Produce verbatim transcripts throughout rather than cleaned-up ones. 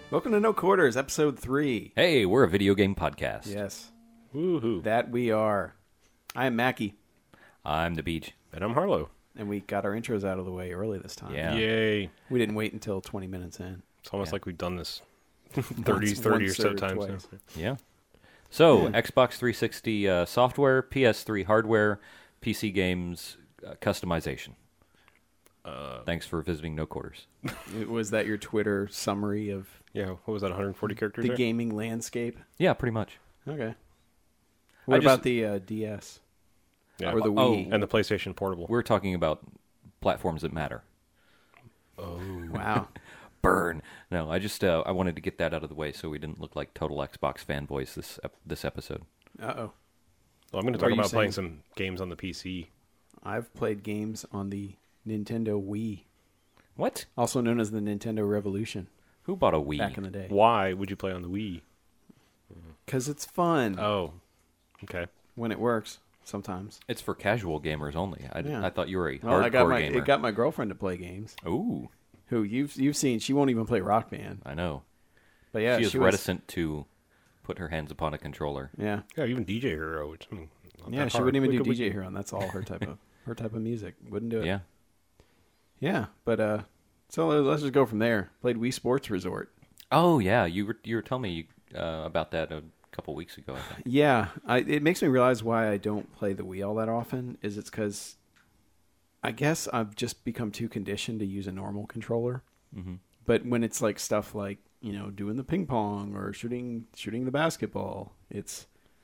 Welcome to No Quarters, episode three. Hey, we're a video game podcast. Yes. Woohoo. That we are. I am Mackie. I'm the Beach. And I'm Harlow. And we got our intros out of the way early this time. Yeah. Yay. We didn't wait until twenty minutes in. It's almost Yeah. like we've done this thirty, Once- thirty or once so or times twice. now. Yeah. So, Yeah. Xbox three sixty uh, software, P S three hardware, P C games uh, customization. Uh, Thanks for visiting No Quarters. It- Was that your Twitter summary of yeah, what was that, one hundred forty characters the there? gaming landscape? Yeah, pretty much. Okay. What I just- about the uh, D S? Yeah. Or the Oh. Wii? And the PlayStation Portable. We're talking about platforms that matter. Oh. Wow. Burn. No, I just uh, I wanted to get that out of the way so we didn't look like total Xbox fanboys this ep- this episode. Uh-oh. Well, I'm going What to are talk you about playing saying? some games on the P C. I've played games on the Nintendo Wii, What? also known as the Nintendo Revolution, Who bought a Wii? back in the day. Why would you play on the Wii? Because it's fun Oh. Okay. when it works sometimes. It's for casual gamers only. I, Yeah. I thought you were a Well, hardcore I got my gamer. it got my girlfriend to play games. Ooh, Who you've you've seen? She won't even play Rock Band. I know. But yeah, she is was- reticent to put her hands upon a controller. Yeah, Yeah, even D J Hero. Which, I mean, not yeah. that She hard. wouldn't even We do could- we D J could- Hero, and that's all her type of her type of music. Wouldn't do it. Yeah. yeah. But uh, so let's just go from there. Played Wii Sports Resort. Oh yeah, you were you were telling me uh, about that a couple weeks ago. I think. Yeah, I, it makes me realize why I don't play the Wii all that often. Is it's because I guess I've just become too conditioned to use a normal controller. Mm-hmm. But when it's like stuff like, you know, doing the ping pong or shooting shooting the basketball, it's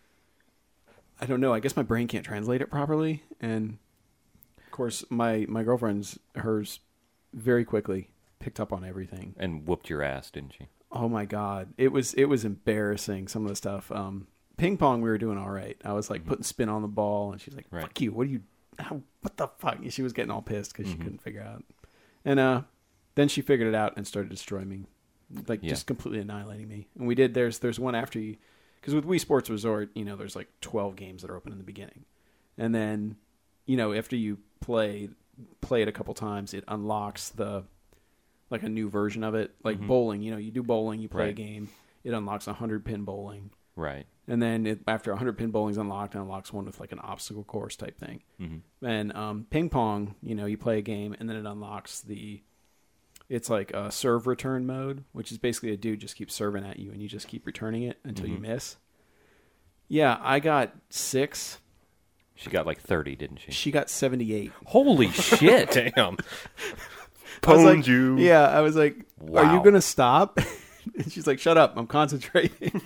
I don't know, I guess my brain can't translate it properly, and of course my my girlfriend's hers very quickly picked up on everything. And whooped your ass, didn't she? Oh my god. It was it was embarrassing, some of the stuff. Um ping pong we were doing all right. I was like Mhm. putting spin on the ball, and she's like, Right. "Fuck you. What are you how, what the fuck?" She was getting all pissed cuz Mhm. she couldn't figure out. And uh then she figured it out and started destroying me. Like Yeah. just completely annihilating me. And we did there's there's one after you cuz with Wii Sports Resort, you know, there's like twelve games that are open in the beginning. And then, you know, after you play play it a couple times, it unlocks the like a new version of it, like Mhm. bowling. You know, you do bowling, you play a Right. game, it unlocks a hundred pin bowling, Right. and then it, after a hundred pin bowling's unlocked, it unlocks one with like an obstacle course type thing. Mm-hmm. And um, ping pong, you know, you play a game, and then it unlocks the. It's like a serve return mode, which is basically a dude just keeps serving at you, and you just keep returning it until you Mhm. miss. Yeah, I got six. She got like thirty, didn't she? She got seventy-eight. Holy shit! Damn. I was Pwned like, you. Yeah, I was like, "Are you Wow. gonna stop?" And she's like, "Shut up! I'm concentrating."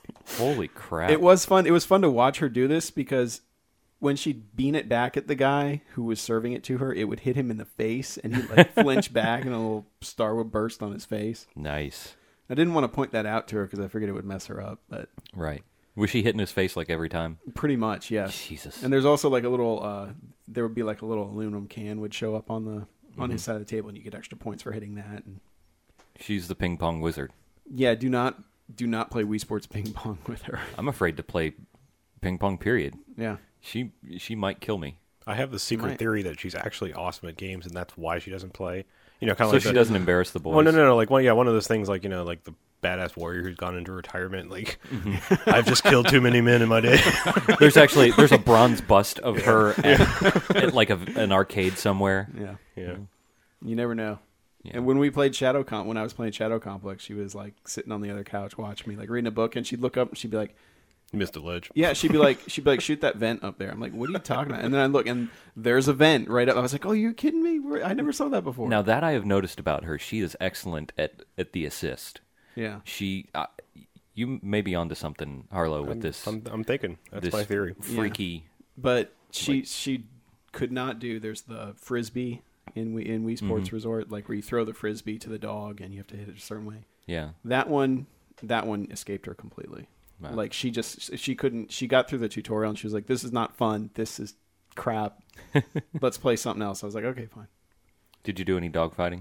Holy crap! It was fun. It was fun to watch her do this because when she'd bean it back at the guy who was serving it to her, it would hit him in the face, and he'd like flinch back, and a little star would burst on his face. nice. I didn't want to point that out to her because I figured it would mess her up, but Right. Was she hitting his face like every time? pretty much, yes. Jesus. And there's also like a little, uh, there would be like a little aluminum can would show up on the on his Mhm. side of the table, and you get extra points for hitting that. And She's the ping pong wizard. yeah, do not do not play Wii Sports ping pong with her. I'm afraid to play ping pong. Period. Yeah. She she might kill me. I have the secret Right. theory that she's actually awesome at games, and that's why she doesn't play. You know, kind of So like she the- doesn't embarrass the boys. Well, no, no, no. Like, one, yeah, one of those things, like, you know, like the badass warrior who's gone into retirement. Like, Mm-hmm. I've just killed too many men in my day. There's actually there's a bronze bust of her at, at like a, an arcade somewhere. Yeah. Yeah. You never know. Yeah. And when we played Shadow Com- when I was playing Shadow Complex, she was like sitting on the other couch watching me, like reading a book, and she'd look up and she'd be like, You missed a ledge. "Yeah," she'd be like, she'd be like, "Shoot that vent up there." I'm like, "What are you talking about?" And then I look, and there's a vent right up. I was like, "Oh, you're kidding me? Where- I never saw that before." Now that I have noticed about her, she is excellent at at the assist. Yeah. She, uh, you may be onto something, Harlow, with I'm, this I'm, I'm thinking. That's this my theory. freaky. But she she could not do. There's the frisbee in Wii, in Wii Sports Mhm. Resort, like where you throw the frisbee to the dog and you have to hit it a certain way. Yeah, That one, that one escaped her completely. Wow. Like she just she couldn't. She got through the tutorial and she was like, "This is not fun. This is crap. Let's play something else." I was like, "Okay, fine." Did you do any dogfighting?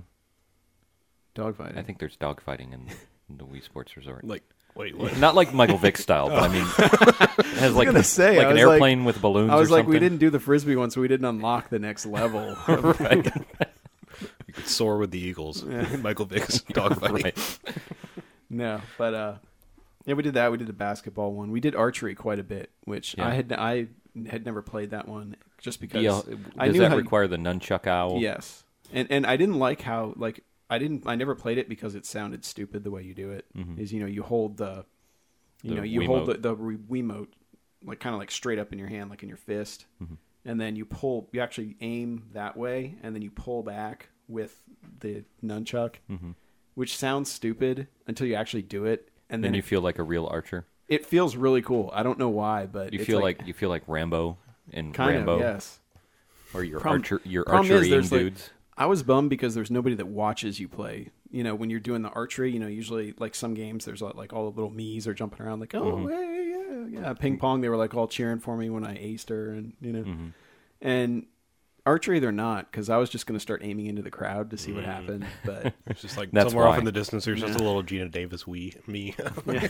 Dogfighting. I think there's dogfighting in, in the Wii Sports Resort. Like, wait, what? Not like Michael Vick style, but I mean, it has like gonna say, like I an was like- airplane with balloons. I was or like, something. we didn't do the frisbee one, so we didn't unlock the next level. right. You could soar with the Eagles. Michael Vick's dogfighting. right. No, but uh, yeah, we did that. We did the basketball one. We did archery quite a bit, which Yeah. I had I had never played that one just because Yeah, I does knew that how. require the nunchuck owl? Yes, and and I didn't like how like I didn't I never played it because it sounded stupid the way you do it. Mhm. Is you know you hold the, you The know you hold the Wiimote. the re- Wiimote like kind of like straight up in your hand like in your fist, Mhm. and then you pull you actually aim that way and then you pull back with the nunchuck, Mhm. which sounds stupid until you actually do it, and then Then you it, feel like a real archer. it feels really cool. I don't know why, but You it's feel like, you feel like Rambo in kind Rambo, of yes. or your Problem- archer, your problem is archerying there's, like, dudes. I was bummed because there's nobody that watches you play. You know, when you're doing the archery, you know, usually like some games, there's like all the little me's are jumping around, like, oh, Mhm. hey, yeah, yeah. Ping pong, they were like all cheering for me when I aced her, and you know, Mhm. and archery they're not because I was just going to start aiming into the crowd to see what Mm. happened, but It's just like That's somewhere off why. in the distance, there's just a Yeah. little Gina Davis we me. yeah,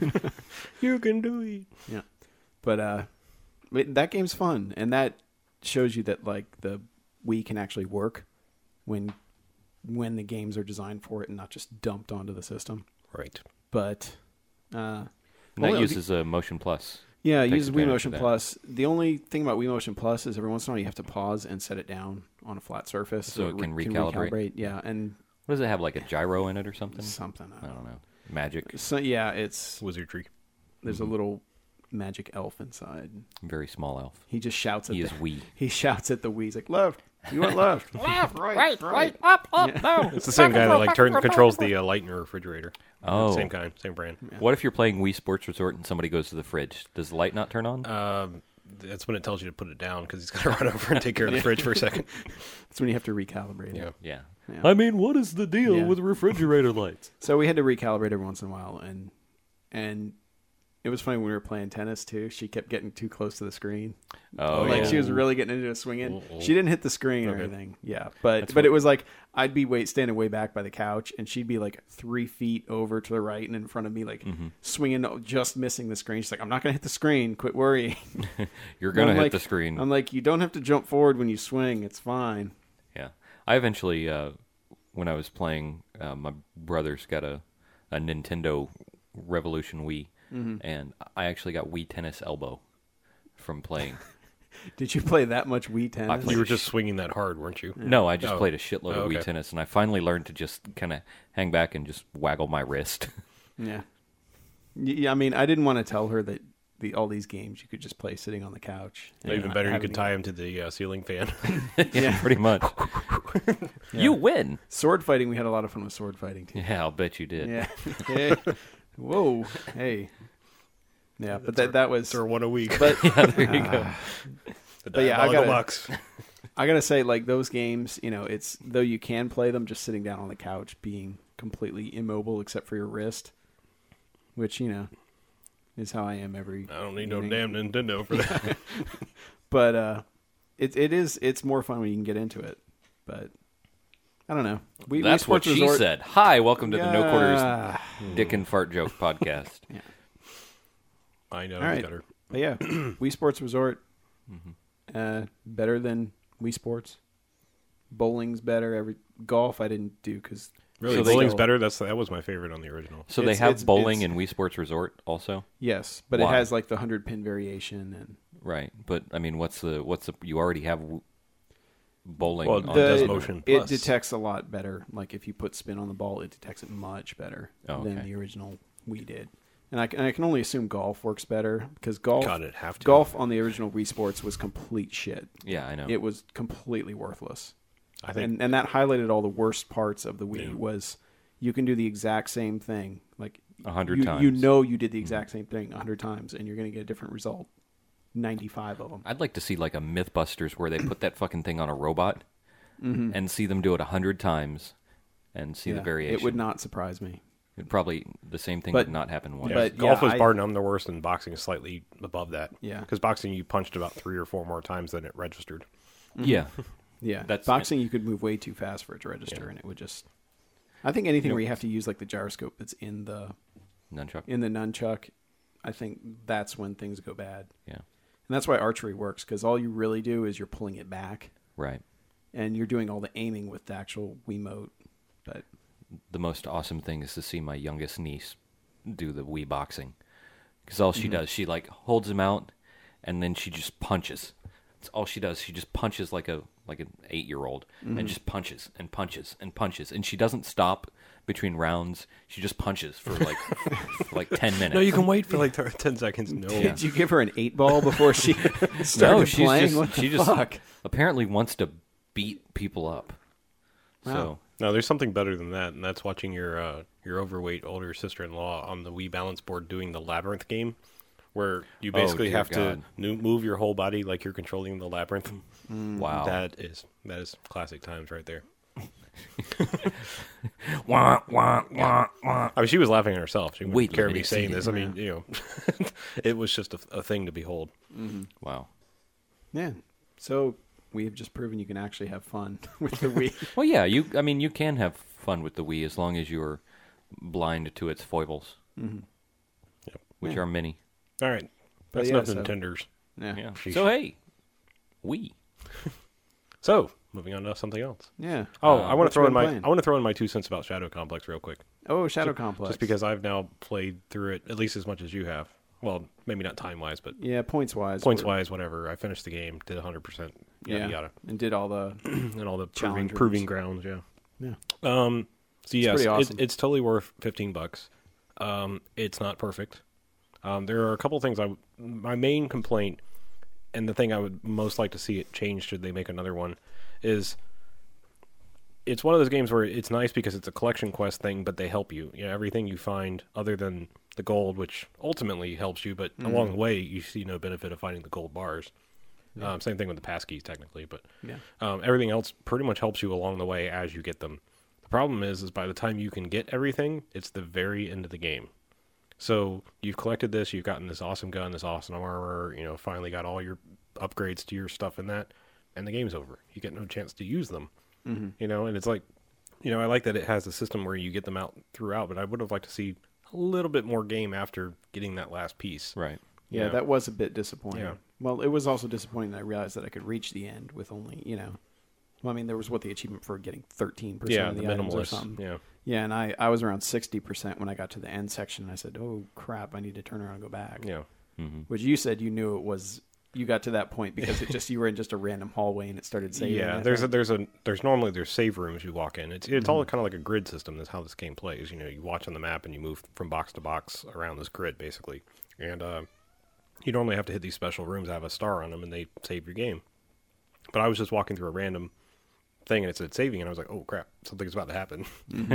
You can do it. yeah, but uh, it- that game's fun, and that shows you that like the Wii can actually work when when the games are designed for it and not just dumped onto the system. Right. But uh, And that well, uses a Motion Plus. yeah, it takes uses Wii advantage Motion of that. Plus. The only thing about Wii Motion Plus is every once in a while you have to pause and set it down on a flat surface So it can re- recalibrate. Yeah, and What does it have, like a gyro in it or something? something. I I don't don't know. Magic. know. So yeah, it's Wizardry. there's Mhm. a little magic elf inside. Very small elf. He just shouts at He the, is wee. he shouts at the Wii. He's like, left. You went left. Left, right, right, up, up, Yeah. down. It's the same guy that like turn, controls the uh, light in your refrigerator. Oh. Same kind, same brand. What if you're playing Wii Sports Resort and somebody goes to the fridge? Does the light not turn on? Um, that's when it tells you to put it down because he's got to run over and take care of the fridge for a second. That's when you have to recalibrate it. Yeah. yeah. Yeah. I mean, what is the deal Yeah. with refrigerator lights? So we had to recalibrate every once in a while, and and it was funny when we were playing tennis too. She kept getting too close to the screen. Oh, like yeah. she was really getting into a swinging. Uh-oh. She didn't hit the screen or Okay. anything. Yeah, but That's but what- it was like I'd be wait standing way back by the couch, and she'd be like three feet over to the right and in front of me, like Mm-hmm. swinging, just missing the screen. She's like, "I'm not gonna hit the screen. Quit worrying." You're going to I'm hit like- the screen. I'm like, "You don't have to jump forward when you swing. It's fine." Yeah. I eventually, uh, when I was playing, uh, my brother's got a, a Nintendo Revolution Wii, Mm-hmm. and I actually got Wii Tennis Elbow from playing. Did you play that much Wii tennis? played- You were just swinging that hard, weren't you? No, I just Oh. played a shitload Oh, of Wii okay. Tennis, and I finally learned to just kind of hang back and just waggle my wrist. Yeah. Y- Yeah, I mean, I didn't want to tell her that the all these games you could just play sitting on the couch. and Even not better, you have could any- tie him to the uh, ceiling fan. Yeah. Pretty much. You win. Sword fighting, we had a lot of fun with sword fighting too. Yeah, I'll bet you did. Yeah. Hey. Whoa. Hey. Yeah, but that that was. Throw one a week. But Yeah, there you go. the but yeah, I diabolical gotta- bucks. I gotta say, like those games, you know, it's though you can play them just sitting down on the couch, being completely immobile except for your wrist, which you know is how I am every. I don't need no evening. damn Nintendo for that. But uh, it it is it's more fun when you can get into it. But I don't know. We, That's Wii what Sports she Resort, said. Hi, welcome to the No Quarters Yeah. Dick and Fart Joke podcast. I know. All right. Gutter. But yeah, Wii Sports Resort, Mm-hmm. uh, better than Wii Sports. Bowling's better. Every golf I didn't do because Really, So they bowling's go- better. That's that was my favorite on the original. So It's- they have it's- bowling it's- in Wii Sports Resort also? yes, but Why? it has like the hundred pin variation and Right. But I mean, what's the what's the you already have w- bowling Well, on the- the does motion it plus. detects a lot better. Like if you put spin on the ball, it detects it much better Oh, than okay. the original Wii did. And I, can- I can only assume golf works better because golf God, it have to. golf on the original Wii Sports was complete shit. Yeah, I know. It was completely worthless. I think and and that highlighted all the worst parts of the Wii Yeah. was you can do the exact same thing like A hundred you, times. you know you did the exact same thing a hundred times and you're going to get a different result ninety-five of them. I'd like to see like a Mythbusters where they put that fucking thing on a robot Mm-hmm. and see them do it a hundred times and see the variation. It would not surprise me. It'd probably the same thing But- would not happen once. yeah, but, golf yeah, was I- bar none the worst, and boxing is slightly above that. Yeah. because boxing you punched about three or four more times than it registered. Yeah, Yeah, That's- boxing you could move way too fast for it to register, Yeah. and it would just. I think anything Nope. where you have to use like the gyroscope that's in the nunchuck. in the nunchuck, I think that's when things go bad, Yeah, and that's why archery works because all you really do is you're pulling it back, right. and you're doing all the aiming with the actual Wiimote. But the most awesome thing is to see my youngest niece do the Wii boxing. Because all she Mm-hmm. does, she like holds him out, and then she just punches. That's all she does. She just punches like a like an eight year old, Mm-hmm. and just punches and punches and punches, and she doesn't stop between rounds. She just punches for like for like ten minutes. No, you can wait for like ten seconds. No. Did you give her an eight ball before she started no, she's playing? just What the she just fuck? apparently wants to beat people up. Wow. So No, there's something better than that, and that's watching your uh, your overweight older sister-in-law on the Wii balance board doing the labyrinth game, where you Oh, basically dear have God. to nu- move your whole body like you're controlling the labyrinth. wow. That is that is classic times right there. Wah, wah, wah, wah. I mean, she was laughing at herself. She wouldn't Wait, care let me me saying see this. it. I mean, you know, it was just a, a thing to behold. Wow. Yeah. So we have just proven you can actually have fun with the Wii. Well, yeah, you. I mean, you can have fun with the Wii as long as you're blind to its foibles, Mm-hmm. Yep. which Yeah. are many. All right, that's yeah, enough so- Nintenders. Yeah. Yeah. Sheesh. So hey, Wii. So moving on to something else. Yeah. Oh, Uh, I want to what you throw in been my playing? I want to throw in my two cents about Shadow Complex real quick. Oh, Shadow Complex. Just because I've now played through it at least as much as you have. Well, maybe not time wise, but Yeah, points wise. points wise, whatever. I finished the game, did one hundred percent, yada Yeah. yada, And did all the. and all the proving, Challenge proving rooms. grounds. Yeah. Yeah. Um. So yes, pretty awesome. it, it's totally worth fifteen bucks. Um. It's not perfect. Um. There are a couple things I. w- My main complaint, and the thing I would most like to see it change should they make another one, is. It's one of those games where it's nice because it's a collection quest thing, but they help you. You know, everything you find other than the gold, which ultimately helps you, but along the way you see no benefit of finding the gold bars. Um, same thing with the passkeys, technically, but Yeah. um, everything else pretty much helps you along the way as you get them. The problem is, is by the time you can get everything, it's the very end of the game. So you've collected this, you've gotten this awesome gun, this awesome armor, you know, finally got all your upgrades to your stuff in that, and the game's over. You get no chance to use them. Mm-hmm. You know, and it's like, you know, I like that it has a system where you get them out throughout, but I would have liked to see a little bit more game after getting that last piece. Right. Yeah, Yeah. that was a bit disappointing. Yeah. Well, it was also disappointing that I realized that I could reach the end with only, you know, well, I mean, there was what the achievement for getting thirteen percent Yeah, of the the, items or minimalist. something. Yeah. Yeah, and I, I was around sixty percent when I got to the end section. And I said, oh, crap, I need to turn around and go back. Yeah. Mm-hmm. Which you said you knew it was, you got to that point because it just, you were in just a random hallway and it started saving. Yeah, I there's a, think. there's a there's normally there's save rooms you walk in. It's it's all Mm-hmm. kind of like a grid system. That's how this game plays. You know, you watch on the map and you move from box to box around this grid basically. And uh, you normally have to hit these special rooms that have a star on them, and they save your game. But I was just walking through a random thing and it said saving, and I was like, oh crap, something's about to happen.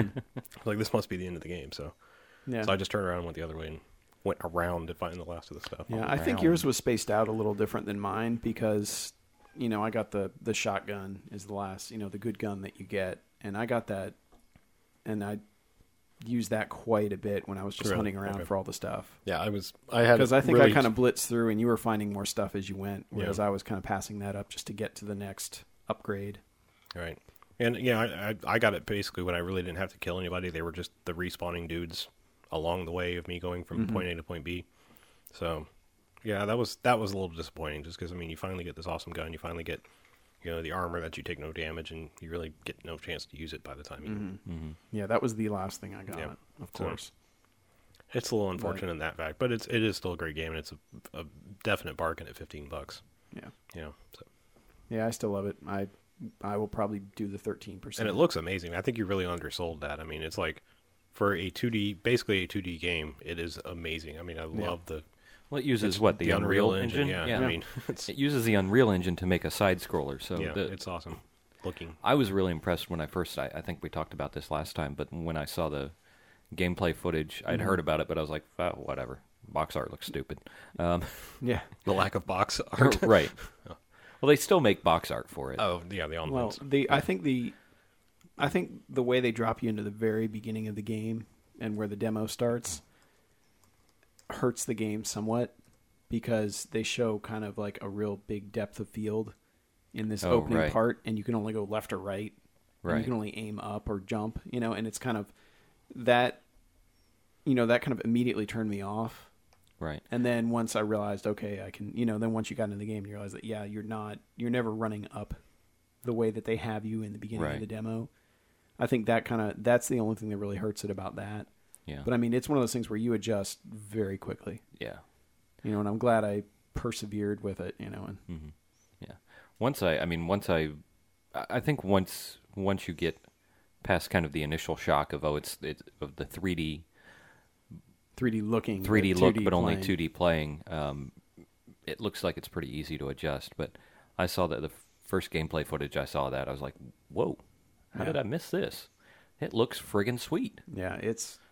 Like this must be the end of the game. So Yeah. so I just turned around and went the other way and went around to find the last of the stuff. Yeah, I think Around. yours was spaced out a little different than mine because, you know, I got the the shotgun is the last, you know, the good gun that you get, and I got that, and I used that quite a bit when I was just Really? hunting around Okay. for all the stuff. Yeah, I was I had Because I think really I kind of blitzed through, and you were finding more stuff as you went, whereas Yeah. I was kind of passing that up just to get to the next upgrade. Right. And yeah, I, I I got it basically when I really didn't have to kill anybody. They were just the respawning dudes along the way of me going from Mhm. point A to point B. So yeah, that was that was a little disappointing just because I mean you finally get this awesome gun, you finally get you know the armor that you take no damage, and you really get no chance to use it by the time you. Mm-hmm. Mm-hmm. Yeah, that was the last thing I got, Yeah. of So- course. It's a little unfortunate in that fact, but it's it is still a great game, and it's a, a definite bargain at fifteen bucks. Yeah. You know, so. Yeah, I still love it. I I will probably do the thirteen percent. And it looks amazing. I think you really undersold that. I mean, it's like for a two D, basically a two D game, it is amazing. I mean, I Yeah. love the Well, it uses it's what the, Unreal, engine. Yeah, Yeah. I mean, it's It uses the Unreal engine to make a side scroller. So yeah, the, it's awesome looking. I was really impressed when I first. I, I think we talked about this last time, but when I saw the gameplay footage, I'd Mhm. heard about it, but I was like, oh, whatever. Box art looks stupid. Um, Yeah. The lack of box art. right. Well, they still make box art for it. Oh yeah, the on Well, ones. the I think the I think the way they drop you into the very beginning of the game and where the demo starts hurts the game somewhat because they show kind of like a real big depth of field in this Oh, opening right. part, and you can only go left or right. And Right. you can only aim up or jump, you know, and it's kind of that you know, that kind of immediately turned me off. Right. And then once I realized, okay, I can, you know, then once you got into the game, you realize that, yeah, you're not, you're never running up the way that they have you in the beginning Right. of the demo. I think that kind of that's the only thing that really hurts it about that. Yeah. But I mean, it's one of those things where you adjust very quickly. Yeah. You know, and I'm glad I persevered with it. You know, and Mm-hmm. Yeah. Once I, I mean, once I, I think once once you get past kind of the initial shock of oh, it's it's of the three D three D looking, three D the look, two D but only playing. two D playing. Um, it looks like it's pretty easy to adjust. But I saw that the first gameplay footage I saw that I was like, whoa, how Yeah. did I miss this? It looks friggin' sweet. Yeah, it's.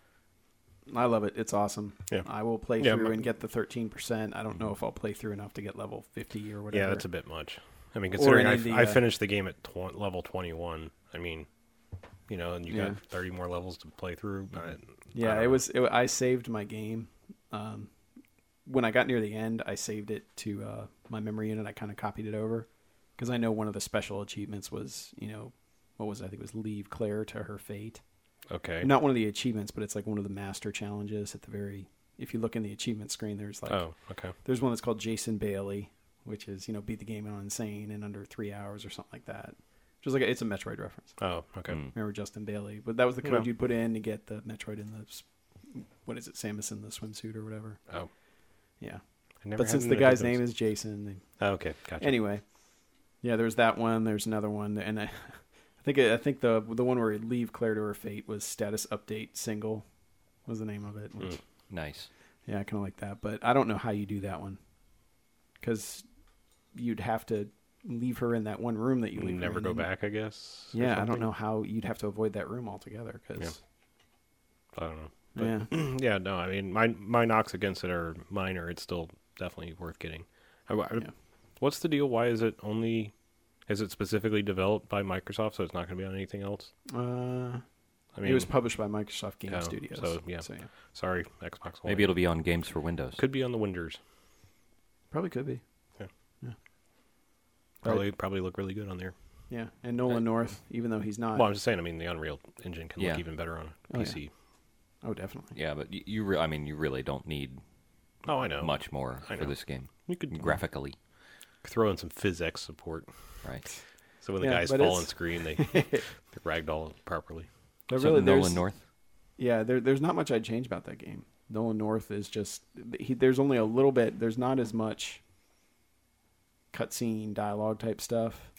I love it. It's awesome. Yeah. I will play Yeah, through my- and get the thirteen percent. I don't know if I'll play through enough to get level fifty or whatever. Yeah, that's a bit much. I mean, considering any I, of the, I uh, finished the game at tw- level twenty-one. I mean, you know, and you Yeah. got thirty more levels to play through. I, Yeah, I don't it know. was. It, I saved my game. Um, when I got near the end, I saved it to uh, my memory unit. I kind of copied it over because I know one of the special achievements was, you know, what was it? I think it was leave Claire to her fate. Okay. Not one of the achievements, but it's like one of the master challenges at the very. If you look in the achievement screen, there's like Oh, okay. there's one that's called Jason Bailey, which is you know beat the game on Insane in under three hours or something like that. Just like a, it's a Metroid reference. Oh, okay. Mm. Remember Justin Bailey? But that was the code Yeah. you'd put in to get the Metroid in the s- what is it, Samus in the swimsuit or whatever. Oh, Yeah. I never But had since any the of guy's those. name is Jason, they, Oh, okay, gotcha. anyway. Yeah, there's that one. There's another one, and I, I think I think the the one where he'd leave Claire to her fate was status update single, was the name of it. Which, Mm. Nice. Yeah, I kind of like that, but I don't know how you do that one because you'd have to leave her in that one room that you leave her Never in, go and- back, I guess. or Yeah, I don't something? know how you'd have to avoid that room altogether because I don't know. yeah. But, yeah, no, I mean, my my knocks against it are minor. It's still definitely worth getting. I, I- Yeah. What's the deal? Why is it only? Is it specifically developed by Microsoft, so it's not going to be on anything else? Uh, I mean, it was published by Microsoft Game Oh, Studios. so, yeah. so yeah, sorry, Xbox One. Maybe it'll be on games for Windows. could be on the Windows. probably could be. Probably probably look really good on there. Yeah, and Nolan North, even though he's not. Well, I'm just saying. I mean, the Unreal Engine can Yeah. look even better on a Oh, P C. oh, definitely. Yeah, but you, you re- I mean, you really don't need Oh, I know. much more I for know. this game You could graphically, throw in some PhysX support, right? so when the Yeah, guys but fall it's- on screen, they they ragdoll properly. But So really, Nolan there's North. yeah, there, there's not much I'd change about that game. Nolan North is just he, there's only a little bit. There's not as much cutscene dialogue type stuff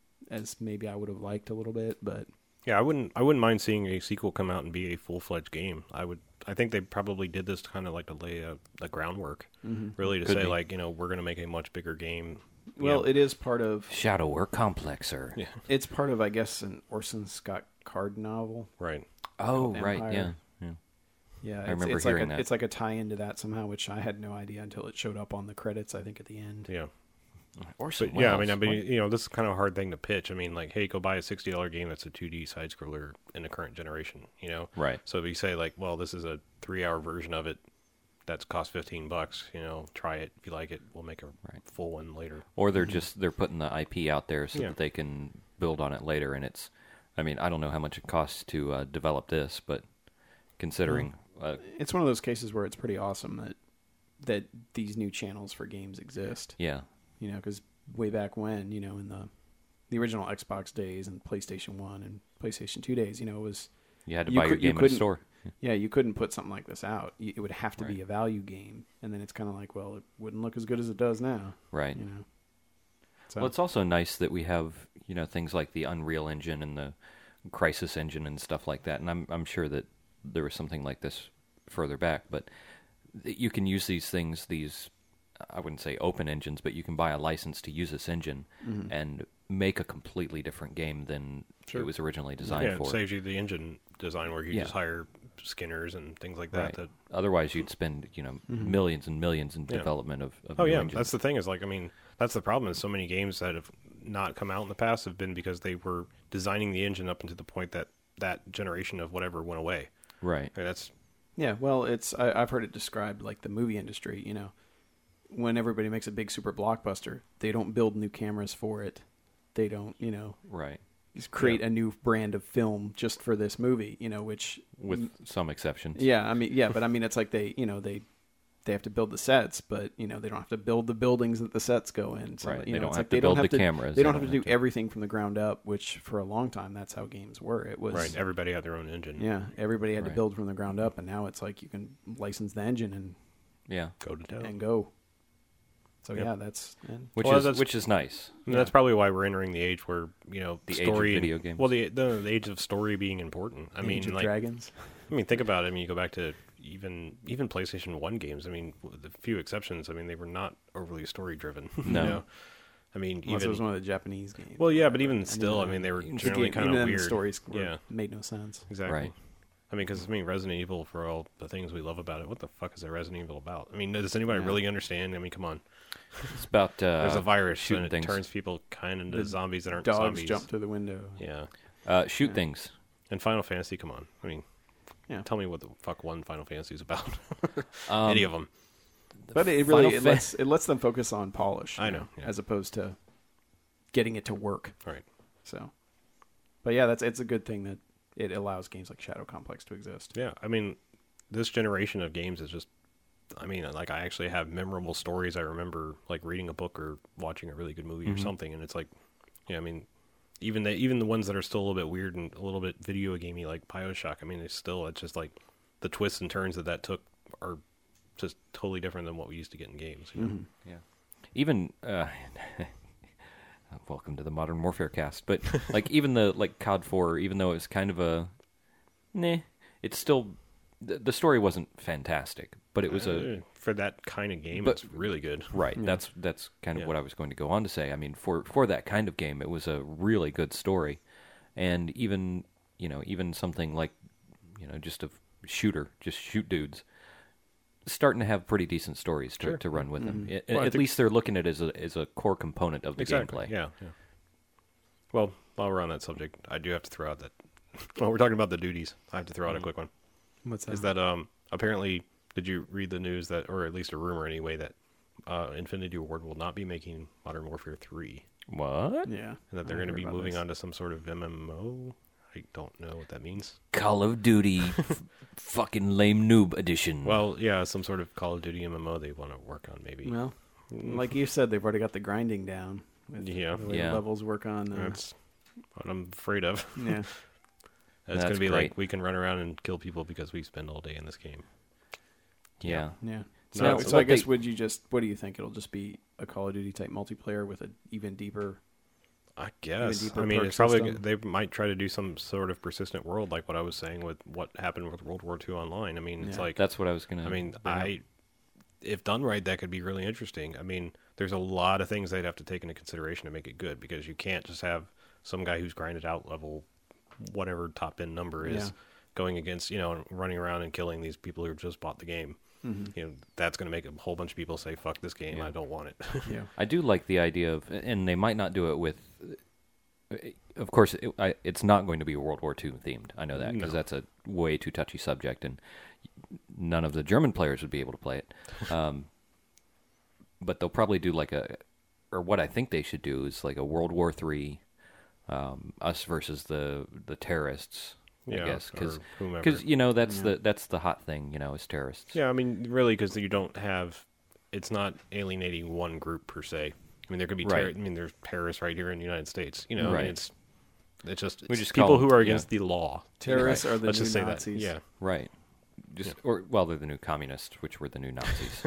as maybe I would have liked a little bit, but Yeah, I wouldn't. I wouldn't mind seeing a sequel come out and be a full fledged game. I would. I think they probably did this to kind of like to lay a, the groundwork, really to Could say be. like you know we're going to make a much bigger game. well, Yeah. it is part of Shadow or Complexer. Yeah. it's part of I guess an Orson Scott Card novel. Right. Oh, Empire. right. Yeah. yeah. Yeah, it's, remember it's hearing like a, that. It's like a tie into that somehow, which I had no idea until it showed up on the credits. I think at the end. Yeah. Orson But yeah, I mean, I Welles. mean, you know, this is kind of a hard thing to pitch. I mean, like, hey, go buy a sixty dollar game that's a two D side scroller in the current generation. You know. Right. So if you say like, well, this is a three hour version of it that's cost fifteen bucks. You know, try it if you like it. We'll make a Right. full one later. Or they're just they're putting the I P out there so Yeah. that they can build on it later. And it's, I mean, I don't know how much it costs to uh, develop this, but considering, uh, It's one of those cases where it's pretty awesome that that these new channels for games exist. yeah, You know, because way back when, you know, in the the original Xbox days and PlayStation One and PlayStation Two days, you know, it was you had to You buy your could- you game at a couldn't- store. yeah, you couldn't put something like this out. You- It would have to be Right. a value game, and then it's kind of like, well, it wouldn't look as good as it does now. Right. You know. So, Well, it's also nice that we have, you know, things like the Unreal Engine and the Crysis Engine and stuff like that. And I'm I'm sure that there was something like this further back, but th- you can use these things, these, I wouldn't say open engines, but you can buy a license to use this engine Mm-hmm. and make a completely different game than Sure. it was originally designed Yeah, it for. saves you the engine design where you Yeah. just hire skinners and things like that. Right. To, Otherwise, you'd spend, you know, Mm-hmm. millions and millions in Yeah. development of, of oh new yeah, engines. that's the thing. Is like I mean that's the problem. Is so many games that have not come out in the past have been because they were designing the engine up until the point that that generation of whatever went away. right. And that's yeah, well, it's I, I've heard it described like the movie industry. You know, when everybody makes a big super blockbuster, they don't build new cameras for it. They don't, you know, Right. just create a new brand of film just for this movie. You know, which With some exceptions. yeah, I mean, yeah, but I mean, it's like they, you know, they they have to build the sets, but you know they don't have to build the buildings that the sets go in. So, Right. You They know, don't it's have like to they build don't have the to, cameras. They don't have to do everything from the ground up, which for a long time that's how games were. It was Right. Everybody had their own engine. Yeah, everybody had Right. to build from the ground up, and now it's like you can license the engine and Yeah. Go to town. and go. So Yep. yeah, that's and Which Well, is that's- which is nice. And that's probably why we're entering the age where you know The age of story video and, games. Well, the, the the age of story being important. I Age mean, of like Dragons. I mean, think about it. I mean, you go back to even even PlayStation One games. I mean, with a few exceptions. I mean, they were not overly story driven. No. You know? I mean, Unless it even was one of the Japanese games. well, yeah, but whatever. even And still, I even mean, they were then- generally even kind of then weird. The stories were, Yeah. made no sense. Exactly. Right. I mean, because I mean, Resident Evil, for all the things we love about it, what the fuck is that Resident Evil about? I mean, does anybody Yeah. really understand? I mean, come on. It's about uh, There's a virus shooting and it things. turns people kind of into The zombies that aren't Dogs zombies. jump through the window. Yeah. Uh, shoot Yeah. things. And Final Fantasy, come on. I mean, Yeah. tell me what the fuck one Final Fantasy is about. Um, Any of them. But it really Final it Fa- lets it lets them focus on polish. I you know, yeah. as opposed to getting it to work. Right. So, but yeah, that's it's a good thing that it allows games like Shadow Complex to exist. Yeah. I mean, this generation of games is just, I mean, like, I actually have memorable stories. I remember, like, reading a book or watching a really good movie Mhm. or something. And it's like, yeah, I mean, even the, even the ones that are still a little bit weird and a little bit video gamey, like Bioshock, I mean, it's still, it's just like the twists and turns that that took are just totally different than what we used to get in games. You know? Mhm. Yeah. Even uh, welcome to the Modern Warfare cast, but like even the like C O D four, even though it's kind of a nah, it's still the, the story wasn't fantastic, but it was a Uh, for that kind of game, but- it's really good. right. Yeah. That's that's kind of Yeah. what I was going to go on to say. I mean, for for that kind of game, it was a really good story, and even you know even something like you know just a shooter, just shoot dudes. Starting to have pretty decent stories to, Sure. to run with them. Mhm. At, Well, I at think- least they're looking at it as a as a core component of the Exactly. gameplay. Yeah, yeah. Well, while we're on that subject, I do have to throw out that well, we're talking about the duties. I have to throw out a quick one. What's that? Is that um apparently did you read the news that, or at least a rumor anyway, that uh, Infinity Ward will not be making Modern Warfare three, What? Yeah. and that they're I going to heard be about moving this. on to some sort of M M O. I don't know what that means. Call of Duty, f- fucking lame noob edition. Well, yeah, some sort of Call of Duty M M O they want to work on, maybe. Well, like you said, they've already got the grinding down. With Yeah. the way Yeah. the levels work on. Uh, That's what I'm afraid of. yeah. It's That's going to be great. like we can run around and kill people because we spend all day in this game. yeah. Yeah. So So, what so I guess they- would you just what do you think? It'll just be a Call of Duty type multiplayer with an even deeper. I guess. deeper I mean, perk it's probably system. they might try to do some sort of persistent world, like what I was saying with what happened with World War Two Online. I mean, it's Yeah. like That's what I was gonna. I mean, bring up. I if done right, that could be really interesting. I mean, there's a lot of things they'd have to take into consideration to make it good because you can't just have some guy who's grinded out level whatever top end number is Yeah. going against, you know, running around and killing these people who just bought the game. Mm-hmm. You know, that's going to make a whole bunch of people say, "Fuck this game, Yeah. I don't want it." Yeah. I do like the idea of, and they might not do it with. Of course, it, I, it's not going to be World War Two themed. I know that because No. that's a way too touchy subject, and none of the German players would be able to play it. Um, but they'll probably do like a, or what I think they should do is like a World War Three, um, us versus the the terrorists. yeah, I guess because or whomever. because you know that's Yeah. the that's the hot thing, you know, is terrorists. Yeah, I mean, really, because you don't have, it's not alienating one group per se. I mean, there could be, terror, Right. I mean, there's terrorists right here in the United States. You know, I Right. mean, it's it's just, We it's just people call who them- are yeah. against the law. Terrorists are the Let's new just say Nazis. that. Yeah, Right. Just Yeah. or well, they're the new communists, which were the new Nazis.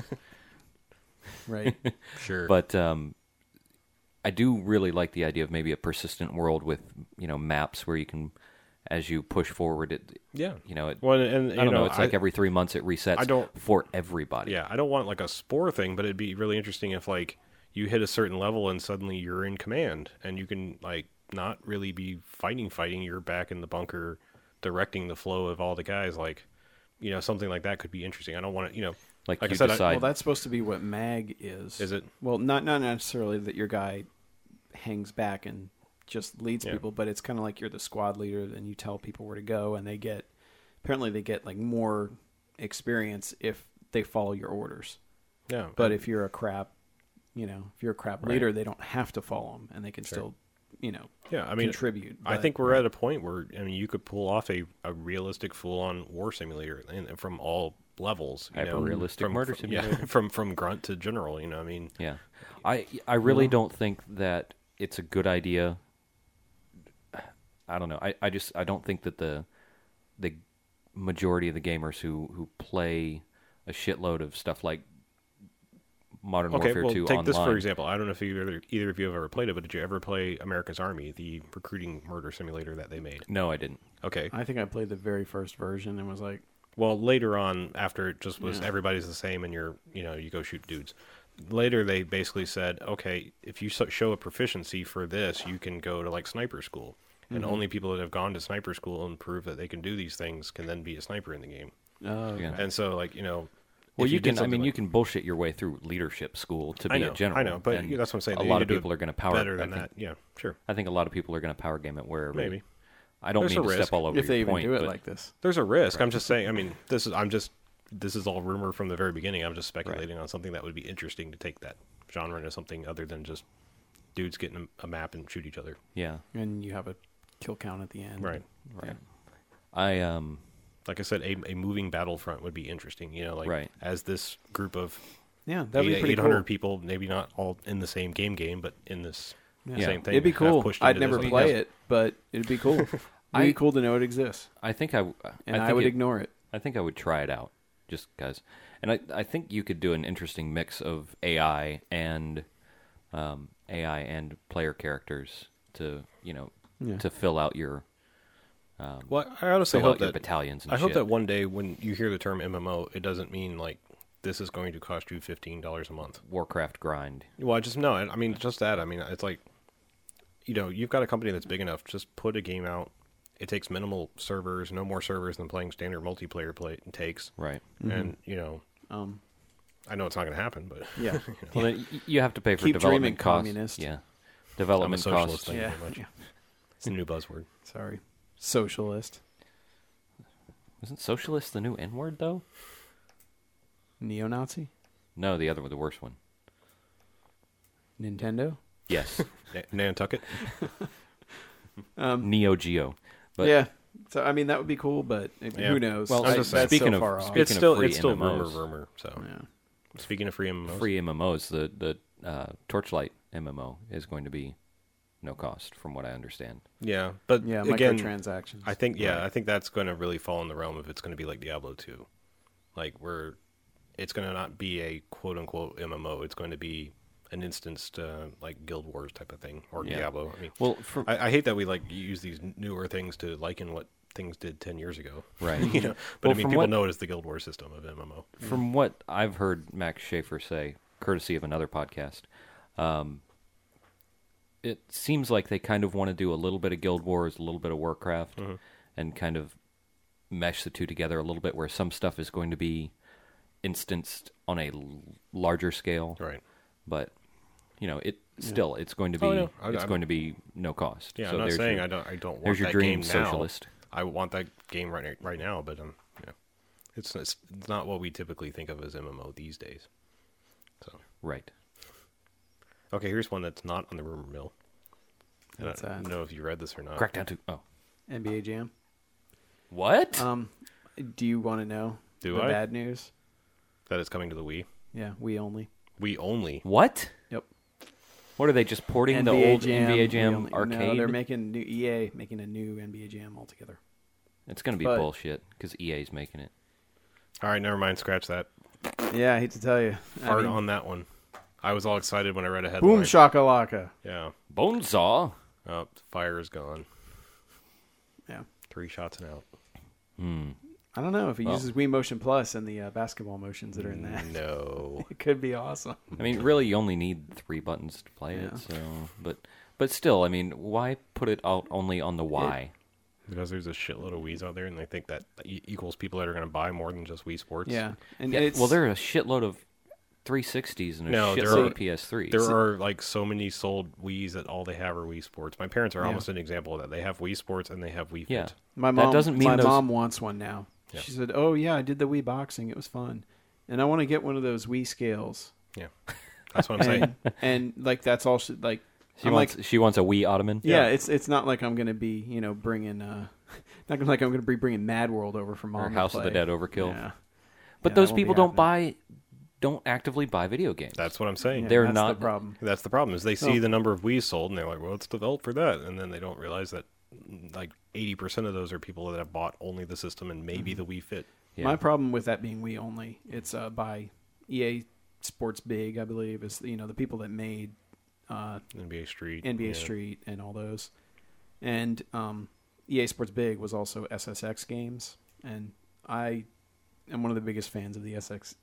Right. sure. But um, I do really like the idea of maybe a persistent world with you know maps where you can, as you push forward, it yeah. you know it, Well, and I you don't know, know, it's like I- every three months it resets. I don't- for everybody. Yeah, I don't want like a spore thing, but it'd be really interesting if like you hit a certain level and suddenly you're in command and you can like not really be fighting fighting, you're back in the bunker directing the flow of all the guys, like you know, something like that could be interesting. I don't want to, you know, Like, Like I you said, I- decide. Well, that's supposed to be what mag is. is it Well, not not necessarily that your guy hangs back and just leads Yeah. people, but it's kind of like you're the squad leader and you tell people where to go, and they get apparently they get like more experience if they follow your orders. yeah, But if you're a crap, you know, if you're a crap Right. leader, they don't have to follow them, and they can Sure. still, you know, yeah, I mean, contribute. I But- think we're at a point where I mean, you could pull off a, a realistic full on war simulator and from all levels. You know, Hyper-realistic from, murder from, yeah, simulator. from from grunt to general. You know, I mean, Yeah, I I really don't think that it's a good idea. I don't know. I, I just I don't think that the the majority of the gamers who, who play a shitload of stuff like Modern okay, Warfare well, two take online. this for example. I don't know if either either of you have ever played it, but did you ever play America's Army, the recruiting murder simulator that they made? No, I didn't. Okay. I think I played the very first version and was like, Well, later on, after it just was Yeah. everybody's the same and you're, you know, you go shoot dudes. Later, they basically said, okay, if you so- show a proficiency for this, you can go to like sniper school. And Mm-hmm. only people that have gone to sniper school and prove that they can do these things can then be a sniper in the game. oh, Yeah. And so, like, you know, Well, if you, did can. I something mean, like- you can bullshit your way through leadership school to I be know, a general. I know, but and that's what I'm saying. A They lot need of to do people it are going to power better I than think- that. Yeah, sure. I think a lot of people are going to power game it wherever. Maybe. I don't There's mean a to risk. step all over if they your even point, do it but like this. There's a risk. I'm just saying. I mean, this is. I'm just. This is all rumor from the very beginning. I'm just Right. speculating on something that would be interesting to take that genre into something other than just dudes getting a, a map and shoot each other. yeah, And you have a kill count at the end. Right. right. I um. Like I said, a, a moving battlefront would be interesting. You know, like Right. as this group of Yeah, that'd be pretty eight hundred cool. people, maybe not all in the same game game, but in this Yeah. same thing. It'd be have cool. pushed I'd into never this play other- it, but it'd be cool. It'd I- be cool to know it exists, I think I. and I, I, think would it- ignore it. I think I would try it out, just because. And I, I think you could do an interesting mix of A I and um, A I and player characters to you know Yeah. to fill out your um, Well, I honestly fill hope out your that battalions. And I hope shit. that one day when you hear the term M M O, it doesn't mean like this is going to cost you fifteen dollars a month. Warcraft grind. Well, I just no. I mean, just that. I mean, it's like, you know, you've got a company that's big enough. Just put a game out. It takes minimal servers, no more servers than playing standard multiplayer play takes. Right. And you know, Um, I know it's not going to happen, but yeah, Well, then y- you have to pay for Keep development dreaming, costs. communist. Yeah. I'm a Development socialist. costs. Thank you yeah. very much. yeah. It's a new buzzword. Sorry, socialist, Isn't socialist the new N word though? neo-Nazi, No, the other one, the worst one. Nintendo. Yes. Na- Nantucket. Um, Neo Geo. But yeah. So I mean, that would be cool, but it, Yeah. who knows? Well, I'm I- just that's saying. Speaking so of- far off. speaking It's of still free it's still M M rumor, Os. rumor. So Yeah. speaking of free M M Os, free M M Os, the the uh, Torchlight M M O is going to be no cost, from what I understand. yeah, but Yeah, again, microtransactions. I think yeah, Right. I think that's going to really fall in the realm if it's going to be like Diablo two, like where it's going to not be a quote unquote M M O. It's going to be an instanced uh, like Guild Wars type of thing or Yeah. Diablo. I mean, Well, for, I, I hate that we like use these newer things to liken what things did ten years ago. right. you know, but Well, I mean, from people what- know it as the Guild Wars system of M M O. From what I've heard Max Schaefer say, courtesy of another podcast, um, it seems like they kind of want to do a little bit of Guild Wars, a little bit of Warcraft, Mm-hmm. and kind of mesh the two together a little bit, where some stuff is going to be instanced on a l- larger scale, Right. but you know, it still it's going to be Oh, no. I- it's I'm- going to be no cost. Yeah, So I'm not there's saying your, I don't. I don't want there's your that dream game now. socialist. I want that game right right now, but um, you know, it's it's it's not what we typically think of as M M O these days. So Right. okay, here's one that's not on the rumor mill. And What's I that? don't know if you read this or not. Crackdown two. Oh, N B A Jam. what? Um, do you want to know Do the I? bad news? That it's coming to the Wii. Yeah, we only. We only. what? Yep. What are they just porting N the B A old Jam, N B A we Jam only- arcade? No, they're making new E A making a new N B A Jam altogether. It's going to be but- bullshit because E A's making it. All right, never mind. Scratch that. Yeah, I hate to tell you. I Hard mean, on that one. I was all excited when I read a headline. boom shakalaka. Yeah. Bonesaw. Oh, the fire is gone. Yeah. Three shots and out. Hmm. I don't know if he Well- uses Wii Motion Plus and the uh, basketball motions that are in Mm. that. No. It could be awesome. I mean, really, you only need three buttons to play Yeah. it. So, but but still, I mean, why put it out only on the Y? Because there's a shitload of Wii's out there, and they think that e- equals people that are going to buy more than just Wii Sports. Yeah, and Yeah, it's well, there are a shitload of three sixties and a No, there shitload are- of P S threes. There are like so many sold Wii's that all they have are Wii Sports. My parents are Yeah. almost an example of that. They have Wii Sports and they have Wii Fit. Yeah. my that mom. doesn't mean my those- mom wants one now. Yeah. She said, "Oh yeah, I did the Wii boxing. It was fun, and I want to get one of those Wii scales." Yeah. That's what I'm saying. And, and like that's all. She, like she I'm wants like, she wants a Wii Ottoman. yeah, Yeah. it's it's not like I'm gonna be you know bringing uh, not gonna like I'm gonna be bringing Mad World over from mom. Or to House of the play. Dead Overkill. Yeah. But Yeah, those that won't be people don't happening. buy, don't actively buy video games. That's what I'm saying. Yeah, they're that's not- the problem. That's the problem. Is they see No. the number of Wii's sold and they're like, well, it's developed for that, and then they don't realize that like eighty percent of those are people that have bought only the system and maybe Mm-hmm. the Wii Fit. Yeah. My problem with that being Wii only, it's uh, by E A Sports Big, I believe, is you know the people that made uh, N B A Street, N B A yeah. Street and all those, and um, E A Sports Big was also S S X Games, and I am one of the biggest fans of the S X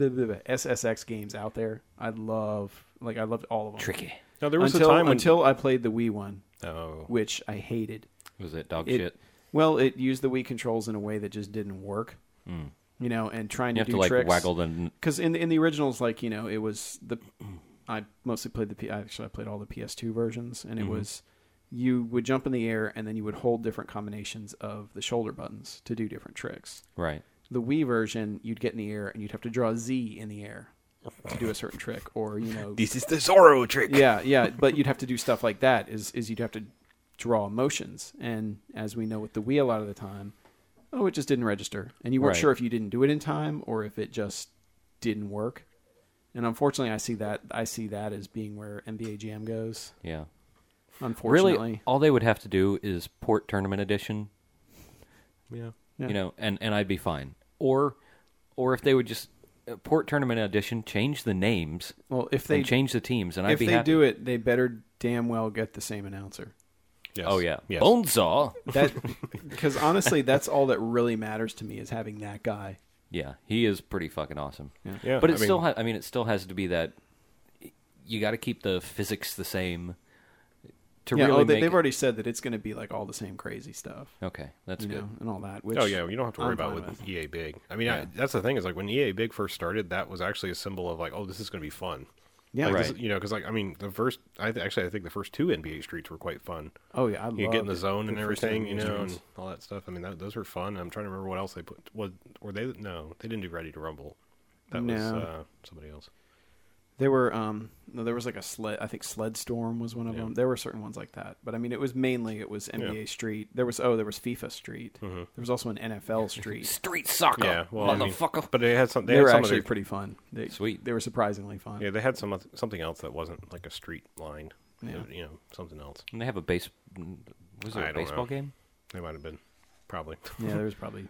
S S X games out there. I love like I loved all of them. Tricky. No, there was until a time when until I played the Wii one, oh, which I hated. Was it dog It- shit? Well, it used the Wii controls in a way that just didn't work. Mm. You know, and trying You to have do to like tricks. waggle the. Because in the, in the originals, like you know, it was the I mostly played the P. Actually, I played all the P S two versions, and it Mhm. was you would jump in the air and then you would hold different combinations of the shoulder buttons to do different tricks. Right. The Wii version, you'd get in the air and you'd have to draw a Z in the air to do a certain trick, or you know, this is the Zorro trick. yeah, yeah. But you'd have to do stuff like that. Is is you'd have to draw motions, and as we know with the Wii, a lot of the time, oh, it just didn't register, and you weren't Right. sure if you didn't do it in time or if it just didn't work. And unfortunately, I see that I see that as being where N B A Jam goes. Yeah. Unfortunately, Really, all they would have to do is port Tournament Edition, yeah. Yeah. you know, and, and I'd be fine. Or, or if they would just uh, port Tournament Edition, change the names, well, if they and change the teams, and I'd if be they happy. do it, they better damn well get the same announcer. Yes. Oh yeah, Yes. Bonesaw. That because honestly, that's all that really matters to me is having that guy. Yeah, he is pretty fucking awesome. Yeah, But it I mean, still, ha- I mean, it still has to be that. You got to keep the physics the same. To yeah, really oh, they, make they've it- already said that it's going to be like all the same crazy stuff. Okay, that's you good. know, and all that. Which Oh yeah, you don't have to worry I'm about fine with with. E A Big. I mean, Yeah. I, that's the thing is like when E A Big first started, that was actually a symbol of like, oh, this is going to be fun. Yeah, like, right. this- you know, because like I mean, the first, I th- actually I think the first two N B A Streets were quite fun. Oh yeah, I You love get in the zone and the first everything, N you B A know, and Streets. all that stuff. I mean, that, those were fun. I'm trying to remember what else they put. Was were they? No, they didn't do Ready to Rumble. That was No. uh, somebody else. There were um no, there was like a sled. I think Sled Storm was one of Yeah. them. There were certain ones like that, but I mean, it was mainly it was N B A Yeah. Street. There was oh, there was FIFA Street. Mhm. There was also an N F L Street. Street soccer, Yeah, well, I mean, motherfucker. but they had some. They, They, had were some actually of their, pretty fun. They, Sweet. They were surprisingly fun. Yeah, they had some oth- something else that wasn't like a street line. Yeah. Uh, you know, something else. And they have a base. Was there I a don't baseball know. game? They might have been, probably. Yeah, there was probably.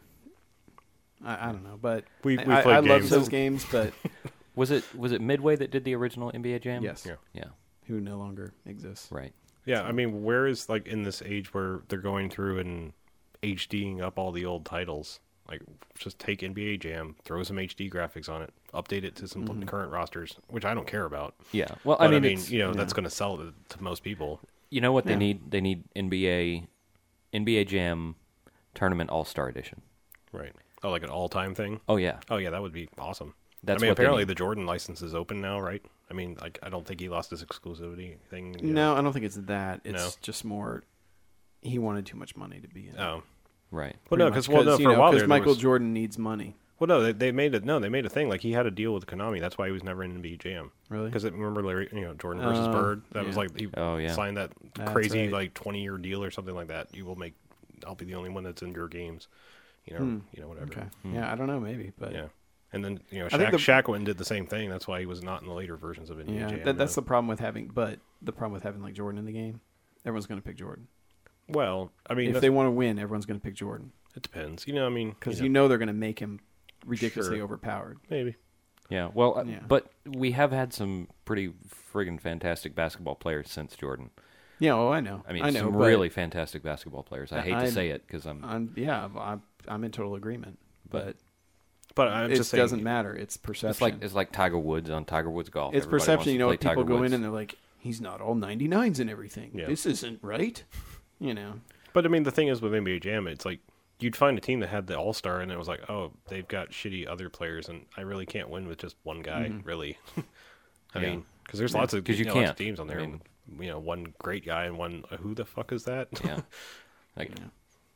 I, I don't know, but We- I, we I, played I love games. those games, but Was it was it Midway that did the original N B A Jam? yes, Yeah. Yeah. who no longer exists. Right. Yeah, I mean, where is like in this age where they're going through and HDing up all the old titles? Like, just take N B A Jam, throw some H D graphics on it, update it to some Mm-hmm. current rosters, which I don't care about. Yeah. Well, But, I mean, it's, you know, yeah. that's going to sell to, to most people. you know what they Yeah. need? They need N B A N B A Jam Tournament All Star Edition. Right. Oh, like an all-time thing? Oh yeah. Oh, yeah, that would be awesome. That's I mean, what they apparently need. the Jordan license is open now, right? I mean, like, I don't think he lost his exclusivity thing. you No, know. I don't think it's that. It's No? just more. He wanted too much money to be in. it. Oh. Right. Well, Pretty no, much, because well, no, you for a know, while 'cause there, there Michael was- Jordan needs money. Well, no, they, they made it. No, they made a thing like he had a deal with Konami. That's why he was never in N B A Jam. Really? Because remember, Larry, you know, Jordan versus Oh, Bird. That was yeah. like he Oh, yeah. signed that That's crazy right. like twenty year deal or something like that. You will make. I'll be the only one that's in your games. You know, Hmm. you know, whatever. Okay. Yeah, I don't know, maybe, but Yeah. And then you know, I think Shaq, the- Shaq went and did the same thing. That's why he was not in the later versions of N B A yeah, Jam. that, that's no. the problem with having. But the problem with having like Jordan in the game, everyone's going to pick Jordan. Well, I mean, If that's- they want to win, everyone's going to pick Jordan it depends. You know, I mean, because you you know, know they're going to make him ridiculously Sure. overpowered. maybe. Yeah. Well, uh, Yeah. but we have had some pretty friggin' fantastic basketball players since Jordan. Yeah, oh, I know. I mean, I know, some but really fantastic basketball players. I I- hate to I- say it because I'm. I'm yeah, I'm, I'm in total agreement. But But I'm it just saying, doesn't matter. It's perception. It's like it's like Tiger Woods on Tiger Woods Golf. it's Everybody wants perception. to You know, play people Tiger go Woods. in and they're like, he's not all ninety-nines and everything. Yeah. This isn't right. You know. But I mean, the thing is with N B A Jam, it's like you'd find a team that had the All Star, and it was like, oh, they've got shitty other players, and I really can't win with just one guy, really. I Yeah. mean, because there's Yeah. lots of 'Cause you know, lots of can't. teams on there. I mean- with, you know, one great guy and one uh, who the fuck is that? Yeah. Like Yeah.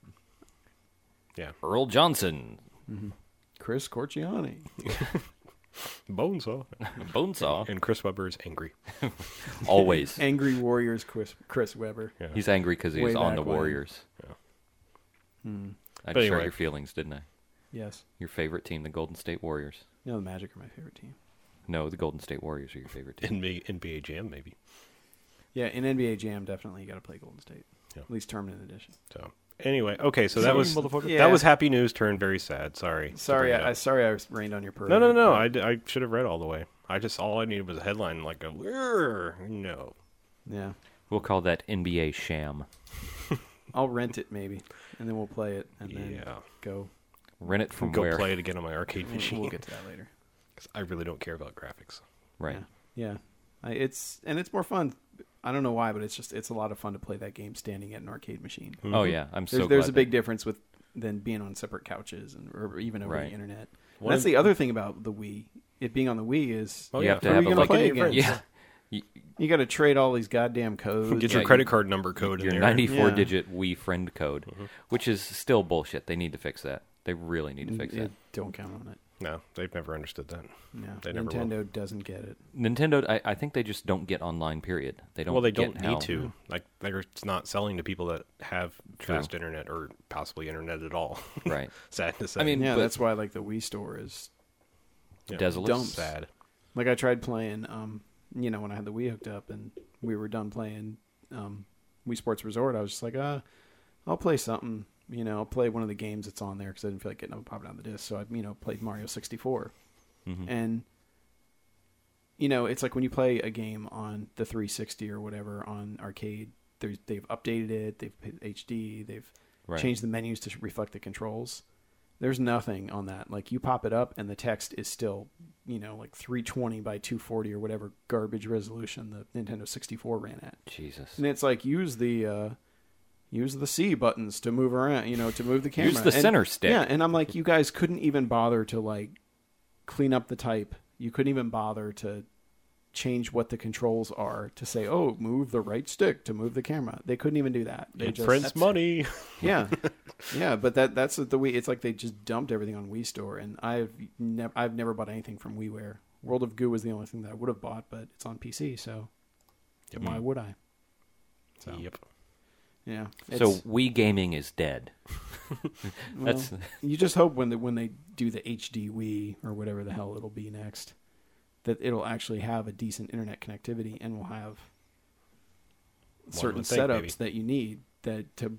yeah, Earl Johnson, Chris Corciani. Bonesaw. Bonesaw, And Chris Webber is angry. always. Angry Warriors Chris Chris Webber. Yeah. He's angry because he Way was on back the when. Warriors. Hmm. I But just hurt anyway. your feelings, didn't I? Yes. Your favorite team, the Golden State Warriors. No, the Magic are my favorite team. No, the Golden State Warriors are your favorite team. N B A, N B A Jam, maybe. Yeah, in N B A Jam, definitely you got to play Golden State. Yeah. At least tournament edition. So anyway, okay, so that Sorry, was motherfucker. that Yeah. was happy news turned very sad. Sorry. to Sorry, bring it I, I up. sorry I rained on your parade. No, no, no. I, d- I should have read all the way. I just all I needed was a headline like a "Whirr." No. Yeah. We'll call that N B A Sham. I'll rent it maybe, and then we'll play it, and then Yeah. go. Rent it from Go where? play it again on my arcade We'll, machine. we'll get to that later. 'Cause I really don't care about graphics. Right. Yeah. Yeah. I, it's and it's more fun. I don't know why, but it's just it's a lot of fun to play that game standing at an arcade machine. Mm-hmm. Oh yeah, I'm so There's, glad there's a that- big difference with than being on separate couches and or even over Right. the internet. And One that's of- the other thing about the Wii. It being on the Wii is Oh, you yeah. have to Who are have you a, gonna like, play your against? yeah. You, You got to trade all these goddamn codes. Get Yeah, your credit you- card number code in your there. ninety-four Yeah. digit Wii friend code, Mm-hmm. which is still bullshit. They need to fix that. They really need to fix Yeah, that. don't count on it. No, they've never understood that. No, They never will. Nintendo doesn't get it. Nintendo, I, I think they just don't get online. Period. They don't. well, they get don't how- need to. Like, they're not selling to people that have True. fast internet or possibly internet at all. Right. Sad to say. I mean, Yeah, but- that's why like the Wii store is Yeah. Desolate. dumb. sad. like I tried playing, um, you know, when I had the Wii hooked up and we were done playing um, Wii Sports Resort, I was just like, uh, I'll play something. You know, I'll play one of the games that's on there because I didn't feel like getting up and popping down the disc. So I, you know, played Mario sixty-four. Mhm. And, you know, it's like when you play a game on the three sixty or whatever on arcade, there's, they've updated it, they've put H D, they've Right. changed the menus to reflect the controls. There's nothing on that. Like, you pop it up and the text is still, you know, like three twenty by two forty or whatever garbage resolution the Nintendo sixty-four ran at. Jesus. And it's like, use the uh, use the C buttons to move around, you know, to move the camera. Use the And- center stick. Yeah, and I'm like, you guys couldn't even bother to, like, clean up the type. You couldn't even bother to change what the controls are to say, oh, move the right stick to move the camera. They couldn't even do that. They It just prints money. yeah, yeah, but that that's the Wii. It's like they just dumped everything on Wii Store, and I've never I've never bought anything from WiiWare. World of Goo was the only thing that I would have bought, but it's on P C, so why would I? So Yep. yeah, So it's- Wii gaming is dead. That's well, you just hope when the, when they do the H D Wii or whatever the hell it'll be next, that it'll actually have a decent internet connectivity and will have certain would think, setups maybe. that you need that to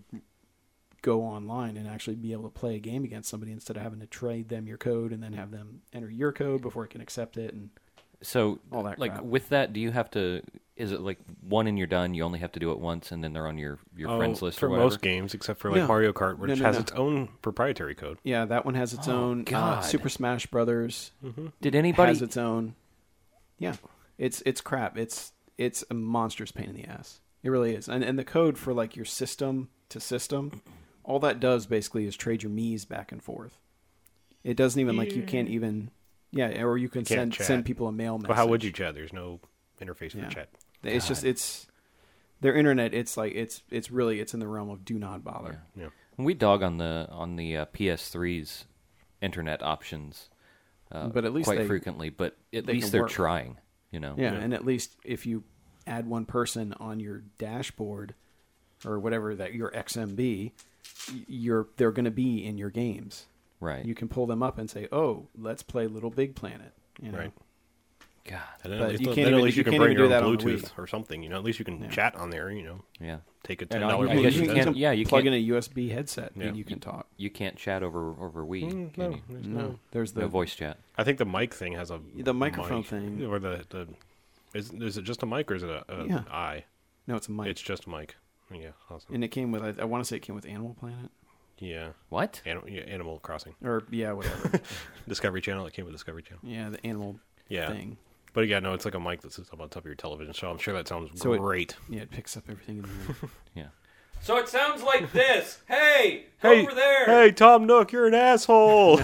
go online and actually be able to play a game against somebody instead of having to trade them your code and then have them enter your code before it can accept it and so. all that Like crap. with that, do you have to? Is it like one and you're done? You only have to do it once, and then they're on your your Oh, friends list for or whatever. most games, except for like No. Mario Kart, which No, no, has no. its own proprietary code. Yeah, that one has its Oh, own. Uh, God. Super Smash Brothers Did anybody? has its own. Yeah, it's it's crap. It's it's a monstrous pain in the ass. It really is. And and the code for like your system to system, all that does basically is trade your Mii's back and forth. It doesn't even like you can't even. Yeah, or you can You can't send chat. send people a mail message. But how would you chat? There's no interface for Yeah. chat. It's just it's their internet. It's like it's it's really it's in the realm of do not bother. Yeah. We dog on the on the uh, P S three's internet options, uh, But at least quite they- frequently. But at they least can they're work. trying. You know. Yeah, Yeah. and at least if you add one person on your dashboard or whatever that your X M B, y- you're they're going to be in your games. Right. You can pull them up and say, "Oh, let's play Little Big Planet." You know? Right. God. And then But at least, you then can't at even- least you you can can't bring even your do that own on the Bluetooth Wii. or something. You know, at least you can Yeah. chat on there. You know, Yeah. take a And ten I- dollar I guess you can can't- yeah, you plug can't- in a U S B headset Yeah. and you can talk. You can't chat over over Wii. Mm, can no, you? there's No, no. there's the No voice chat. I think the mic thing has a The microphone mic. thing. or the the is is it just a mic or is it a, a Yeah. eye? No, it's a mic, It's just a mic. Yeah, awesome. and it came with. I, I want to say it came with Animal Planet, yeah, What? Anim- yeah, Animal Crossing, or yeah, whatever. Discovery Channel. It came with Discovery Channel. yeah, the animal Yeah, thing. but yeah, no, it's like a mic that sits up on top of your television. So I'm sure that sounds So it- great. Yeah, it picks up everything in the room. Yeah. So it sounds like this. Hey, hey, over there. hey, Tom Nook, you're an asshole.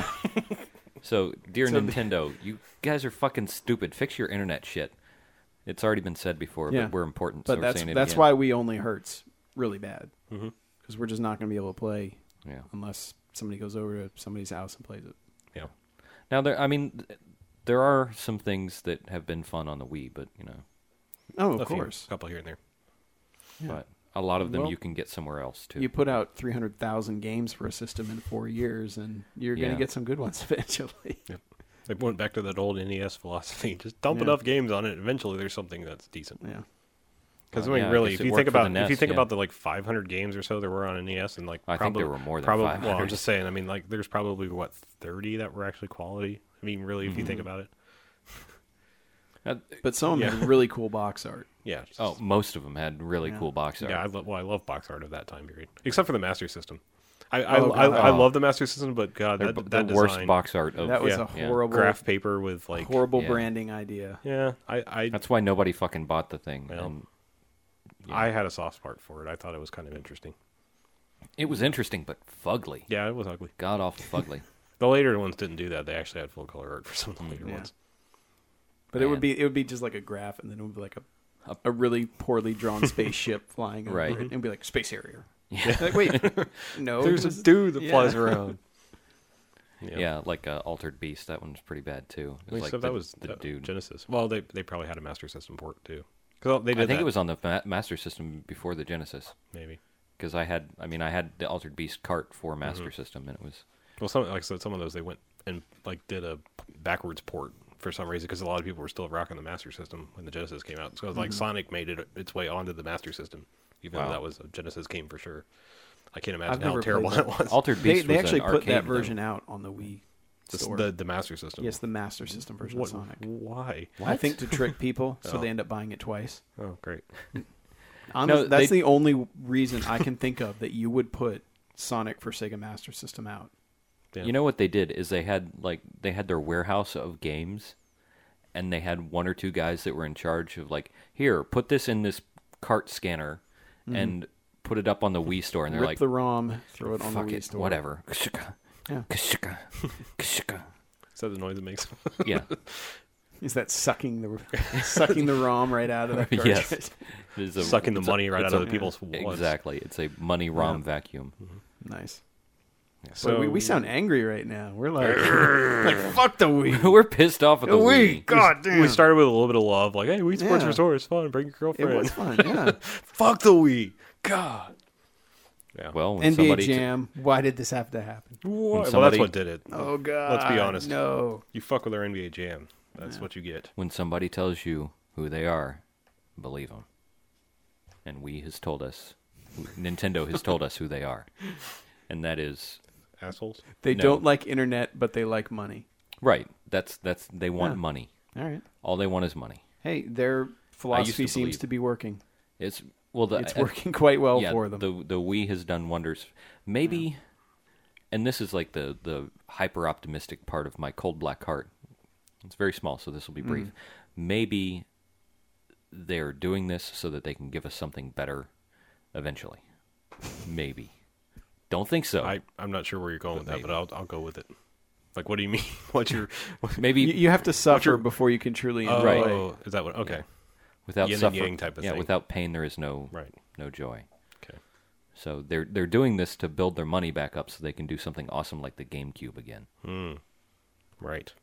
So, dear So the- Nintendo, you guys are fucking stupid. Fix your internet shit. It's already been said before, Yeah. but we're important, But so that's we're saying it that's again. why we only hurts really bad because Mhm. we're just not going to be able to play Yeah. unless somebody goes over to somebody's house and plays it. yeah, Now, there. I mean, th- there are some things that have been fun on the Wii, but you know, Oh, a of few, course. a couple here and there. Yeah. but a lot of them Well, you can get somewhere else too. You put out three hundred thousand games for a system in four years, and you're going Yeah. to get some good ones eventually. They went back to that old N E S philosophy. Just dump Yeah. enough games on it. Eventually, there's something that's decent. Yeah. Because Well, I mean, yeah, I really, guess if it you worked think for the about if you N E S, think yeah. about the like five hundred games or so there were on N E S, and like I think probably, there were more than probably, five Well, I'm hundred. just saying. I mean, like there's probably what thirty that were actually quality. I mean, really, if you think Mhm. about it, Uh, But some of them Yeah. had really cool box art. yeah. it's oh, just- most of them had really Yeah. cool box art. yeah. I love well, I love box art of that time period, except for the Master System. I I, Oh, I, God. I Oh. love the Master System, but God, They're that, b- that the worst design, box art of That was yeah. a yeah. horrible, graph paper with like horrible Yeah. branding idea. yeah. I I, That's why nobody fucking bought the thing. Well, and, yeah. I had a soft spot for it. I thought it was kind of interesting. It was interesting, but fugly. Yeah, it was ugly. God awful fugly. The later ones didn't do that. They actually had full color art for some of the later Yeah. ones. But it would Man. be it would be just like a graph, and then it would be like a a really poorly drawn spaceship flying over Right. it, and it'd be like space harrier. Yeah. Like, wait, no, There's this- a dude that yeah. flies around. Yeah, like uh, Altered Beast. That one's pretty bad too. It I mean, like so the, that was the that- dude. Genesis. Well, they they probably had a Master System port too. Because they did I think that, it was on the ma- Master System before the Genesis. maybe. Because I had, I mean, I had the Altered Beast cart for Master Mm-hmm. System, and it was Well, some like I said, some of those they went and like did a backwards port for some reason because a lot of people were still rocking the Master System when the Genesis came out. So it was like Sonic made it its way onto the Master System, even Wow. though that was a Genesis game for sure. I can't I've imagine how never terrible played that that. was. Altered They, Beast. they was actually an put arcade, that though. version out on the Wii The, store. the the Master System. yes, the Master System version What? of Sonic. Why? I think to trick people, so Oh. they end up buying it twice. Oh, great. Honest, No, that's they- the only reason I can think of that you would put Sonic for Sega Master System out. Yeah. You know what they did is they had like they had their warehouse of games, and they had one or two guys that were in charge of like, here, put this in this cart scanner, and put it up on the Wii store, and they're Rip like, the ROM, throw it on fuck the Wii it, store. whatever. Yeah. Kashika, kashika. Is that the noise it makes? Yeah. Is that sucking the sucking the ROM right out of the cartridge? Yes. It is a- Sucking the it's a- money right it's out of a- the people's wallets. Exactly. It's a money ROM Yeah. vacuum. Nice. So So we, we sound angry right now. We're like, like fuck the Wii. We're pissed off at the Wii. God damn. we started with a little bit of love, like, "Hey, Wii Sports Yeah. Resort is fun. Bring your It girlfriend." was fun. Yeah. Fuck the Wii. God. Yeah. Well, when N B A somebody t- Jam. Why did this have to happen? What? Well, somebody- that's what did it. Oh God. Let's be honest. No. You fuck with our N B A Jam. That's what you get. when somebody tells you who they are, believe them. And we has told us, Nintendo has told us who they are, and that is Assholes. They No. don't like internet, but they like money. right. That's that's they want Yeah. money. All right. All they want is money. Hey, their philosophy to seems believe- to be working. It's well, the, It's uh, working quite well yeah, for them. The the Wii has done wonders. Maybe, and this is like the the hyper optimistic part of my cold black heart. It's very small, so this will be brief. Mm. Maybe they're doing this so that they can give us something better eventually. Maybe. Don't think so. I, I'm not sure where you're going with that, maybe. but I'll I'll go with it. Like, what do you mean? What's your? Maybe you, you have to suffer your- before you can truly Oh, enjoy. is that what? Okay. without yin and suffer- yang type of yeah, thing. without pain there is no Right. no joy. Okay. So they're they're doing this to build their money back up so they can do something awesome like the GameCube again. Hmm. Right.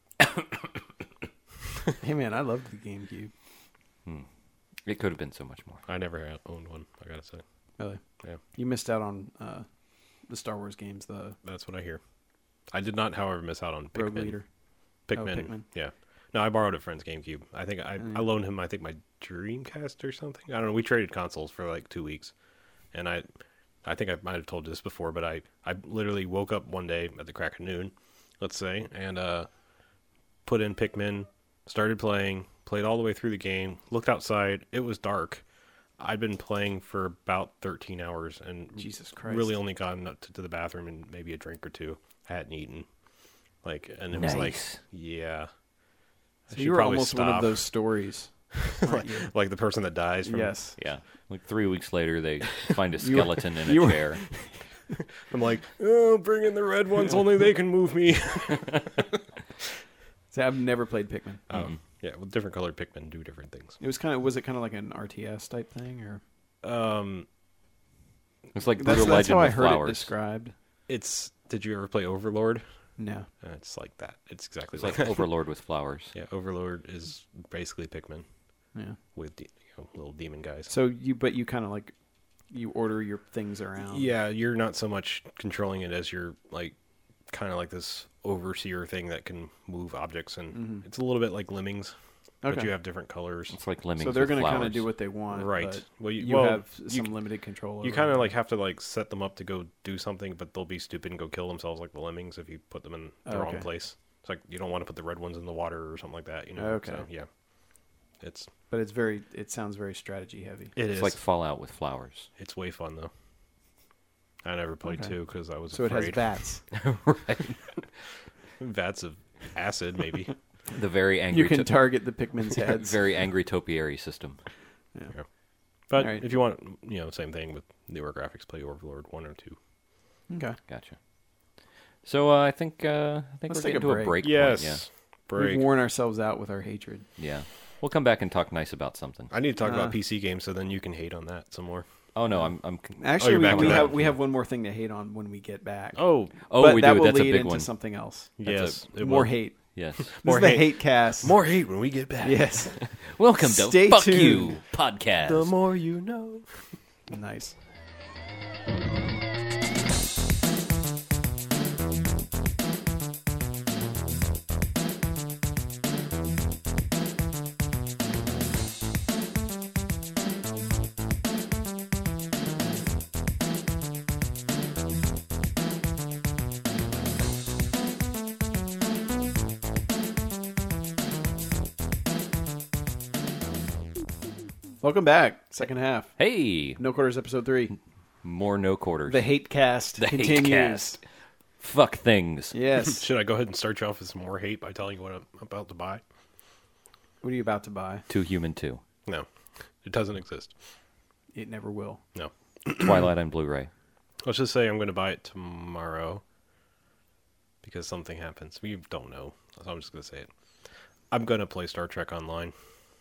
Hey man, I loved the GameCube. It could have been so much more. I never had owned one. I gotta say. Really? Yeah. You missed out on uh, the Star Wars games, the That's what I hear. I did not, however, miss out on Pikmin. Rogue Leader. Pikmin. Oh, Pikmin. Yeah. No, I borrowed a friend's GameCube. I think I, Mm. I loaned him, I think, my Dreamcast or something. I don't know. We traded consoles for like two weeks. And I I think I might have told you this before, but I, I literally woke up one day at the crack of noon, let's say, and uh, put in Pikmin, started playing, played all the way through the game, looked outside. It was dark. I'd been playing for about thirteen hours and Jesus Christ. really only gotten up to, to the bathroom and maybe a drink or two. I hadn't eaten. Like, and it was like, Nice. yeah. I So should you were probably almost one of stop. those stories. weren't you? Like the person that dies from. Yes. Yeah. Like three weeks later, they find a You were- skeleton in a you were- chair. I'm like, oh, bring in the red ones. Only they can move me. See, I've never played Pikmin. Oh, yeah. Well, different colored Pikmin do different things. It was kind of was it kind of like an R T S type thing, or Um, It's like that's, Brutal that's Legend how I with heard flowers. it described. it's. Did you ever play Overlord? No. Uh, It's like that. It's exactly It's like, like that. Overlord with flowers. Yeah, Overlord is basically Pikmin Yeah. with de- you know, little demon guys. So you, but you kind of like you order your things around. Yeah, you're not so much controlling it as you're like kind of like this overseer thing that can move objects, and Mm-hmm. it's a little bit like Lemmings, but Okay. you have different colors. It's like lemmings. So they're going to kind of do what they want, Right. But Well, you- you well, have you some c- limited control. You over kind of them. like have to like set them up to go do something, but they'll be stupid and go kill themselves like the Lemmings if you put them in the Oh, wrong okay. place. It's like you don't want to put the red ones in the water or something like that. You know. Okay. So, yeah. It's But it's very. It sounds very strategy heavy. it It's is like Fallout with flowers. It's way fun though. I never played Okay. two because I was So it afraid. has bats. Right. Vats of acid, maybe. The very angry. You can to- target the Pikmin's heads. very angry topiary system. But Alright. if you want, you know, same thing with newer graphics, play Overlord one or two. Okay. Gotcha. So uh, I think uh, I think Let's we're take a getting to a break. break. Yes. Point. Break. We've worn ourselves out with our hatred. Yeah. Yeah. We'll come back and talk nice about something. I need to talk Uh. about P C games, so then you can hate on that some more. Oh no, I'm I'm. Actually, you're we, back we with have that. we have one more thing to hate on when we get back. Oh, Oh, but we that do. will That's a lead big into one. something else. yes. it More will. hate. Yes. This More is the hate. hate cast. More hate when we get back. Yes. Welcome to Stay Fuck tuned. You podcast. The more you know. Nice. Welcome back. Second half. Hey, No Quarters, episode three. more no quarters. The hate cast The hate continues. cast. Fuck things. Yes. Should I go ahead and start you off with some more hate by telling you what I'm about to buy? What are you about to buy? Two Human two. No, it doesn't exist. It never will. No. Twilight on Blu-ray. Let's just say I'm going to buy it tomorrow because something happens. We don't know, so I'm just going to say it. I'm going to play Star Trek Online.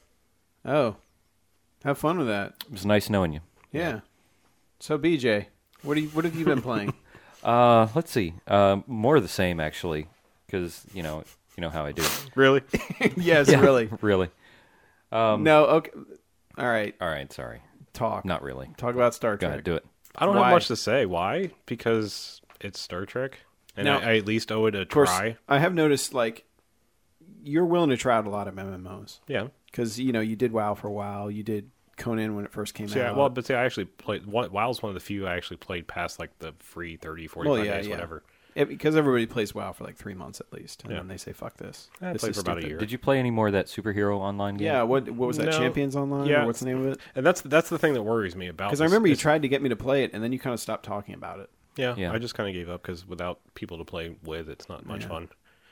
Oh. Have fun with that. It was nice knowing you. Yeah. So B J, what do you what have you been playing? Uh, let's see. Uh, more of the same actually, because you know you know how I do. Really? Yes, really. Really. Um, No, okay. All right. All right. Sorry. Talk. Not really. Talk about Star Go Trek. ahead. Do it. I don't Why? have much to say. Why? Because it's Star Trek, and Now- I, I at least owe it a Of course, try. I have noticed like you're willing to try out a lot of M M Os Yeah. because you know you did WoW for a while. You did Conan when it first came So, yeah, out. well, but see, I actually played. one- WoW's one of the few I actually played past like the free thirty, forty-five Well, yeah, days, yeah. whatever. It- because everybody plays WoW for like three months at least, and Yeah. then they say "fuck this." I this played is for about a stupid. year. Did you play any more of that superhero online game? Yeah. What what was that? No. Champions Online? Yeah. Or what's the name of it? And that's that's the thing that worries me about. Because I this. remember you It's- tried to get me to play it, and then you kind of stopped talking about it. Yeah, Yeah. I just kind of gave up because without people to play with, it's not much Yeah. fun.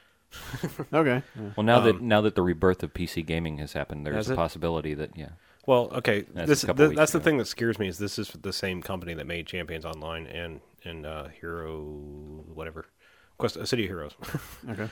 Okay. Yeah. Well, now that Um, now that the rebirth of P C gaming has happened, there's Has a it? possibility that yeah. Well, okay, That's this a couple th- weeks that's the ago. thing that scares me is this is the same company that made Champions Online and and uh, Hero whatever, Quest uh, City of Heroes. Okay.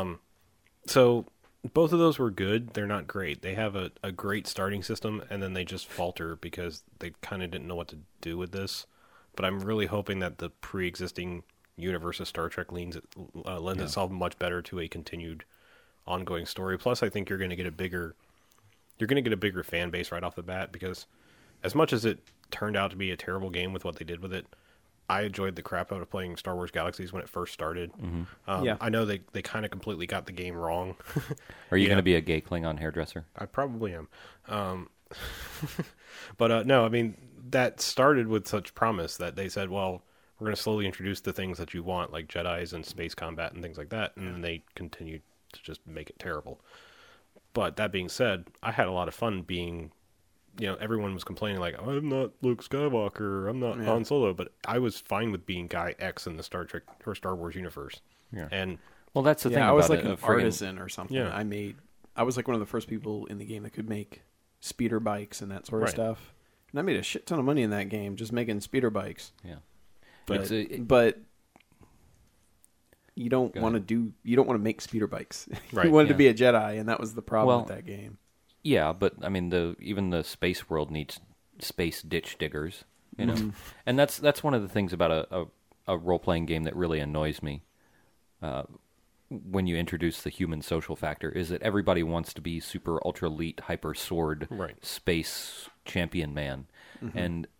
So both of those were good. They're not great. They have a, a great starting system, and then they just falter because they kind of didn't know what to do with this. But I'm really hoping that the pre-existing universe of Star Trek leans uh, lends Yeah. itself much better to a continued, ongoing story. Plus, I think you're going to get a bigger, you're going to get a bigger fan base right off the bat because, as much as it turned out to be a terrible game with what they did with it, I enjoyed the crap out of playing Star Wars Galaxies when it first started. Um, Yeah. I know they, they kind of completely got the game wrong. Are you Yeah. going to be a gay Klingon hairdresser? I probably am. Um, but uh, no, I mean, that started with such promise that they said, well, we're going to slowly introduce the things that you want, like Jedis and space combat and things like that. And then they continued to just make it terrible. But that being said, I had a lot of fun being, you know, everyone was complaining like, I'm not Luke Skywalker, I'm not Yeah. Han Solo, but I was fine with being Guy X in the Star Trek or Star Wars universe. Yeah. And Well, that's the thing. Yeah, I was about like it, an a friggin- artisan or something. Yeah. I made. I was like one of the first people in the game that could make speeder bikes and that sort of Right. stuff. And I made a shit ton of money in that game just making speeder bikes. Yeah. But It's a- it- but you don't Go want to ahead. do. You don't want to make speeder bikes. Right, you wanted yeah. to be a Jedi, and that was the problem Well, with that game. Yeah, but I mean, the even the space world needs space ditch diggers, you know, Mm-hmm. and that's that's one of the things about a, a, a role playing game that really annoys me. Uh, when you introduce the human social factor, is that everybody wants to be super ultra elite hyper sword Right. space champion man, Mm-hmm. and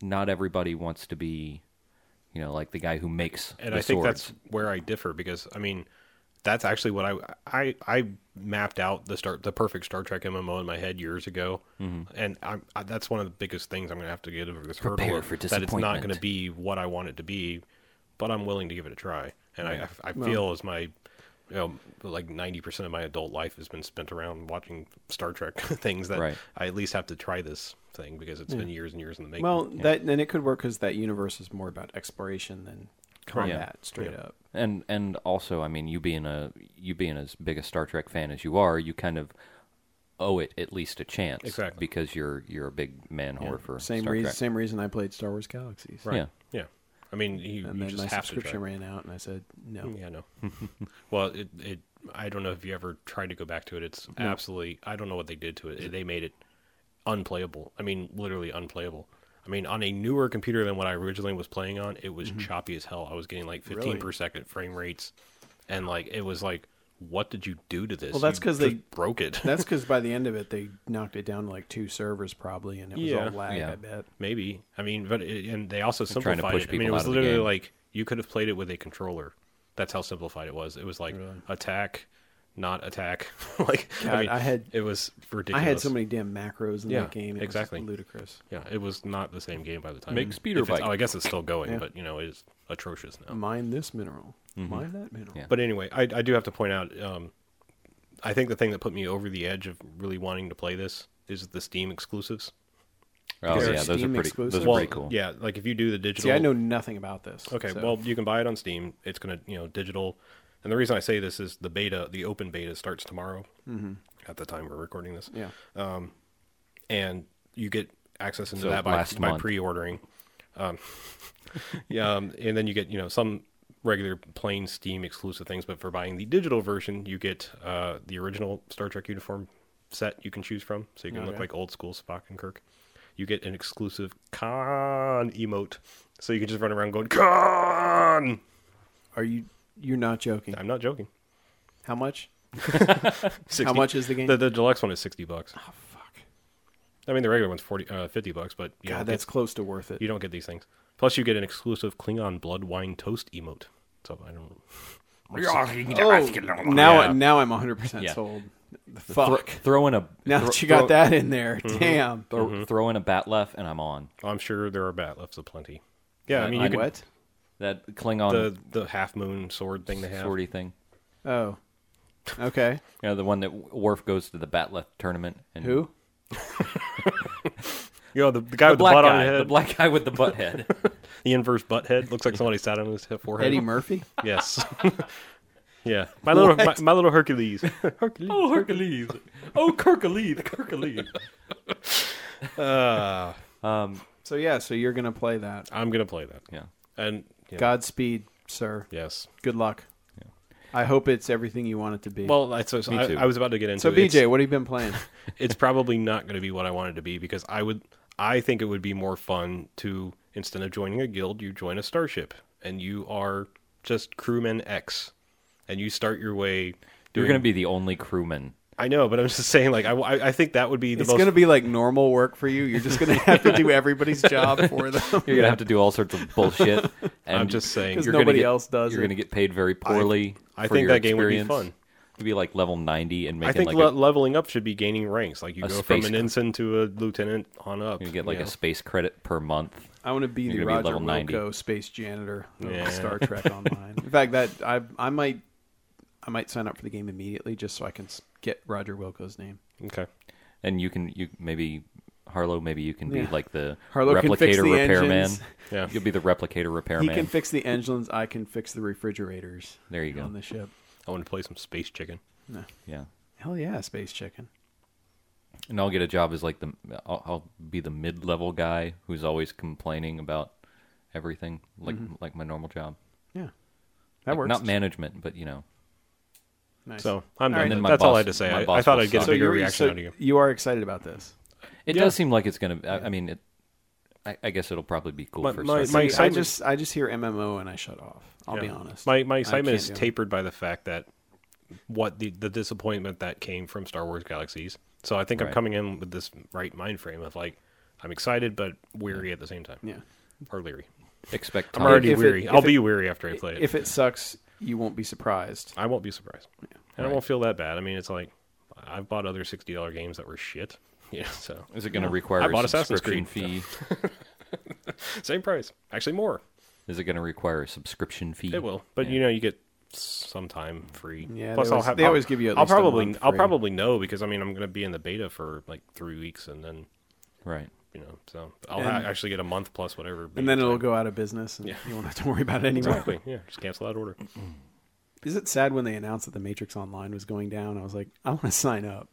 not everybody wants to be, you know, like the guy who makes And the I think swords. that's where I differ because I mean, that's actually what I I I mapped out the start the perfect Star Trek M M O in my head years ago, mm-hmm. and I, I, that's one of the biggest things I'm going to have to get over this Prepare hurdle for that it's not disappointment. going to be what I want it to be, but I'm willing to give it a try. And Yeah. I I, I Well- feel as my you know like ninety percent of my adult life has been spent around watching Star Trek things that Right. I at least have to try this thing because it's Yeah. been years and years in the making. Well, that then it could work because that universe is more about exploration than combat, straight Yeah. up. And and also, I mean, you being a you being as big a Star Trek fan as you are, you kind of owe it at least a chance, Exactly. because you're you're a big man whore for Same Star reason. Trek. Same reason I played Star Wars Galaxies. Right. Yeah. Yeah. I mean, you, And you then just my have to try. subscription ran out, and I said no. Yeah, no. Well, it, it. I don't know if you ever tried to go back to it. It's No. absolutely. I don't know what they did to it. They made it unplayable. I mean, literally unplayable. I mean, on a newer computer than what I originally was playing on, it was choppy as hell. I was getting like fifteen Really? per second frame rates, and like it was like, what did you do to this? Well, that's You 'cause just they- broke it. That's because by the end of it, they knocked it down to like two servers probably, and it was Yeah. all lag. Yeah. I bet. Maybe. I mean, but it, and they also They're trying to simplified push it. I mean, it people was out of the literally game. like you could have played it with a controller. That's how simplified it was. It was like Really? attack, not attack. like God, I mean, I had it was ridiculous. I had so many damn macros in Yeah, that game. It exactly. was ludicrous. Yeah, it was not the same game by the time. Make speeder If it's- bike. Oh, I guess it's still going, Yeah. but you know, it's atrocious now. Mine this mineral. Mhm. Mine that mineral. Yeah. But anyway, I, I do have to point out. Um, I think the thing that put me over the edge of really wanting to play this is the Steam exclusives. Oh They're yeah, those are Steam pretty. exclusive? Those are Well, pretty cool. yeah, like if you do the digital. See, I know nothing about this. Okay, so- well, you can buy it on Steam. It's gonna, you know, digital. And the reason I say this is the beta, the open beta starts tomorrow. Mhm. At the time we're recording this, yeah. and you get access into So that by, last by month. pre-ordering. Um, yeah, um, and then you get, you know, some regular plain Steam exclusive things. But for buying the digital version, you get uh, the original Star Trek uniform set you can choose from, so you can look Okay. like old school Spock and Kirk. You get an exclusive Khan emote, so you can just run around going Khan. Are you? You're not joking. I'm not joking. How much? sixty How much is the game? The, the deluxe one is sixty bucks. Oh fuck! I mean, the regular one's forty, uh, fifty bucks, but you God, don't that's get, close to worth it. you don't get these things. Plus, you get an exclusive Klingon blood wine toast emote. So I don't. Oh, now, Yeah. now I'm one hundred percent Yeah. sold. Thro- Fuck. throw in a now thro- that you got throw- that in there, damn. Throw, throw in a bat left, and I'm on. I'm sure there are bat lefts aplenty. Yeah, I Uh, mean, I- you can What? That Klingon the the half moon sword thing they have. swordy thing. Oh. Okay. You know, the one that Worf goes to the bat left tournament. And Who? You know, the, the guy The with the black butt guy. on his head, The black guy with the butt head. the inverse butt head, looks like somebody sat on his hip forehead. Eddie Murphy? Yes. Yeah, my little my, What? my little Hercules. Hercules. Oh, Hercules. Oh, Hercules. Hercules. Uh, Um, So yeah, so you're gonna play that. I'm gonna play that. yeah. And yeah, Godspeed, sir. yes. Good luck. I hope it's everything you want it to be. Well, I, so, so Me I, too. I was about to get into so it. B J, It's- what have you been playing? it's probably not going to be what I wanted to be because I would I think it would be more fun to instead of joining a guild, you join a starship and you are just crewman X and you start your way. You're doing- going to be the only crewman. I know, but I'm just saying, like I, I I think that would be the It's most. gonna be like normal work for you. You're just gonna have to do everybody's job for them You're going to have to do all sorts of bullshit. And I'm just saying. because you're gonna nobody get- else does You're it. going to get paid very poorly. I for think your that game would be experience. fun. You'd be like level ninety and I making think like le- a, leveling up should be gaining ranks. Like you a go from space an cr- ensign to a lieutenant on up. you get like know? a space credit per month. I want to be You're the gonna be Roger level ninety. Wilco space janitor of Yeah. Star Trek Online. In fact, that I I might I might sign up for the game immediately just so I can s- get Roger Wilco's name. Okay. And you can you maybe Harlow maybe you can be Yeah. like the Harlow can fix replicator the repairman. engines. Yeah. You'll be the replicator He repairman. can fix the engines. I can fix the refrigerators There you go. on the ship. I want to play some space chicken. Yeah. Hell yeah, space chicken. And I'll get a job as like the I'll, I'll be the mid-level guy who's always complaining about everything like like my normal job. Yeah, that Like, works. Not management, but you know. Nice. So I'm All right. done. then my That's all I boss- had to say. my I, I boss thought will I'd get a suck. so bigger you're, reaction so out of you. you are excited about this. It Yeah. does seem like it's gonna. I, I mean, it. I, I guess it'll probably be cool My- for my- Star my Trek. See, I excitement- just I just hear M M O and I shut off. I'll be Yeah. honest. My my I excitement can't is do it. tapered by the fact that what the the disappointment that came from Star Wars Galaxies. So I think I'm Right. coming in with this right mind frame of like, I'm excited, but weary at the same time. Yeah. Or leery. Expect I'm time. already If it- weary. if I'll it- be weary after I play it. If it sucks, you won't be surprised. I won't be surprised. Yeah. And Right. I won't feel that bad. I mean, it's like, I've bought other sixty dollars games that were shit. Yeah, so. Is it going to Yeah. require I a bought Assassin's subscription Creed. fee? Same price. Actually, more. Is it going to require a subscription fee? It will. But, Yeah. you know, you get some time free. Yeah, Plus, they I'll always- have. they I'll- always give you at I'll least a probably. month I'll free. probably know because I mean I'm going to be in the beta for like three weeks and then Right. you know so I'll And- ha- actually get a month plus whatever. And beta then it'll time. go out of business, and Yeah. you won't have to worry about it anymore. Exactly. Yeah. Just cancel that order. Is it sad when they announced that the Matrix Online was going down? I was like, I want to sign up.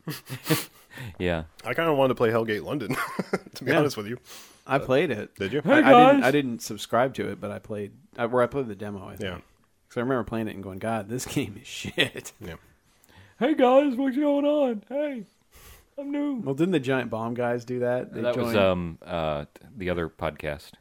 Yeah. I kind of wanted to play Hellgate London. To be Yeah. honest with you, I played it. did you? I, I didn't. I didn't subscribe to it, but I played. I, where I played the demo. I think. Yeah. Because I remember playing it and going, God, this game is shit. Yeah. Hey guys, what's going on? Hey, I'm new. Well, didn't the Giant Bomb guys do that? They That was joined- um uh the other podcast.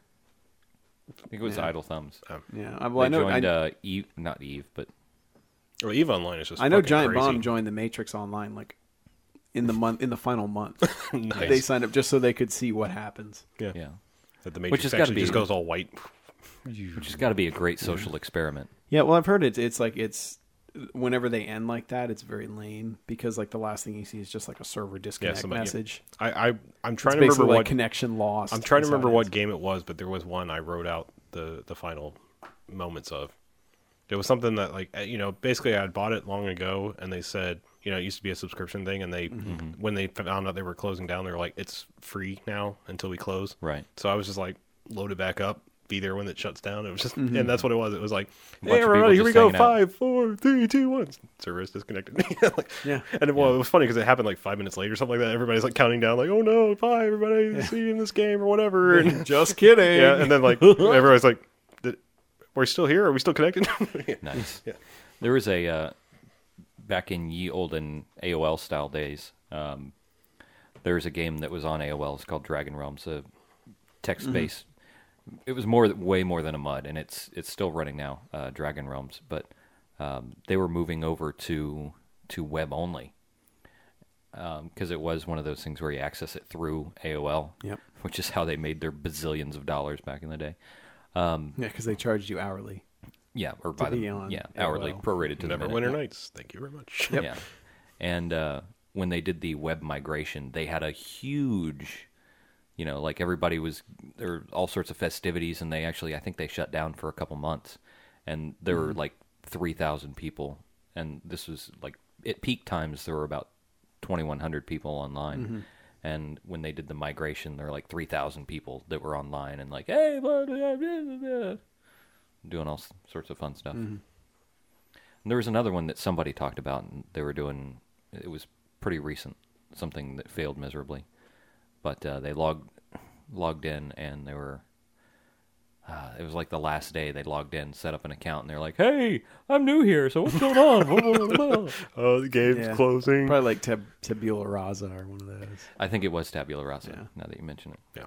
I think it was Yeah. Idle Thumbs. Yeah. I, well, I they know. joined I, uh, Eve, not Eve, but Well, Eve Online is just. I know fucking Giant crazy. Bomb joined the Matrix Online like in the month in the final month. Nice. They signed up just so they could see what happens. yeah. yeah, That the Which Matrix has gotta actually be- just goes all white. which has got to be a great social experiment. Yeah. Well, I've heard it. It's like it's whenever they end like that, it's very lame because like the last thing you see is just like a server disconnect somebody- yeah. message. I, I I'm trying It's to remember basically what like connection lost. I'm trying to That's how remember it what is. game it was, but there was one I wrote out the the final moments of. It was something that like you know basically I had bought it long ago, and they said you know it used to be a subscription thing, and they Mm-hmm. when they found out they were closing down, they were like it's free now until we close. Right. So I was just like load it back up, be there when it shuts down. It was just Mm-hmm. and that's what it was. It was like A bunch hey of everybody, people here we just go, hanging out. five, four, three, two, one. Service disconnected. Like, Yeah. and it, well, it was funny because it happened like five minutes later, or something like that. Everybody's like counting down, like, "Oh no, bye, everybody, see you in this game or whatever." And, Just kidding. yeah, and then like everybody's like, Did, "We're still here? Are we still connected?" Yeah. Nice. Yeah. There was a uh, back in ye olden A O L style days. Um, there was a game that was on A O L. It's called Dragon Realms, a text based. It was more, way more than a MUD, and it's it's still running now. Uh, Dragon Realms, but um, they were moving over to to web only because it was one of those things where you access it through A O L, Yep. which is how they made their bazillions of dollars back in the day. Yeah, because they charged you hourly. Yeah, or by be the on yeah A O L. hourly prorated to the Never minute. winter yeah. nights. Thank you very much. Yeah. And uh, when they did the web migration, they had a huge, you know, like everybody was, there were all sorts of festivities, and they actually, I think they shut down for a couple months. And there were like three thousand people. And this was like, at peak times, there were about twenty-one hundred people online. And when they did the migration, there were like three thousand people that were online and like, hey, blah, blah, blah, blah, blah, doing all s- sorts of fun stuff. And there was another one that somebody talked about, and they were doing, it was pretty recent, something that failed miserably. But uh, they logged logged in, and they were, uh, it was like the last day they logged in, set up an account, and they're like, hey, I'm new here, so what's going on? Blah, blah, blah, blah. Oh, the game's Yeah. closing. Probably like tab- Tabula Rasa or one of those. I think it was Tabula Rasa, Yeah. now that you mention it. Yeah.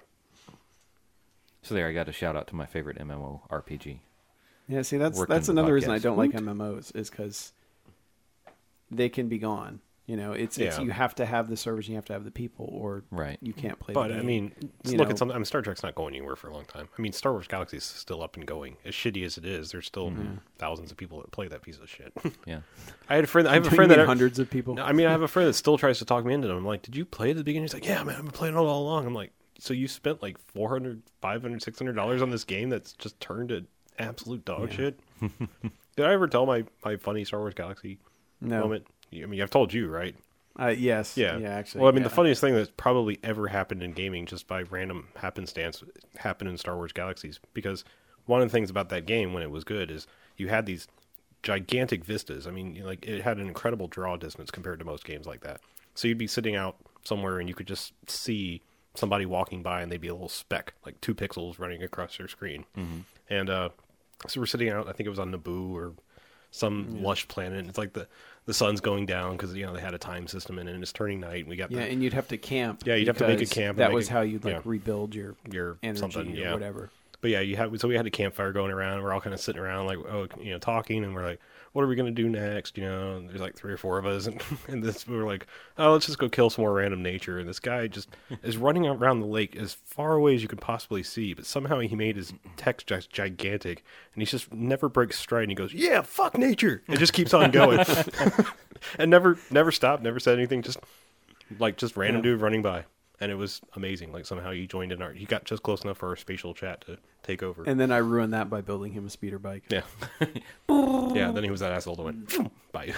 So there, I got a shout out to my favorite M M O R P G. Yeah, see, that's Worked that's in the another reason I podcast. don't like M M Os is because they can be gone. You know, it's it's Yeah. you have to have the servers, and you have to have the people, or Right. you can't play. But the I game. mean, let's You look know. at something. I mean, Star Trek's not going anywhere for a long time. I mean, Star Wars Galaxy is still up and going. As shitty as it is, there's still thousands of people that play that piece of shit. Yeah. I had a friend. I have a You friend mean that hundreds of people. No, I mean, I have a friend that still tries to talk me into them. I'm like, did you play at the beginning? He's like, yeah, man, I've been playing it all along. I'm like, so you spent like four hundred, five hundred, six hundred dollars on this game that's just turned to absolute dog Yeah. shit? Did I ever tell my, my funny Star Wars Galaxy no. moment? I mean, I've told you, right? Uh, yes. Yeah. Yeah. Actually. Well, I mean, yeah. the funniest thing that's probably ever happened in gaming, just by random happenstance, happened in Star Wars Galaxies. Because one of the things about that game when it was good is you had these gigantic vistas. I mean, you know, like it had an incredible draw distance compared to most games like that. So you'd be sitting out somewhere and you could just see somebody walking by, and they'd be a little speck, like two pixels running across their screen. Mm-hmm. And uh, so we're sitting out. I think it was on Naboo or some lush planet. And it's like the the sun's going down because you know they had a time system in it, and it's turning night. And we got Yeah, the, and you'd have to camp. Yeah, you'd have to make a because camp and That make was a- how you'd like yeah. rebuild your your energy something, or yeah. whatever. But yeah, you have so we had a campfire going around. We're all kind of sitting around, like, oh, you know, talking, and we're like, what are we gonna do next? You know, and there's like three or four of us, and and this we were like, oh, let's just go kill some more random nature. And this guy just is running around the lake as far away as you can possibly see, but somehow he made his text just gigantic, and he just never breaks stride. And he goes, yeah, fuck nature, and just keeps on going, and never never stopped, never said anything, just like just random Yeah. dude running by. And it was amazing. Like somehow he joined in our, he got just close enough for our spatial chat to take over. And then I ruined that by building him a speeder bike. Yeah. Yeah, then he was that asshole that went, bye.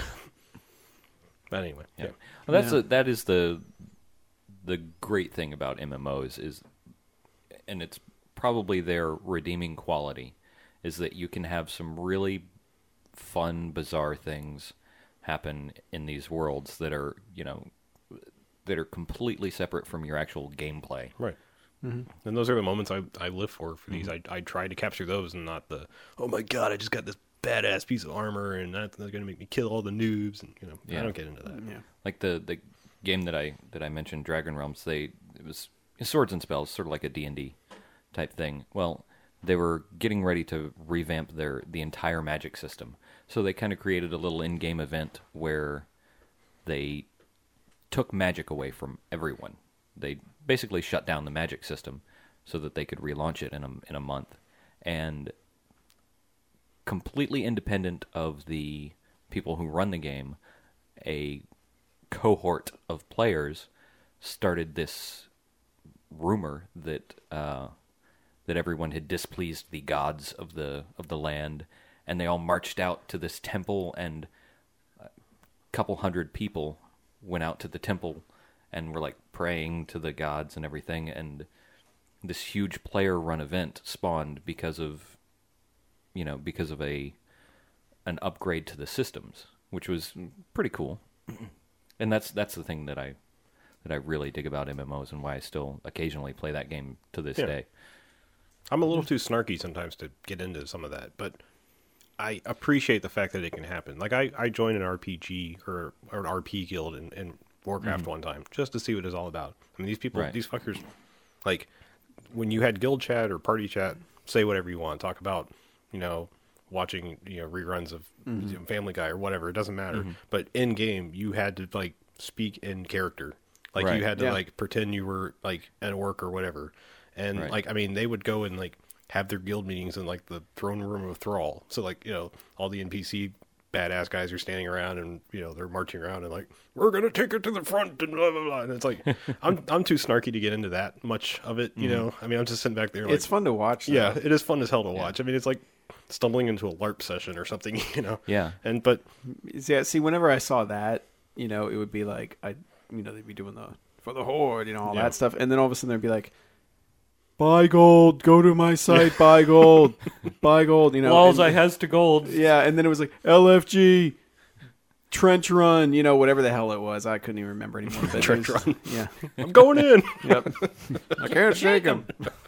But anyway, Yeah. yeah. Well, that's Yeah. a, that is the the great thing about M M Os is, and it's probably their redeeming quality, is that you can have some really fun, bizarre things happen in these worlds that are, you know, that are completely separate from your actual gameplay. Right. Mm-hmm. And those are the moments I, I live for, for these. I, I try to capture those and not the, oh my god, I just got this badass piece of armor and that's going to make me kill all the noobs. And, you know, Yeah. I don't get into that. Yeah. Like the, the game that I that I mentioned, Dragon Realms, they it was swords and spells, sort of like a D and D type thing. Well, they were getting ready to revamp their the entire magic system. So they kind of created a little in-game event where they took magic away from everyone. They basically shut down the magic system so that they could relaunch it in a, in a month. And completely independent of the people who run the game, a cohort of players started this rumor that uh, that everyone had displeased the gods of the of the land, and they all marched out to this temple, and a couple hundred people went out to the temple and were like praying to the gods and everything, and this huge player run event spawned because of you know because of a an upgrade to the systems, which was pretty cool. And that's that's the thing that I that I really dig about M M Os and why I still occasionally play that game to this Yeah. day. I'm a little too snarky sometimes to get into some of that, but I appreciate the fact that it can happen. Like I, I joined an R P G or, or an R P guild in, in Warcraft one time just to see what it's all about. I mean, these people, Right. these fuckers, like when you had guild chat or party chat, say whatever you want, talk about, you know, watching, you know, reruns of you know, Family Guy or whatever. It doesn't matter. But in game, you had to like speak in character. Like Right. you had to Yeah. like pretend you were like an orc or whatever. And Right. like, I mean, they would go and like have their guild meetings in like the throne room of Thrall. So like, you know, all the N P C badass guys are standing around and, you know, they're marching around and like, we're going to take it to the front and blah, blah, blah. And it's like, I'm, I'm too snarky to get into that much of it. You know, I mean, I'm just sitting back there. Like, It's fun to watch. though. yeah, it is fun as hell to watch. I mean, it's like stumbling into a LARP session or something, you know? Yeah. And, but Yeah. See, whenever I saw that, you know, it would be like I, you know, they'd be doing the for the horde, you know, all Yeah. that stuff, and then all of a sudden they'd be like, "Buy gold, go to my site, buy gold, buy gold," you know. Walls and- I has to gold. Yeah, and then it was like L F G, Trench Run, you know, whatever the hell it was. I couldn't even remember anymore. But it Trench was- Run. Yeah. I'm going in. Yep. I can't shake him.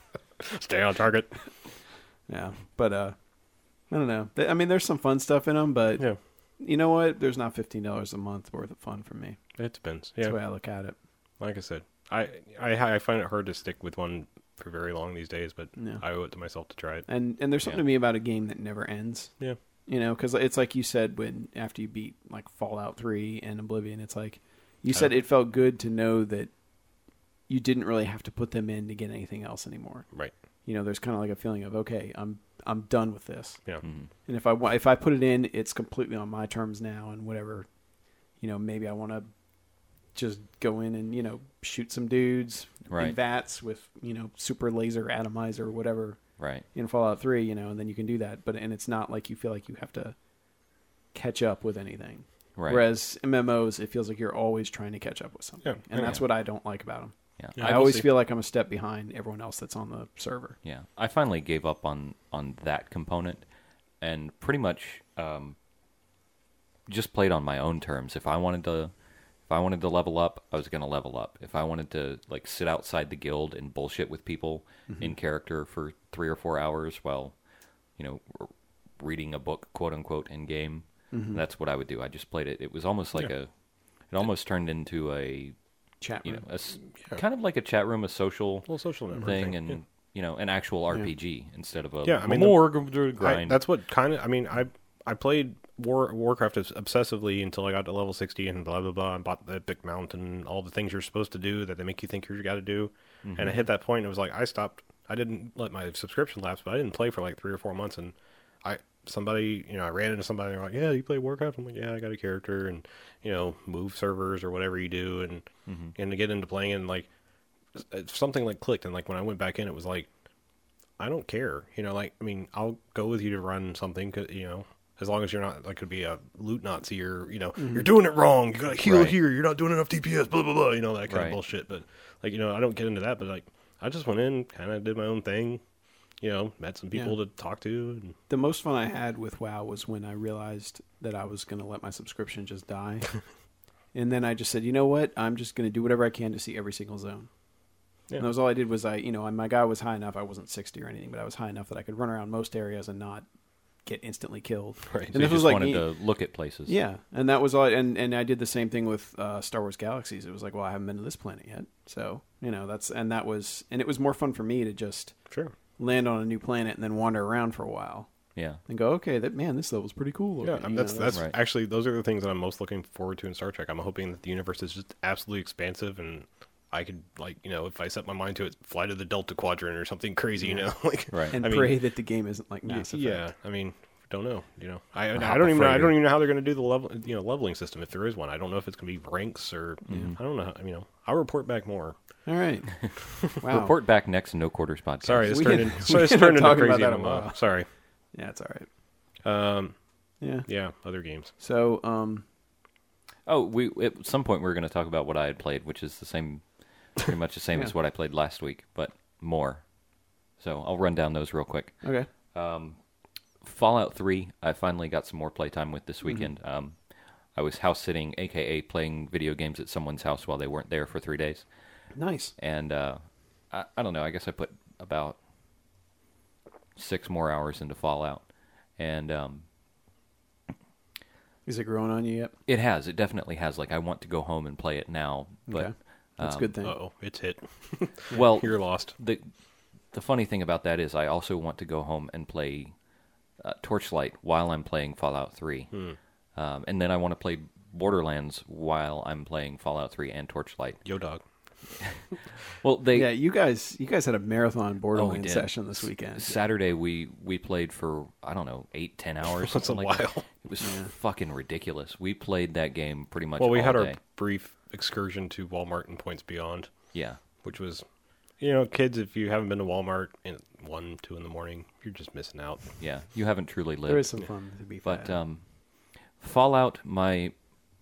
Stay on target. Yeah, but uh, I don't know. Th- I mean, there's some fun stuff in them, but Yeah, you know what? There's not fifteen dollars a month worth of fun for me. it depends. That's Yeah, the way I look at it. like I said, I, I I find it hard to stick with one for very long these days, but Yeah. I owe it to myself to try it. And and there's something Yeah. to me about a game that never ends. Yeah. You know, because it's like you said when after you beat like Fallout three and Oblivion, it's like you said Uh, it felt good to know that you didn't really have to put them in to get anything else anymore. Right. You know, there's kind of like a feeling of okay, I'm I'm done with this, Yeah. Mhm. and if I wa- if I put it in, it's completely on my terms now, and whatever. You know, maybe I want to just go in and you know shoot some dudes in Right. vats with you know super laser atomizer or whatever Right. in Fallout three, you know, and then you can do that. But and it's not like you feel like you have to catch up with anything. Right. Whereas M M Os, it feels like you're always trying to catch up with something, Yeah. and that's Yeah. what I don't like about them. Yeah. Yeah, I I always see. feel like I'm a step behind everyone else that's on the server. Yeah, I finally gave up on on that component, and pretty much um, just played on my own terms. If I wanted to, if I wanted to level up, I was going to level up. If I wanted to like sit outside the guild and bullshit with people in character for three or four hours while, you know, r- reading a book, quote unquote, in game, that's what I would do. I just played it. It was almost like Yeah. a, it almost turned into a, Chat you room. know, a s Yeah. kind of like a chat room, a social Little social network thing, thing, and yeah. you know, an actual R P G instead of a Yeah, I mean, more I, grind. that's what kind of. I mean, I I played War Warcraft obsessively until I got to level sixty and blah blah blah, and bought the Epic Mount and all the things you're supposed to do that they make you think you got to do. Mm-hmm. And I hit that point, and it was like I stopped. I didn't let my subscription lapse, but I didn't play for like three or four months, and I. Somebody, you know, I ran into somebody and they're like, yeah, you play Warcraft? I'm like, yeah, I got a character and, you know, move servers or whatever you do. And, mm-hmm. and to get into playing and like, something like clicked. And like when I went back in, it was like, I don't care. You know, like, I mean, I'll go with you to run something, you know, as long as you're not, like, could be a loot Nazi or, you know, mm-hmm. you're doing it wrong. You got to heal right. here. You're not doing enough D P S, blah, blah, blah. You know, that kind right. of bullshit. But like, you know, I don't get into that. But like, I just went in, kind of did my own thing. You know, met some people yeah. to talk to. And... The most fun I had with WoW was when I realized that I was going to let my subscription just die. And then I just said, you know what? I'm just going to do whatever I can to see every single zone. Yeah. And that was all I did was I, you know, my guy was high enough. I wasn't sixty or anything, but I was high enough that I could run around most areas and not get instantly killed. Right. And so this you was just like, wanted to look at places. Yeah. And that was all. And, and I did the same thing with uh, Star Wars Galaxies. It was like, well, I haven't been to this planet yet. So, you know, that's, and that was, and it was more fun for me to just. Sure. Land on a new planet and then wander around for a while. Yeah, and go, okay, that man, this level's pretty cool. Yeah, I mean, that's know, that's right. actually those are the things that I'm most looking forward to in Star Trek. I'm hoping that the universe is just absolutely expansive, and I could like you know if I set my mind to it, fly to the Delta Quadrant or something crazy, yeah. you know, like right. and I pray mean, that the game isn't like Mass Effect. Yeah, I mean, don't know, you know, I I don't even know, I don't even know how they're going to do the level you know leveling system if there is one. I don't know if it's going to be ranks or mm-hmm. I don't know. How, you know, I'll report back more. All right. Wow. Report back next No Quarters podcast. Sorry, this we turned, did, in, so this turned into crazy. M M O. Sorry. Yeah, it's all right. Um, yeah. Yeah, other games. So, um, oh, we at some point we were going to talk about what I had played, which is the same, pretty much the same yeah. as what I played last week, but more. So I'll run down those real quick. Okay. Um, Fallout three, I finally got some more playtime with this weekend. Mm-hmm. Um, I was house sitting, aka playing video games at someone's house while they weren't there for three days. Nice. And uh, I, I don't know. I guess I put about six more hours into Fallout, and um, is it growing on you yet? It has. It definitely has. Like I want to go home and play it now, but okay. That's um, a good thing. Uh-oh, it's hit. Well, you're lost. The the funny thing about that is I also want to go home and play uh, Torchlight while I'm playing Fallout three, hmm. um, and then I want to play Borderlands while I'm playing Fallout three and Torchlight. Yo, dog. Well, they yeah, you guys, you guys had a marathon oh, Borderlands session this weekend. Saturday, we we played for I don't know eight, ten hours. That's a like while. That. It was yeah. fucking ridiculous. We played that game pretty much. Well, we all had day. our brief excursion to Walmart and Points Beyond. Yeah, which was, you know, kids. If you haven't been to Walmart at one, two in the morning, you're just missing out. Yeah, you haven't truly lived. There is some fun to be. But um, Fallout, my.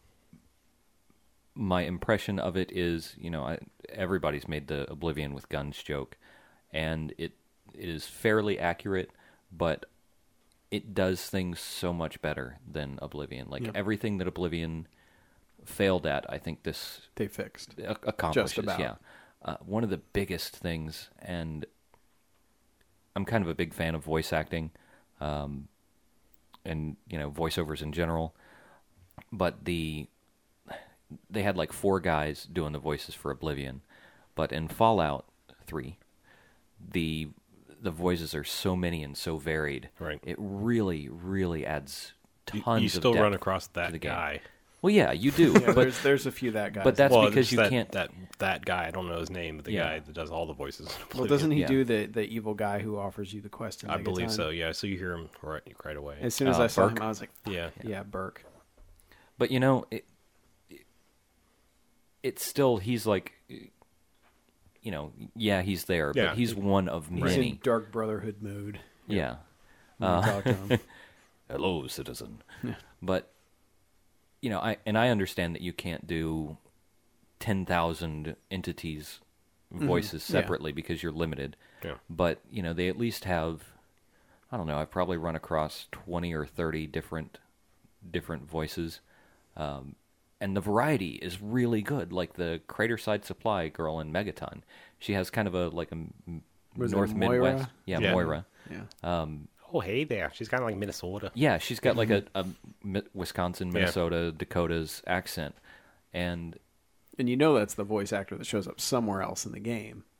My impression of it is, you know, I, everybody's made the Oblivion with guns joke, and it, it is fairly accurate, but it does things so much better than Oblivion. Like, yep. everything that Oblivion failed at, I think this... They fixed. A- accomplishes, Just about. yeah. Uh, one of the biggest things, and I'm kind of a big fan of voice acting, um, and, you know, voiceovers in general, but the... They had like four guys doing the voices for Oblivion, but in Fallout three, the the voices are so many and so varied. Right. It really, really adds tons you, you of still depth run across that to the guy. Game. Well, yeah, you do. Yeah, but there's there's a few that guys. But that's well, because you that, can't. That that guy, I don't know his name, but the yeah. guy that does all the voices. Well, doesn't he yeah. do the the evil guy who offers you the quest? In I believe Megaton? so. Yeah. So you hear him right right away. As soon as uh, I saw Burke? him, I was like, yeah, yeah, Burke. But you know, it, it, it's still he's like, you know, yeah, he's there, yeah. but he's one of He's many. in Dark Brotherhood mode. Yeah. Uh, talk to him. Hello, citizen. Yeah. But you know, I and I understand that you can't do ten thousand entities voices mm-hmm. yeah. separately because you're limited. Yeah. But you know, they at least have. I don't know. I've probably run across twenty or thirty different different voices, um, and the variety is really good. Like the Craterside Supply girl in Megaton, she has kind of a like a m- Was North it Moira? Midwest, yeah, Yeah. Moira. Yeah. Um, Oh, hey there. She's kind of like Minnesota. yeah, she's got like a, a Mi- Wisconsin, Yeah. Minnesota, Dakota's accent, and And you know that's the voice actor that shows up somewhere else in the game.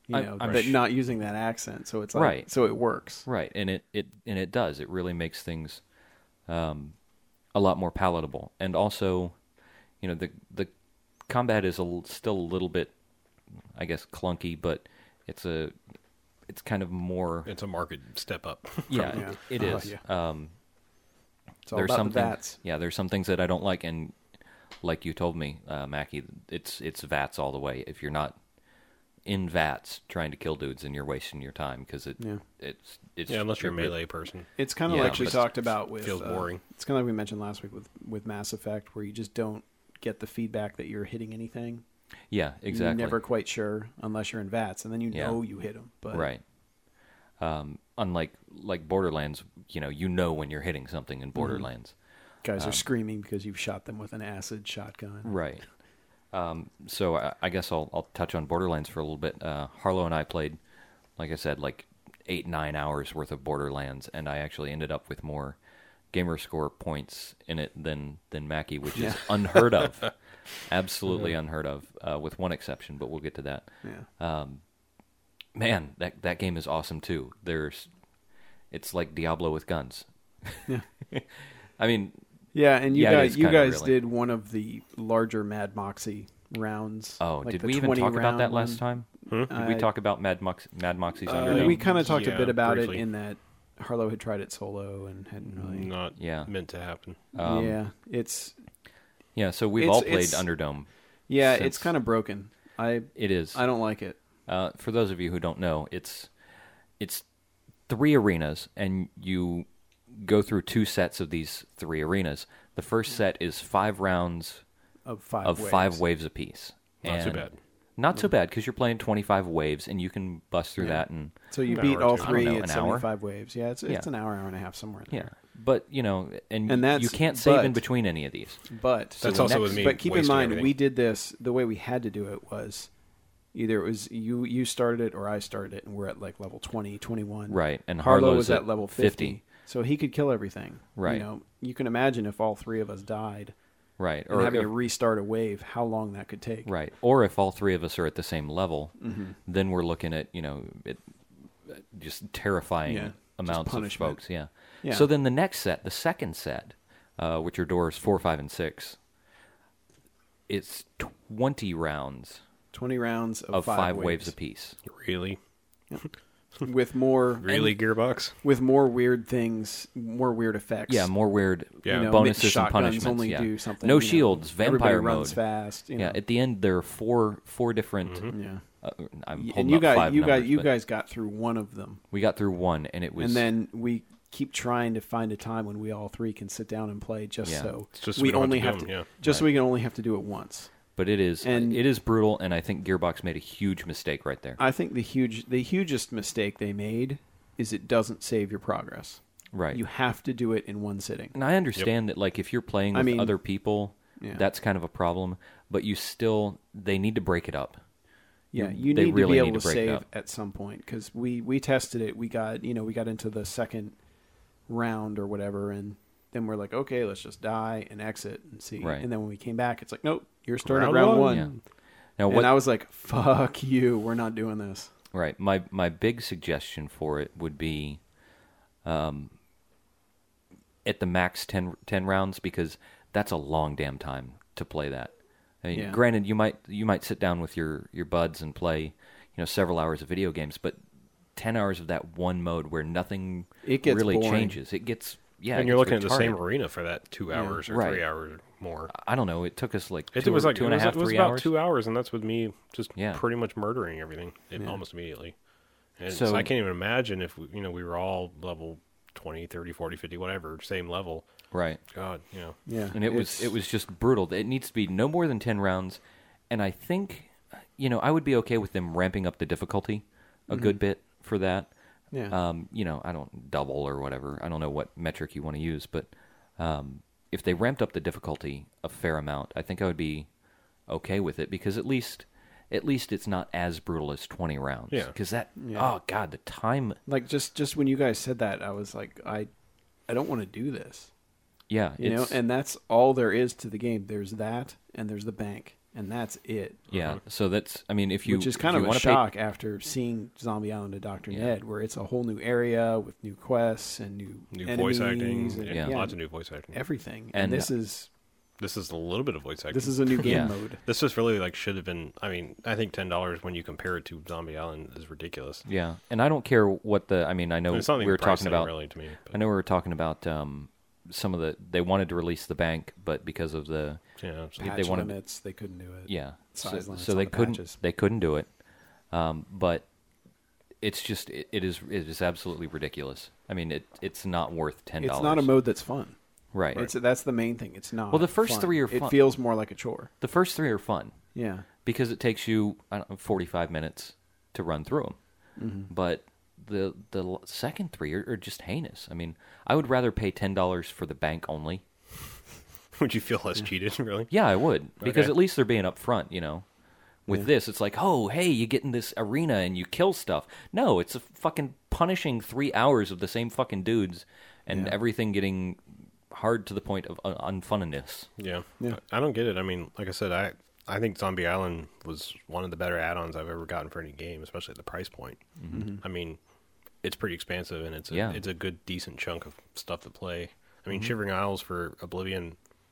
you I- know, I'm but sh- not using that accent. So it's like, Right. so it works. Right, and it, it and it does. It really makes things um, a lot more palatable. And also, you know, the the combat is a, l- still a little bit, I guess, clunky, but it's a it's kind of more. It's a market step up. Yeah, Yeah. it Oh, is. yeah. Um, It's all there's about some the things- vats. Yeah, there's some things that I don't like, and like you told me, uh, Mackie, it's it's vats all the way. If you're not in vats trying to kill dudes, and you're wasting your time because it Yeah. it's it's Yeah, unless you're a it really- melee person. It's kind of Yeah, like we but talked about with. feels uh, boring. It's kind of like we mentioned last week with with Mass Effect, where you just don't get the feedback that you're hitting anything. Yeah, exactly. You're never quite sure unless you're in vats, and then you Yeah. know you hit them. But Right. Um, unlike like Borderlands, you know, you know when you're hitting something in Borderlands. guys Um, are screaming because you've shot them with an acid shotgun. Right. Um, so I, I guess I'll I'll touch on Borderlands for a little bit. Uh, Harlow and I played, like I said, like eight nine hours worth of Borderlands, and I actually ended up with more gamer score points in it than than Mackie, which is unheard of, absolutely unheard of, uh, with one exception. But we'll get to that. Yeah. Um, man, that that game is awesome too. There's, it's like Diablo with guns. Yeah. I mean, Yeah, and you Yeah, it guys, is you kinda guys really. did one of the larger Mad Moxie rounds. oh, like did the we even twenty talk about that round last one. time? Did we Uh, talk about Mad Mox, Mad Moxie's Uh, Underdome? We kind of talked a Yeah, bit about briefly. it in that Harlow had tried it solo and hadn't really. Not Yeah. meant to happen. Um, yeah, it's Yeah, so we've It's- all played it's- Underdome. yeah, since- it's kind of broken. I It is. I don't like it. Uh, for those of you who don't know, it's it's three arenas, and you go through two sets of these three arenas. The first set is five rounds Of five of waves. five waves apiece. Not too And bad. Not so bad because you're playing twenty-five waves, and you can bust through Yeah. that. And So you An beat hour or all two. I don't three know, at an hour? seventy-five waves. Yeah, it's it's Yeah. an hour, hour and a half somewhere in yeah, there. but you know, and, And that's- you can't save in but- between any of these. But So That's the also next- with me. but keep in wasting mind, everything. we did this. The way we had to do it was either it was you you started it or I started it, and we're at like level twenty, twenty-one. Right, and Harlow Harlow's was at at level fifty, fifty. so he could kill everything. Right. You know, you can imagine if all three of us died Right, and or having if- to restart a wave, how long that could take. right, or if all three of us are at the same level, Mm-hmm. then we're looking at you know it, just terrifying Yeah, just amounts of punishment. folks. Yeah. Yeah. So then the next set, the second set, uh, which are doors four, five, and six, it's twenty rounds Twenty rounds of, of five, waves, waves apiece. Really? with more Really, Gearbox? with more weird things, more weird effects. Yeah, more weird Yeah. You know, bonuses and shotguns punishments. only yeah. do something. No you know, shields, everybody vampire runs mode. fast. You Yeah, know. at the end there are four four different. yeah. Uh, I'm Y- holding and you up guys, five you numbers, guys, you but guys got through one of them, we got through one, and it was and then we keep trying to find a time when we all three can sit down and play, just Yeah. so It's just so we we don't have only to do have to, them, yeah. just so Right. we can only have to do it once. But it is And- it is brutal, and I think Gearbox made a huge mistake right there. I think the huge, the hugest mistake they made is it doesn't save your progress. Right. You have to do it in one sitting. And I understand that, like, if you're playing I with mean, other people, yeah. that's kind of a problem. But you still, they need to break it up. Yeah, you They need really to be need able to to, break it save up. at some point because we we tested it. We got you know we got into the second round or whatever, and then we're like, okay, let's just die and exit and see. Right. And then when we came back, it's like, nope, you're starting Round round, round one. one. Yeah. Now, And what? I was like, fuck you, we're not doing this. Right. My my big suggestion for it would be, um, at the max ten, ten rounds, because that's a long damn time to play that. I mean, Yeah. granted, you might you might sit down with your, your buds and play, you know, several hours of video games, but ten hours of that one mode where nothing It gets really boring. changes. It gets yeah. it and you're gets looking at the same retarded. arena for that two hours or Right. three hours or more. I don't know. It took us like It two, was like two it and a was, half, it was three about hours. two hours, and that's with me just Yeah. pretty much murdering everything it, Yeah. almost immediately. And So- so I can't even imagine if we, you know we were all level twenty, thirty, forty, fifty, whatever, same level. Right. God, you know. Yeah, And it was it's- it was just brutal. It needs to be no more than ten rounds, and I think, you know, I would be okay with them ramping up the difficulty a good bit for that. yeah. Um, you know, I don't double or whatever. I don't know what metric you want to use, but um, if they ramped up the difficulty a fair amount, I think I would be okay with it because at least at least it's not as brutal as twenty rounds. Yeah. Because that Yeah. oh god, the time. like just just when you guys said that, I was like, I I don't want to do this. Yeah, You know, it's- and that's all there is to the game. There's that, and there's the bank, and that's it. Yeah, so that's, I mean, if you... Which is if kind you of a wanna shock pay, after seeing Zombie Island and Doctor Yeah. Ned, where it's a whole new area with new quests and new New enemies voice acting. and, Yeah, Yeah. lots of new voice acting. everything. And- And, this is This is a little bit of voice acting. this is a new game Yeah. mode. This just really like should have been. I mean, I think ten dollars when you compare it to Zombie Island is ridiculous. Yeah, and I don't care what the... I mean, I know I mean, it's not we even were talking pricey, about... really to me. But, I know we were talking about um, some of the... They wanted to release the bank, but because of the... yeah, so- They Patch wanted- limits, they couldn't do it. Yeah, so, Size limits so on they the couldn't patches. they couldn't do it. Um, but it's just it, it is it is absolutely ridiculous. I mean, it it's not worth ten dollars. It's not a mode that's fun. right. It's that's the main thing. It's not. Well, the first fun. three are It fun. feels more like a chore. The first three are fun Yeah. because it takes you I don't know, forty-five minutes to run through them. Mm-hmm. But the the l- second three are, are just heinous. I mean, I would rather pay ten dollars for the bank only. would you feel less cheated? Really? Yeah, I would because Okay. at least they're being upfront, you know. With Yeah. this, it's like, oh, hey, you get in this arena and you kill stuff. No, it's a fucking punishing three hours of the same fucking dudes and Yeah. everything getting hard to the point of un- unfunniness. Yeah. Yeah. I I don't get it. I mean, like I said, I I think Zombie Island was one of the better add-ons I've ever gotten for any game, especially at the price point. I mean, it's pretty expansive and it's a, Yeah. it's a good decent chunk of stuff to play. I mean, Shivering Isles for Oblivion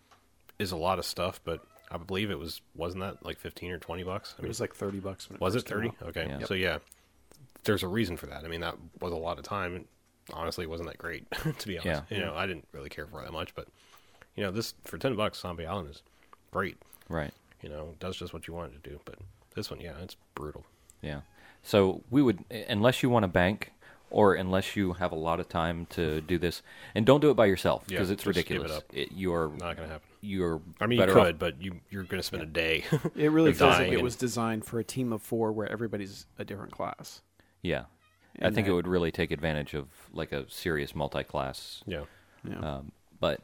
is a lot of stuff, but I believe it was wasn't that like fifteen or twenty bucks? I It mean, was like thirty bucks when it was it first came thirty? out. Okay, Yeah. so yeah, there's a reason for that. I mean, that was a lot of time. And honestly, it wasn't that great to be honest. Yeah. You know, I didn't really care for it that much, but you know, this for ten bucks, Zombie Island is great. Right. You know, it does just what you want it to do. But this one, yeah, it's brutal. Yeah. So we would, unless you want to bank or unless you have a lot of time to do this, and don't do it by yourself Yeah, because it's just give it ridiculous. up. It, you're Not gonna happen. you're. I mean, you better could, off- but you you're going to spend a day. It really of feels like dying it and- was designed for a team of four where everybody's a different class. Yeah. I And think it that- would really take advantage of like a serious multi-class. Yeah. Yeah. Um, but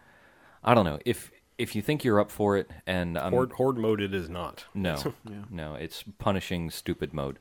I don't know if if you think you're up for it, and I'm Horde horde mode it is not. no, Yeah. no, it's punishing stupid mode.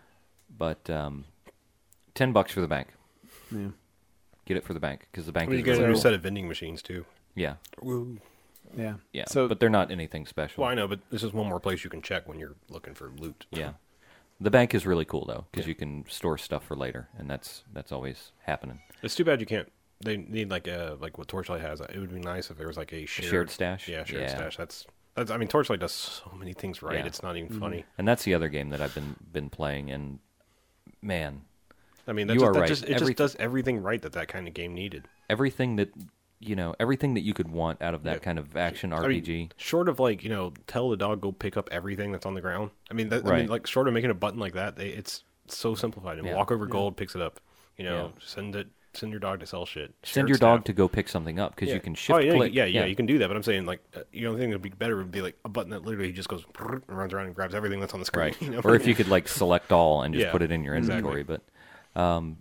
But um, ten bucks for the bank. yeah. Get it for the bank because the I bank mean, you is get a really new cool. set of vending machines too. Yeah, Woo. Yeah. yeah. So but they're not anything special. Well, I know, but this is one more place you can check when you're looking for loot. Yeah, the bank is really cool though because Yeah. you can store stuff for later, and that's that's always happening. It's too bad you can't. They need like a like what Torchlight has. It would be nice if there was like a shared, shared stash? Yeah, shared Yeah. stash. That's that's. I mean, Torchlight does so many things right. Yeah. It's not even funny. And that's the other game that I've been been playing, and man, I mean, that, You just, are that right. just it Every- just does everything right that that kind of game needed. everything that you know, everything that you could want out of that Yeah. kind of action I R P mean, G. short of like you know, tell the dog go pick up everything that's on the ground. I mean, that, I mean, Right. like short of making a button like that, they, it's so simplified. And Yeah. walk over gold, picks it up. You know, Yeah. send it. Send your dog to sell shit. Send Shared your dog staff. to go pick something up because Yeah. you can shift oh, yeah, click. Yeah, yeah, you can do that. But I'm saying, like, uh, you know, the thing that would be better would be like a button that literally just goes and runs around and grabs everything that's on the screen. Right. You know? Or if you could like select all and just Yeah, put it in your inventory. But um,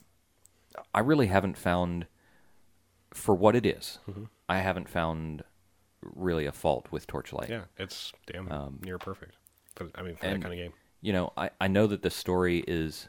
I really haven't found, for what it is, Mm-hmm. I haven't found really a fault with Torchlight. yeah, it's damn Um, near perfect. For, I mean, for that and- kind of game. You know, I, I know that the story is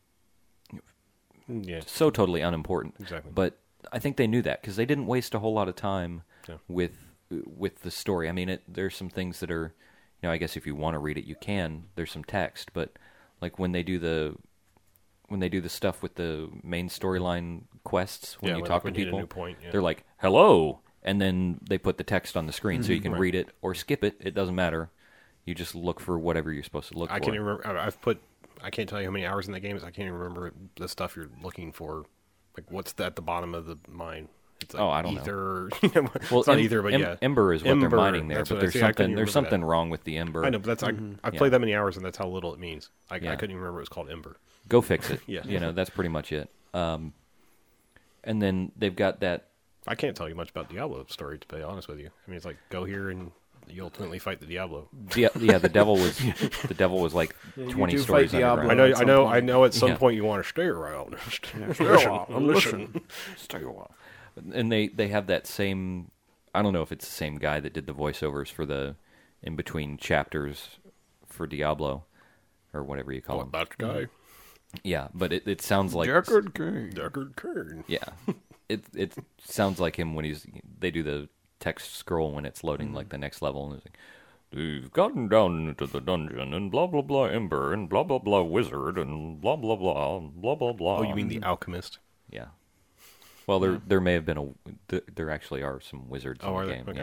Mm, Yeah, so totally unimportant. exactly. But I think they knew that because they didn't waste a whole lot of time Yeah. with with the story. I mean, it, there's some things that are, you know, I guess if you want to read it, you can. There's some text, but like when they do the when they do the stuff with the main storyline quests, when Yeah, you when- talk when to you hit a people, new point, yeah. they're like, "Hello," and then they put the text on the screen so you can Right. read it or skip it. It doesn't matter. You just look for whatever you're supposed to look I for. can't even remember. I- I've put. I can't tell you how many hours in that game is. I can't even remember the stuff you're looking for. Like what's at the bottom of the mine? It's like Oh, I don't know. ether. know. Well, it's not em- ether, but em- yeah, ember is what Ember, they're mining there. that's But what I there's see. I couldn't something there's remember that. something wrong with the ember. I know, but that's I, I've Yeah. played that many hours, and that's how little it means. I, Yeah. I couldn't even remember it was called Ember. Go fix it. Yeah. You know, that's pretty much it. Um, and then they've got that. I can't tell you much about Diablo story, to be honest with you. I mean, it's like go here and you ultimately fight the Diablo. Yeah, yeah, the devil was the devil was like Yeah, you twenty do stories fight Diablo. underground. I know, at I some know, point. I know. At some Yeah. point, you want to stay around. Yeah. listen, I'll I'm listening. Stay a while. And they they have that same. I don't know if it's the same guy that did the voiceovers for the in between chapters for Diablo or whatever you call Oh, them. that guy, Yeah, but it, it sounds like Deckard King. Deckard Kern. yeah, it it sounds like him when he's they do the text scroll when it's loading like the next level and it's like, You've gotten down into the dungeon, and blah, blah, blah, Ember, and blah, blah, blah, Wizard, and blah, blah, blah, blah, blah, blah. Oh, you mean the Alchemist? Yeah. Well, there there may have been a... There, there actually are some wizards Oh, in are the there? game, Okay. yeah.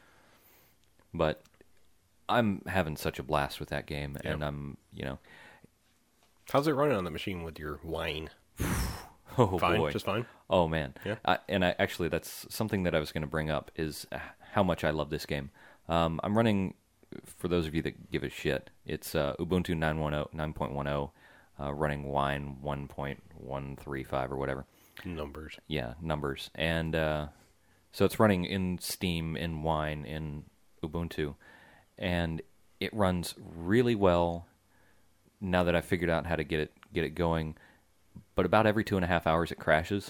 But I'm having such a blast with that game, Yeah. and I'm, you know... How's it running on the machine with your wine? Oh, Fine? boy. Just fine? Oh, man. Yeah? I, and I actually, that's something that I was going to bring up, is how much I love this game. Um, I'm running... For those of you that give a shit, it's uh, Ubuntu nine point ten, uh, running Wine one point one three five or whatever. Numbers. Yeah, numbers. And uh, so it's running in Steam, in Wine, in Ubuntu. And it runs really well now that I figured out how to get it get it going. But about every two and a half hours it crashes.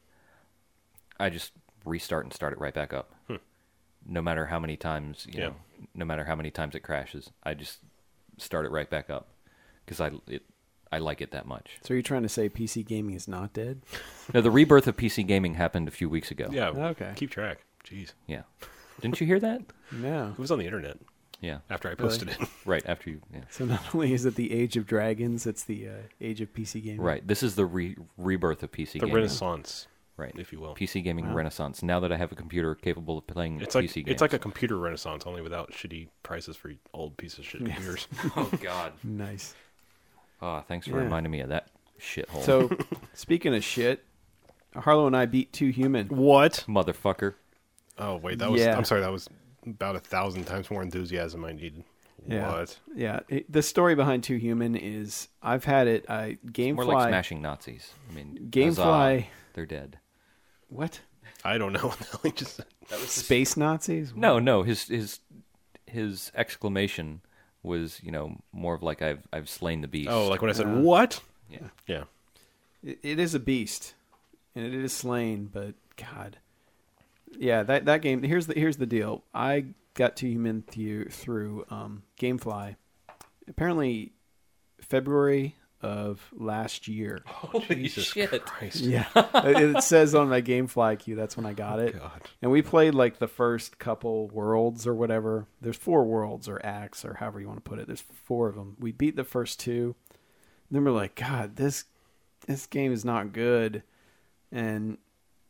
I just restart and start it right back up. Hmm. No matter how many times, you Yeah. know, no matter how many times it crashes, I just start it right back up because I it I like it that much. So you're trying to say P C gaming is not dead? No, the rebirth of P C gaming happened a few weeks ago. Yeah. Okay. Keep track. Jeez. Yeah. Didn't you hear that? No. It was on the internet Yeah. after I posted it. Right after you. Yeah. So not only is it the age of dragons, it's the uh, age of P C gaming. Right. This is the re- rebirth of P C The gaming. Renaissance, Right. if you will. P C gaming Wow. renaissance. Now that I have a computer capable of playing It's P like C games. it's like a computer renaissance, only without shitty prices for old pieces of shit Yes. computers. Oh God. Nice. Oh, thanks for Yeah. reminding me of that shithole. So, speaking of shit, Harlow and I beat Two Human. What? motherfucker. Oh wait, that was. Yeah. I'm sorry, that was about a thousand times more enthusiasm I needed. Yeah. What? Yeah, it, the story behind Two Human is I've had it. I More GameFly. like smashing Nazis. I mean, GameFly. huzzah, they're dead. What? I don't know what the hell he just said. Space Nazis? No, no. His his his exclamation was, you know, more of like I've I've slain the beast. Oh, like when I said Uh, what? Yeah. Yeah. It, it is a beast, and it is slain. But God, yeah, that that game. Here's the here's the deal. I got Two Human through through um, GameFly. Apparently, February of last year. Holy Jesus shit! Christ. Yeah, it it says on my GameFly queue. That's when I got it. God. And we played like the first couple worlds or whatever. There's four worlds or acts or however you want to put it. There's four of them. We beat the first two. Then we're like, God, this this game is not good. And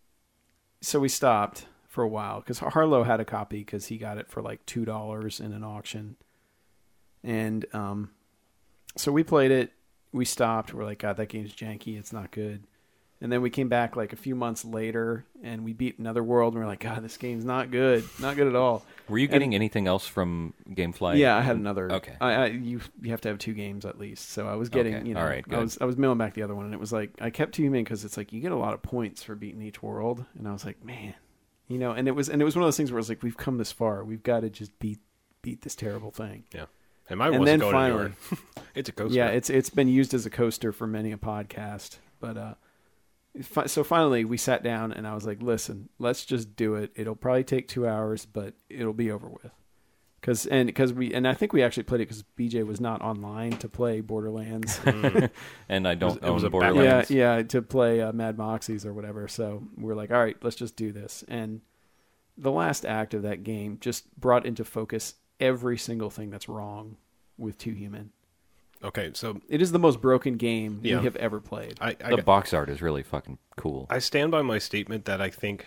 so we stopped for a while because Harlow had a copy because he got it for like two dollars in an auction. And um, so we played it. We stopped. We're like, God, that game's janky. It's not good. And then we came back like a few months later, and we beat another world, and we're like, God, this game's not good. Not good at all. Were you getting anything else from GameFly? Yeah, I had another. Okay. I, I you you have to have two games at least. So I was getting, Okay. you know, All right, I good. was I was mailing back the other one, and it was like I kept Two Human because it's like you get a lot of points for beating each world, and I was like, man, you know, and it was and it was one of those things where it's like we've come this far, we've got to just beat beat this terrible thing. Yeah. And mine And wasn't then going finally- anywhere. It's a coaster. Yeah, it's it's been used as a coaster for many a podcast, but uh, fi- so finally we sat down and I was like, listen, let's just do it. It'll probably take two hours, but it'll be over with. Cause and because we and I think we actually played it because B J was not online to play Borderlands. And I don't It was- it was own a Batman. yeah, Borderlands. yeah, to play uh, Mad Moxies or whatever. So we're like, all right, let's just do this. And the last act of that game just brought into focus every single thing that's wrong with Two Human. Okay, so It is the most broken game Yeah. we have ever played. I I, The box art is really fucking cool. I stand by my statement that I think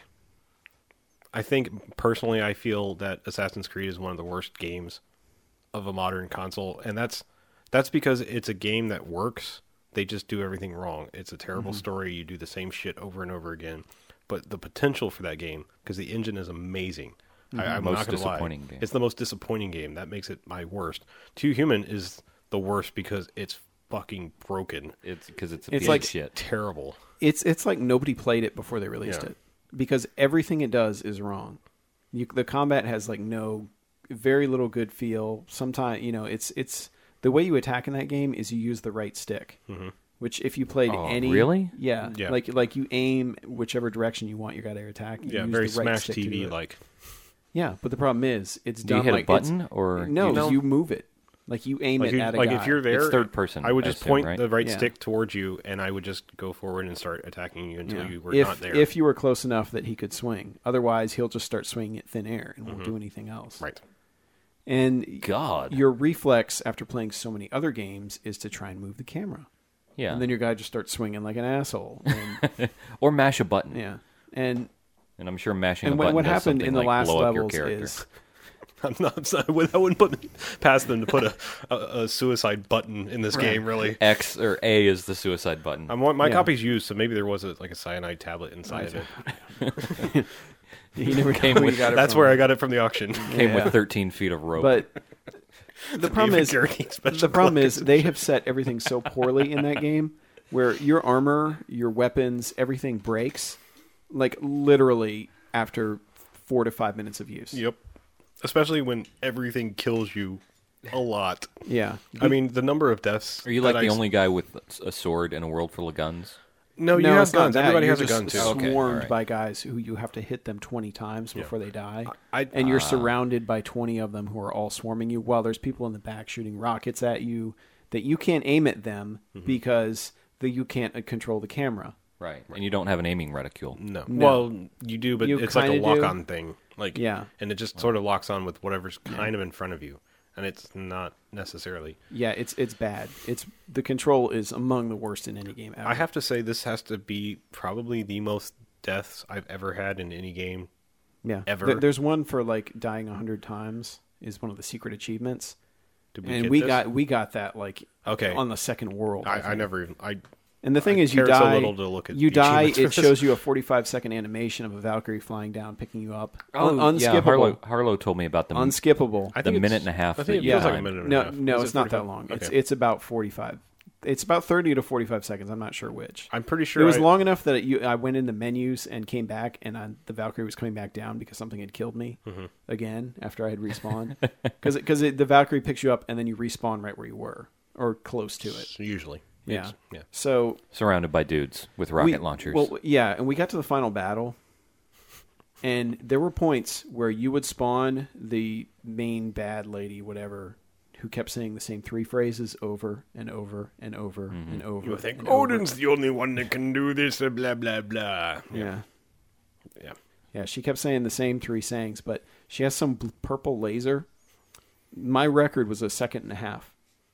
I think personally I feel that Assassin's Creed is one of the worst games of a modern console, and that's that's because it's a game that works. They just do everything wrong. It's a terrible story. You do the same shit over and over again. But the potential for that game, because the engine is amazing. I, I'm Most not gonna lie. disappointing game. It's the most disappointing game. That makes it my worst. Two Human is the worst because it's fucking broken. It's because it's a It's piece like of shit. Terrible. It's it's like nobody played it before they released Yeah. it because everything it does is wrong. You, the combat has like no, very little good feel. Sometimes you know it's it's the way you attack in that game is you use the right stick, Mm-hmm. which if you played Oh, any really? yeah, Yeah. like like you aim whichever direction you want your guy to attack. You Yeah, use very the right Smash stick to T do V it. like. Yeah, but the problem is it's Do you done hit like a button it's- or no, you know? you move it like you aim Like, it you, at a like guy. if you're there, It's third person, I would I just assume, point right? the right Yeah. stick towards you, and I would just go forward and start attacking you until Yeah. you were if, not there. If you were close enough that he could swing. Otherwise, he'll just start swinging at thin air and won't do anything else. Right. And God. your reflex after playing so many other games is to try and move the camera. Yeah. And then your guy just starts swinging like an asshole. And, or mash a button. yeah. And And I'm sure mashing and a what, button what does happened something in the like last blow up your levels character. is I'm not. I'm sorry, I wouldn't put past them to put a, a, a suicide button in this game. Really, X or A is the suicide button. I'm, my Yeah. copy's used, so maybe there was a, like a cyanide tablet inside of it. you never Came know where with- you got it That's from. where I got it from the auction. Came Yeah. with thirteen feet of rope. But the problem Even is guaranteed special the problem is collectors. they have set everything so poorly in that game where your armor, your weapons, everything breaks like literally after four to five minutes of use. Yep. Especially when everything kills you a lot. Yeah. I mean, the number of deaths. Are you that like the I- only guy with a sword in a world full of guns? No, you no, have it's not guns. that. Everybody You're has a just gun too. Okay, Swarmed alright. by guys who you have to hit them twenty times before they die, I- and you're Ah. surrounded by twenty of them who are all swarming you. While there's people in the back shooting rockets at you that you can't aim at them Mm-hmm. because the, you can't uh, control the camera. Right. And you don't have an aiming reticule. No. No. Well, you do, but You it's like a kinda do. lock-on thing. Like, Yeah. and it just sort of locks on with whatever's kind of in front of you, and it's not necessarily. Yeah, it's it's bad. It's the control is among the worst in any game ever. I have to say, this has to be probably the most deaths I've ever had in any game. yeah. ever. There- there's one for like dying a hundred times is one of the secret achievements, Did we and get we this? got we got that like Okay. on the second world. I, I think. never even. I And the thing I is, you cared so die. little to look at you the die. achievements for It this. shows you a forty-five second animation of a Valkyrie flying down, picking you up. Un- yeah. unskippable. Harlow, Harlow told me about the unskippable. I the think it's- minute and a half I that think it you feels like a died. minute and a no, half. no, Is it's it not that forty-five? long. Okay. It's it's about forty-five. It's about thirty to forty-five seconds. I'm not sure which. I'm pretty sure It was I- long enough that it, you, I went into menus and came back, and I, the Valkyrie was coming back down because something had killed me Mm-hmm. again after I had respawned. Because because the Valkyrie picks you up and then you respawn right where you were or close to it. usually. Yeah. It's- yeah. So Surrounded by dudes with rocket we- launchers. Well, yeah, and we got to the final battle, and there were points where you would spawn the main bad lady, whatever, who kept saying the same three phrases over and over and over Mm-hmm. and over. You would think and over. Odin's the only one that can do this. uh, Blah blah blah. Yeah. Yeah. Yeah, she kept saying the same three sayings, but she has some bl- purple laser. My record was a second and a half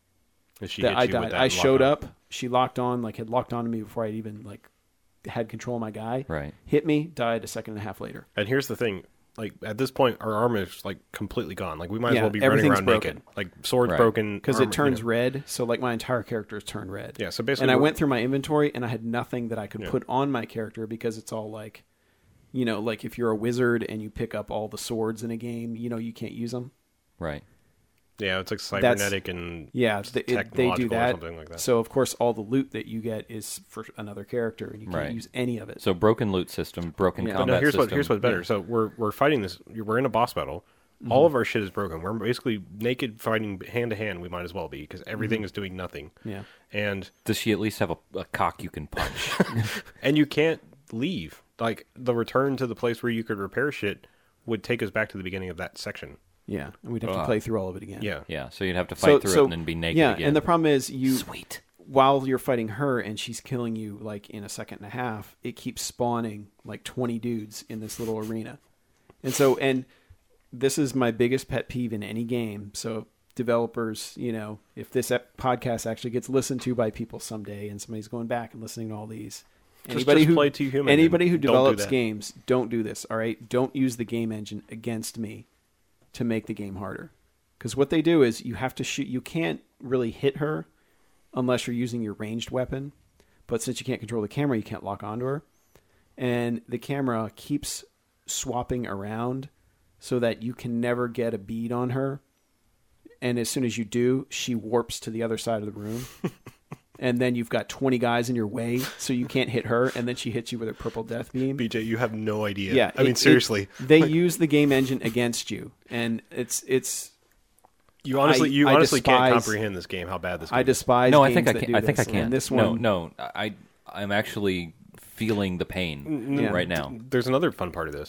And she that hit I you with died. that I and showed locked up. She locked on, like had locked onto me before I even like had control of my guy. Right. Hit me, died a second and a half later. And here's the thing: like at this point, our armor is like completely gone. Like we might as Yeah, well be running everything's around broken. naked. Like swords Right. broken Because armor, it turns you know. red, so like my entire character is turned red. Yeah, so basically and I we're- went through my inventory and I had nothing that I could Yeah. put on my character because it's all like, you know, like if you're a wizard and you pick up all the swords in a game, you know, you can't use them. right. Yeah, it's like That's- cybernetic and Yeah, th- it, they technological do or that. something like that. So of course, all the loot that you get is for another character, and you can't Right. use any of it. So broken loot system, broken Yeah. But combat no, here's system. what here's what's better. So we're we're fighting this. We're in a boss battle. All of our shit is broken. We're basically naked, fighting hand to hand. We might as well be because everything is doing nothing. yeah, And Does she at least have a, a cock you can punch? and you can't leave. Like the return to the place where you could repair shit would take us back to the beginning of that section. yeah, and we'd have to Ugh. play through all of it again. Yeah. yeah, so you'd have to fight through it and then be naked yeah, again. and the problem is you Sweet. while you're fighting her and she's killing you like in a second and a half, it keeps spawning like twenty dudes in this little arena. And so, and this is my biggest pet peeve in any game. So developers, you know, if this ep- podcast actually gets listened to by people someday and somebody's going back and listening to all these, Just- anybody just who play Too Human anybody who and don't do develops that. games, don't do this. All right, don't use the game engine against me to make the game harder. Because what they do is you have to shoot. You can't really hit her unless you're using your ranged weapon. But since you can't control the camera, you can't lock onto her. And the camera keeps swapping around so that you can never get a bead on her. And as soon as you do, she warps to the other side of the room. And then you've got twenty guys in your way, so you can't hit her. And then she hits you with a purple death beam. B J, you have no idea. Yeah, I mean it- seriously. it- they use the game engine against you, and it's it's. You honestly, I- you I honestly can't despise- comprehend this game. How bad this game I is. despise. no, I games think I that can. do I think I this, can. and this no, one, no, I, I'm actually feeling the pain Yeah. right now. There's another fun part of this,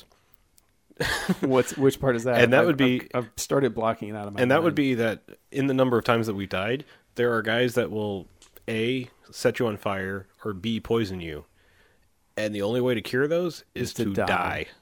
What's which part is that? And that I've- would be- I've, I've started blocking it out of my. and that would mind. be that in the number of times that we died, there are guys that will A, set you on fire, or B, poison you. And the only way to cure those is, Is to to, die. die.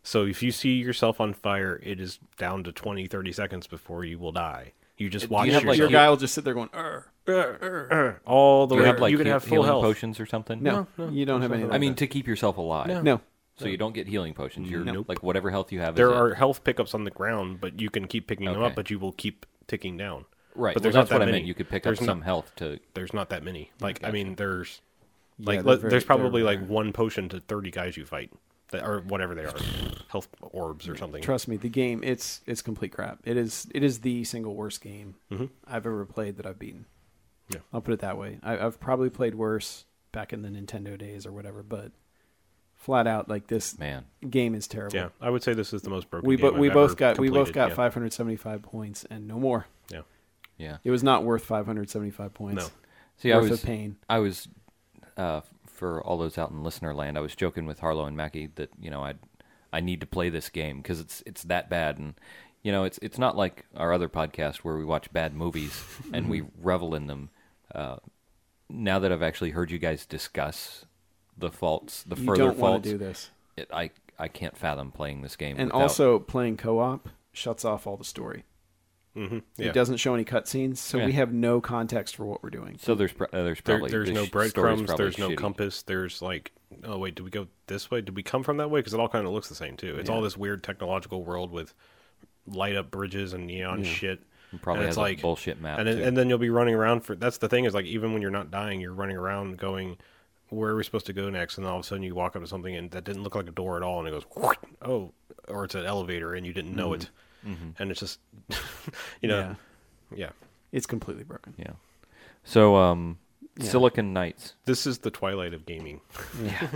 So if you see yourself on fire, it is down to twenty, thirty seconds before you will die. You just watch you have, your, like, Your you- guy will just sit there going, "Ur, uh, all the Do you way. have like you can heal- have full healing health. potions or something? No, No, no, you don't have there's any. nothing I mean, to keep yourself alive. No. no. So you don't get healing potions. You're Nope. like whatever health you have. There is are it. health pickups on the ground, but you can keep picking them Okay. up, but you will keep ticking down. right. But Well, there's that's not what that I many. meant. You could pick There's up no- some health to. There's not that many. Like I Gotcha. mean, there's Yeah, like they're let, very- there's probably they're like rare. one potion to thirty guys you fight, that, or whatever they are, health orbs or something. Trust me, the game it's it's complete crap. It is it is the single worst game Mhm. I've ever played that I've beaten. Yeah. I'll put it that way. I, I've probably played worse back in the Nintendo days or whatever, but flat out like this Man, game is terrible. Yeah, I would say this is the most broken. we game bo- we I've both ever got we both completed. got yeah. five hundred seventy-five points and no more. Yeah. yeah. It was not worth five hundred seventy-five points. No. See, I worth was of pain. I was uh, for all those out in listener land. I was joking with Harlow and Mackie that you know I I need to play this game because it's it's that bad, and you know it's it's not like our other podcast where we watch bad movies and we revel in them. Uh, now that I've actually heard you guys discuss the faults, the You further don't want faults, to do this. it, I I can't fathom playing this game. And without- also playing co-op shuts off all the story. Mhm. Yeah. It doesn't show any cutscenes, so Yeah. we have no context for what we're doing. so there's pr- uh, there's There, probably there's the no sh- story's breadcrumbs. probably There's no shitty. compass. There's like, oh wait, did we go this way? Did we come from that way? Because it all kind of looks the same too. It's Yeah. all this weird technological world with light up bridges and neon Yeah. shit. It probably and has it's a like bullshit map. And then, too. and then you'll be running around for. That's the thing is like even when you're not dying, you're running around going, where are we supposed to go next? And all of a sudden you walk up to something and that didn't look like a door at all, and it goes, oh, or it's an elevator and you didn't know it, Mhm. and it's just, you know, Yeah. yeah. It's completely broken. Yeah. So, um, Yeah. Silicon Knights, This is the twilight of gaming. Yeah.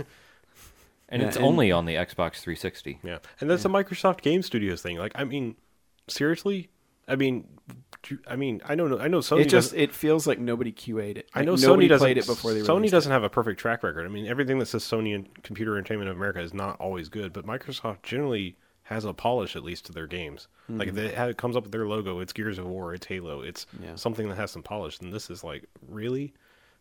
and Yeah, it's and- only on the Xbox three sixty. Yeah, and that's a Microsoft Game Studios thing. Like, I mean, seriously, I mean, do you- I mean, I know, I know Sony. It just doesn't- it feels like nobody Q A'd it. I know Like, Sony nobody doesn't. played it before they Sony released doesn't it. have a perfect track record. I mean, everything that says Sony and Computer Entertainment of America is not always good, but Microsoft generally has a polish at least to their games. Like if it, ha- it comes up with their logo, it's Gears of War, it's Halo, it's Yeah. something that has some polish. And this is like really,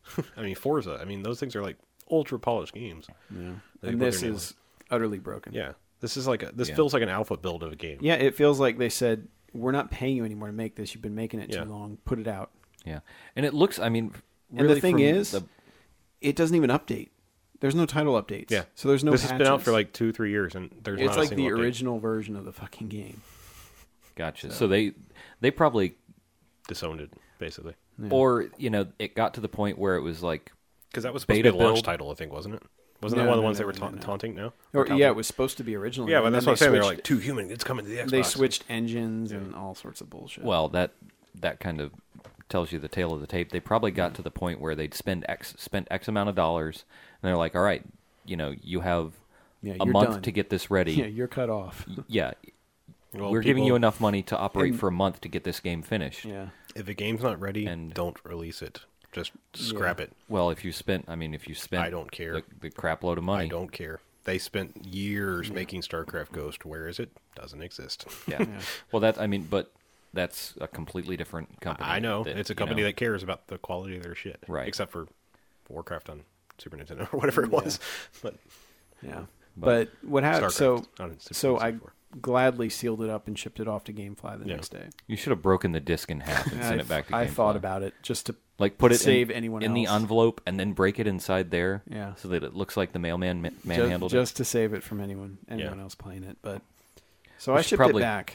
I mean, Forza. I mean, those things are like ultra polished games. Yeah. They And put this their name is utterly broken. Yeah, this is like a, this Yeah. feels like an alpha build of a game. Yeah, it feels like they said, we're not paying you anymore to make this. You've been making it Yeah. too long. Put it out. Yeah, and it looks. I mean, And really the thing from is, the- it doesn't even update. There's no title updates. Yeah. So there's no this patches. has been out for like two, three years, and there's It's not a like the single update. original version of the fucking game. gotcha. So- So they they probably Disowned it basically Yeah. or you know it got to the point where it was like because that was supposed Beta to be a launch build? title, I think, wasn't it? Wasn't No, that one of the no, ones no, they were no, ta- no, no. taunting? No. Or, taunting? yeah, it was supposed to be originally. Yeah, but and that's then what I'm saying. They're switched- like too human. It's coming to the Xbox. They switched engines and all sorts of bullshit. well that that kind of tells you the tale of the tape. They probably got to the point where they'd spend x spent x amount of dollars, and they're like, all right, you know, you have yeah, a you're month done. to get this ready. Yeah, you're cut off. yeah. Well, We're giving people- you enough money to operate And- for a month to get this game finished. Yeah. If a game's not ready, And- don't release it. Just scrap it. Well, if you spent, I mean, if you spent, I don't care. the, the crap load of money. I don't care. They spent years making StarCraft Ghost. Where is it? Doesn't exist. Yeah. Well, that I mean, but that's a completely different company. I know. that, It's a you company know, that cares about the quality of their shit. Right. Except for Warcraft on Super Nintendo or whatever it was. But Yeah. But- But, what happened? StarCraft So, on Super so I sixty-four. gladly sealed it up and shipped it off to GameFly the Yeah. next day. You should have broken the disc in half and I, send it back to I GameFly. thought about it just to like put it save in, anyone in the else. envelope and then break it inside there. Yeah. So that it looks like the mailman ma- just, manhandled just to save it from anyone anyone Yeah. else playing it. But so We I should shipped probably- it back,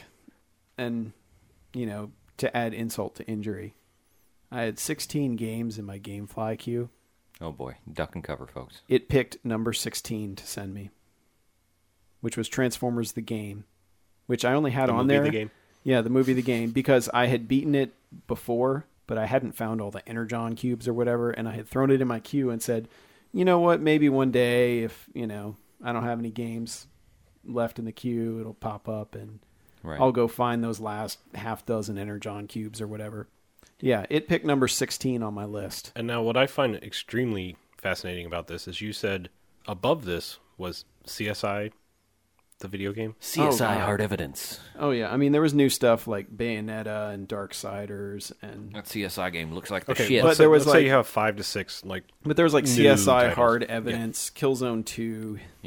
and you know, to add insult to injury, I had sixteen games in my GameFly queue. it. Oh boy, duck and cover, folks. It picked number sixteen to send me, which was Transformers the game, which I only had The on movie, there. the game. Yeah, the movie, the game, because I had beaten it before, but I hadn't found all the Energon cubes or whatever, and I had thrown it in my queue and said, you know what, maybe one day if, you know, I don't have any games left in the queue, it'll pop up and Right. I'll go find those last half dozen Energon cubes or whatever. Yeah, it picked number sixteen on my list. And now what I find extremely fascinating about this is you said above this was C S I, the video game. C S I Oh, God. Hard Evidence. Oh, yeah. I mean, there was new stuff like Bayonetta and Darksiders, and That C S I game looks like the Okay, shit. But let's, there say, was let's say like- you have five to six like but there was like New C S I titles. Hard Yeah. Evidence, Killzone two, yeah.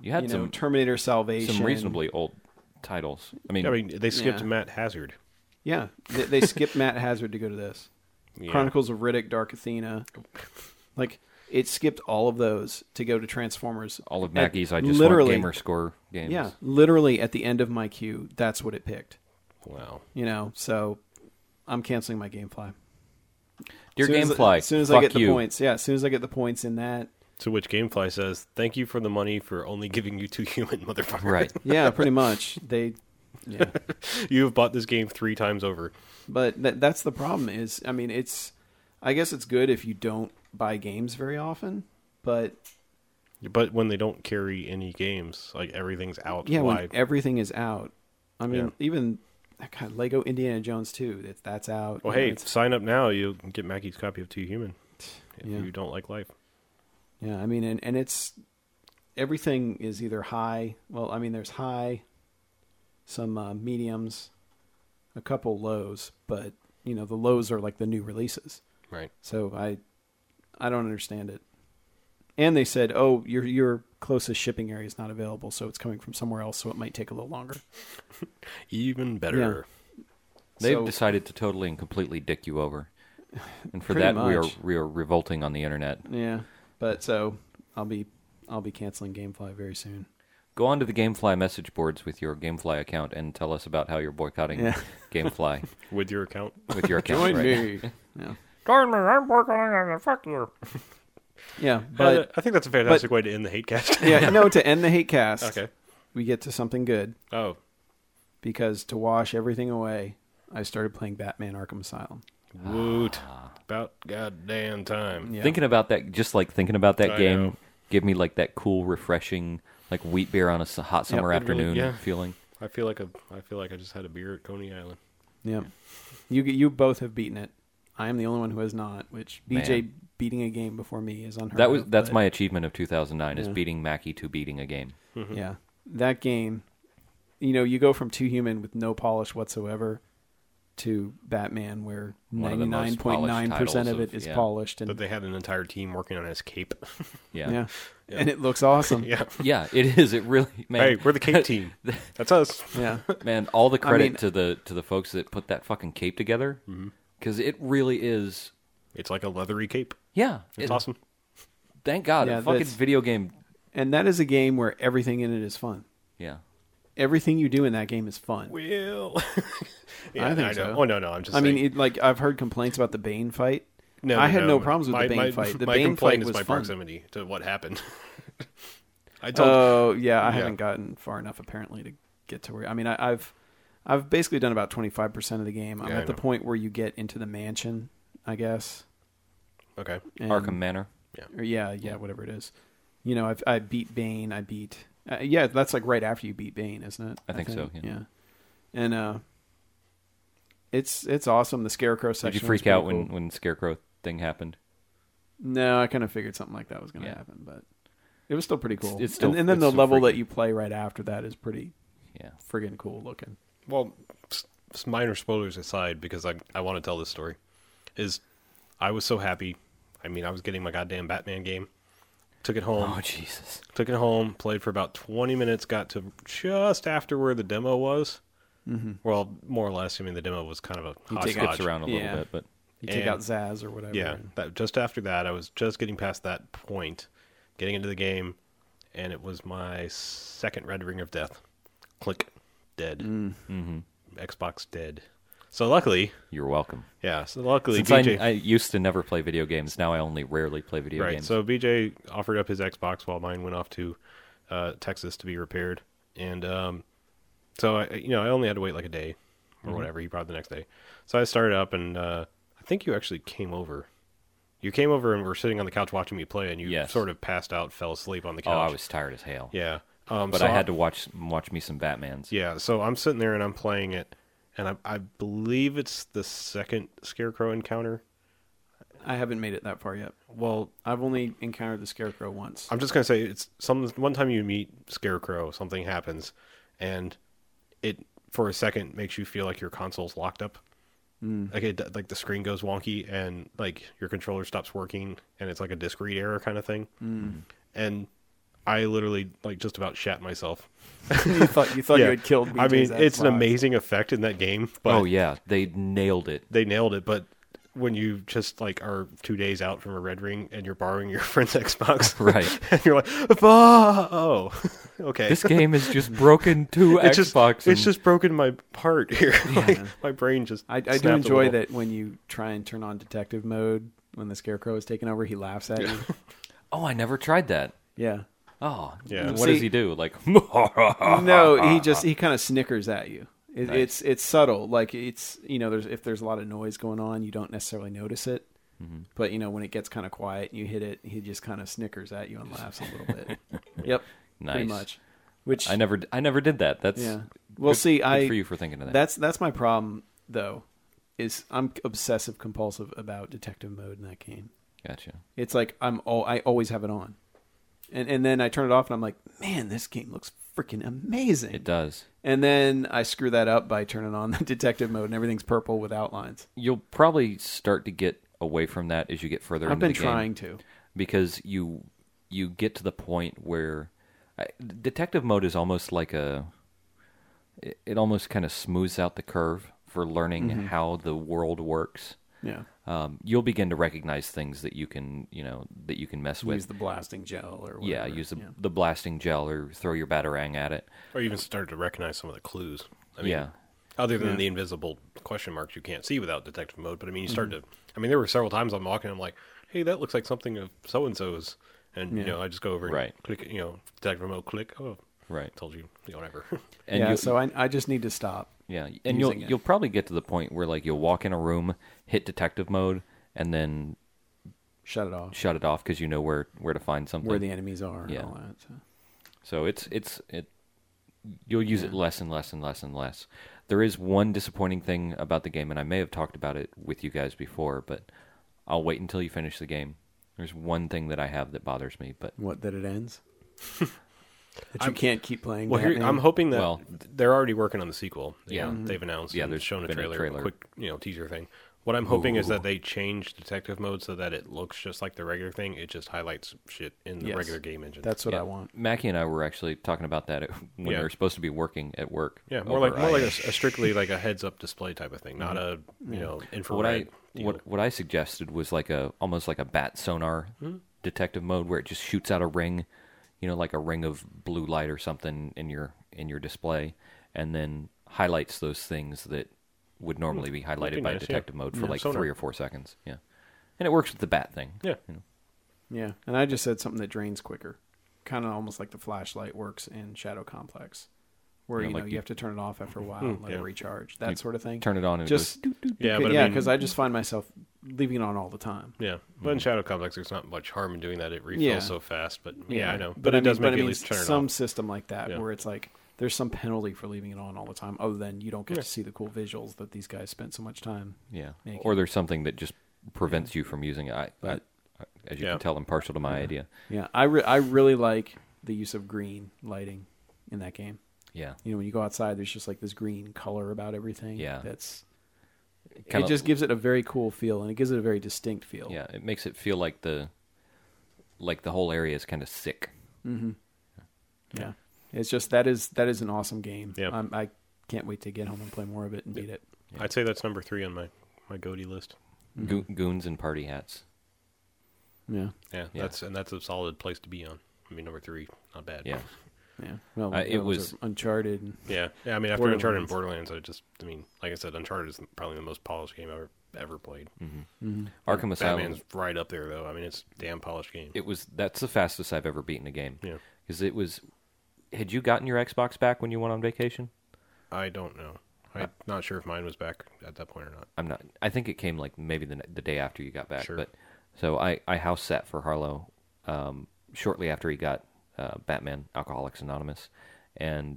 You had you know, some Terminator Salvation. some reasonably old titles. I mean, I mean, they skipped Yeah. Matt Hazard. Yeah, they, they skipped Matt Hazard to go to this. Yeah. Chronicles of Riddick, Dark Athena. Like, it skipped all of those to go to Transformers. all of At- Mackey's I just literally, want gamer score games. Yeah, literally at the end of my queue, that's what it picked. Wow. You know, so I'm canceling my GameFly. Dear Soon as- GameFly, as soon as fuck I get you. the points, yeah, as soon as I get the points in that, To which Gamefly says, "Thank you for the money for only giving you two human, motherfucker." Right. yeah, pretty much they, yeah. You have bought this game three times over. But that, that's the problem. Is I mean, it's I guess it's good if you don't buy games very often, but But when they don't carry any games, like everything's out. yeah, when why? everything is out. I mean, Yeah. even God, Lego Indiana Jones two, that that's out. Well, You know, hey, it's- sign up now. You'll get Mackey's copy of Two Human if Yeah. you don't like life. yeah, I mean, and, and it's everything is either high. Well, I mean, there's high, some uh, mediums, a couple lows, but you know, the lows are like the new releases. Right. So I, I don't understand it. And they said, oh, your your closest shipping area is not available, so it's coming from somewhere else, so it might take a little longer. Even better. They've So- decided to totally and completely dick you over. And for Pretty that we are much. we are revolting on the internet. Yeah, but so I'll be I'll be canceling GameFly very soon. Go on to the GameFly message boards with your GameFly account and tell us about how you're boycotting Yeah. GameFly With your account. with your account. Join right? me. Yeah, Join me, I'm working on it. Fuck you. yeah, But but I think that's a fantastic way to end the hate cast. yeah, no. To end the hate cast, Okay. we get to something good Oh. because to wash everything away, I started playing Batman: Arkham Asylum. Woot. About goddamn time. Yeah. Thinking about that, just like thinking about that I game, know. give me like that cool, refreshing, like wheat beer on a s- hot summer it really- afternoon yeah. feeling. I feel like a I feel like I just had a beer at Coney Island. Yeah, you you both have beaten it. I am the only one who has not. Which B J Man. beating a game before me is unheard That was of, that's but- my achievement of two thousand nine is Yeah. beating Mackie to beating a game. Yeah, that game. You know, you go from Two Human with no polish whatsoever to Batman, where One of the ninety most nine point nine percent polished of it titles is of- yeah. polished, and That they had an entire team working on his cape. Yeah, yeah. Yeah. and it looks awesome. yeah. yeah, it is. It really, man. Hey, we're the cape team. That's us. Yeah, Man, all the credit mean- to the to the folks that put that fucking cape together, because it really is. It's like a leathery cape. Yeah, It's it- awesome. Thank God, Yeah, a fucking that's- video game. and that is a game where everything in it is fun. Yeah, Everything you do in that game is fun. Will. I think know. so. Oh no, no, I'm just. I mean, saying. it, like I've heard complaints about the Bane fight. no, I no, had no no. problems with my, the Bane my, fight. The my Bane complaint fight is was my fun. proximity to what happened. I told. Oh yeah, I Yeah. haven't gotten far enough apparently to get to where. I mean, I, I've I've basically done about twenty five percent of the game. I'm Yeah, I at the know. point where you get into the mansion, I guess. okay. And- Arkham Manor. Or yeah, yeah, whatever it is. You know, I've I beat Bane. I beat. Uh, yeah, that's like right after you beat Bane, isn't it? I think so, yeah. Yeah, and uh, it's it's awesome. The Scarecrow section. Did you was freak out pretty when cool. when Scarecrow thing happened? No, I kind of figured something like that was going to Yeah. happen, but it was still pretty cool. it's still- and, and then it's the still level that freaking- you play right after that is pretty Yeah, friggin' cool looking. Well, s- s- minor spoilers aside, because I I want to tell this story, is I was so happy. I mean, I was getting my goddamn Batman game. Took it home. Oh Jesus! Took it home. Played for about twenty minutes. Got to just after where the demo was. Mm-hmm. Well, more or less. I mean, the demo was kind of a You hodgepodge. take Skips around a little Yeah. bit, but You take And- out Zaz or whatever. Yeah, and- that, just after that, I was just getting past that point, getting into the game, and it was my second Red Ring of Death. Click, dead. Mm. hmm Xbox dead. So luckily, you're welcome. yeah. So luckily, Since B J. I, I used to never play video games, now I only rarely play video right. games. So B J offered up his Xbox while mine went off to uh, Texas to be repaired, and um, so I, you know, I only had to wait like a day or Mhm. whatever. He brought it the next day. So I started up, and uh, I think you actually came over. You came over and were sitting on the couch watching me play, and you Yes. sort of passed out, fell asleep on the oh, couch. I was tired as hell. Yeah. Um, but so I had to watch watch me some Batmans. Yeah, so I'm sitting there and I'm playing it, and I, I believe it's the second Scarecrow encounter. I haven't made it that far yet. Well, I've only encountered the Scarecrow once. I'm just gonna say it's some one time you meet Scarecrow, something happens, and it for a second makes you feel like your console's locked up. Mm. Like it, like the screen goes wonky and like your controller stops working, and it's like a disc read error kind of thing. Mm. And I literally like just about shat myself. you thought you thought Yeah. you had killed. B I J's mean, it's an Xbox. amazing effect in that game. But Oh yeah, they nailed it. they nailed it. But when you just like are two days out from a red ring and you're borrowing your friend's Xbox, Right. and you're like, oh, okay. This game is just broken to it's just, Xbox. it's and- just broken my heart here. like, my brain just. I, I do snapped a enjoy little. that when you try and turn on detective mode when the scarecrow is taking over, he laughs at you. Oh, I never tried that. Yeah. Oh, Yeah. What See- does he do? Like, No, he just he kind of snickers at you. It, Nice. It's it's subtle. Like it's you know there's if there's a lot of noise going on, you don't necessarily notice it. Mhm. But you know when it gets kind of quiet and you hit it, he just kind of snickers at you and laughs a little bit. Yep, nice. pretty much. Which I never, I never did that. That's yeah. Well, good- see, good I for you for thinking of that. that's that's my problem though. Is I'm obsessive compulsive about detective mode in that game. Gotcha. It's like I'm all I always have it on, and and then I turn it off and I'm like, man, this game looks freaking amazing. It does. And then I screw that up by turning on the detective mode and everything's purple with outlines. You'll probably start to get away from that as you get further I've into been the game. trying to. Because you you get to the point where I, detective mode is almost like a it, it almost kind of smooths out the curve for learning Mm-hmm. how the world works. Yeah. Um, you'll begin to recognize things that you can you know that you can mess with. Use the blasting gel or whatever. yeah, use the, Yeah. the blasting gel or throw your batarang at it. Or even started to recognize some of the clues. I mean, yeah, other than Yeah. the invisible question marks you can't see without detective mode. But I mean, you start Mm-hmm. to. I mean, there were several times I'm walking. I'm like, hey, that looks like something of so and so's, and Yeah. you know, I just go over and Right. click. You know, detective mode, click. Oh, right. told you, you know, whatever. And yeah, you, so I I just need to stop. yeah, and you'll using it. you'll probably get to the point where like you'll walk in a room, hit detective mode, and then Shut it off. shut it off because you know where where to find something. Where the enemies are Yeah. and all that. So. So it's it's it. You'll use it Yeah. less and less and less and less. There is one disappointing thing about the game, and I may have talked about it with you guys before, but I'll wait until you finish the game. There's one thing that I have that bothers me, but What, that it ends? That you I'm- can't keep playing well, here, Batman? I'm hoping that Well- they're already working on the sequel. You Yeah. know, Mhm. they've announced. Yeah, and there's shown a been a trailer, trailer. a quick, you know, teaser thing. What I'm hoping is Ooh. that they change detective mode so that it looks just like the regular thing. It just highlights shit in the Yes. regular game engine. That's what yeah, I want. Mackie and I were actually talking about that when Yeah. we were supposed to be working at work. yeah, more over like more like a, I- s- a strictly like a heads up display type of thing, not a you know infrared. what I deal. what what I suggested was like a almost like a bat sonar Hmm. detective mode where it just shoots out a ring, you know, like a ring of blue light or something in your in your display, and then highlights those things that would normally be highlighted That'd be by nice, yeah. detective mode for Yeah, like sonar. three or four seconds. Yeah, and it works with the bat thing. Yeah. you know. Yeah, and I just said something that drains quicker. Kind of almost like the flashlight works in Shadow Complex. Where, Yeah, you know, like you you- have to turn it off after a while Hmm, and let yeah. it recharge. That You sort of thing. Turn it on and Just it goes, Yeah, but I yeah, mean- because I just find myself leaving it on all the time. Yeah, but in Shadow Complex, there's not much harm in doing that. It refills Yeah. so fast, but yeah, I know. But, But, it I mean, does but make I you mean, at least turn it some off. system like that Yeah. where it's like there's some penalty for leaving it on all the time, other than you don't get Yeah. to see the cool visuals that these guys spent so much time. yeah, Make or it. there's something that just prevents you from using it. I, I, But- as you Yeah. can tell, I'm partial to my Yeah. idea. Yeah, I re- I really like the use of green lighting in that game. Yeah, You know, when you go outside, there's just like this green color about everything. Yeah. that's Kinda- it. Just gives it a very cool feel, and it gives it a very distinct feel. yeah, it makes it feel like the like the whole area is kind of sick. Mm-hmm. Yeah, it's just that is that is an awesome game. Yeah. I'm, I can't wait to get home and play more of it and beat it. I'd say that's number three on my my goatee list. Go- goons and party hats. Yeah, Yeah, Yeah. that's and that's a solid place to be on. I mean, number three, not bad. Yeah, yeah. Well, Uh, it the others was- are Uncharted. And, yeah, yeah. I mean, after Uncharted and Borderlands. Borderlands, I just, I mean, like I said, Uncharted is probably the most polished game I've ever, ever played. mm-hmm. Arkham Asylum. Batman's right up there, though. I mean, it's a damn polished game. It was that's the fastest I've ever beaten a game. Yeah, Because it was. Had you gotten your Xbox back when you went on vacation? I don't know. I'm not sure if mine was back at that point or not. I'm not. I think it came like maybe the the day after you got back. Sure. But so I I house sat for Harlow um, shortly after he got uh, Batman Alcoholics Anonymous, and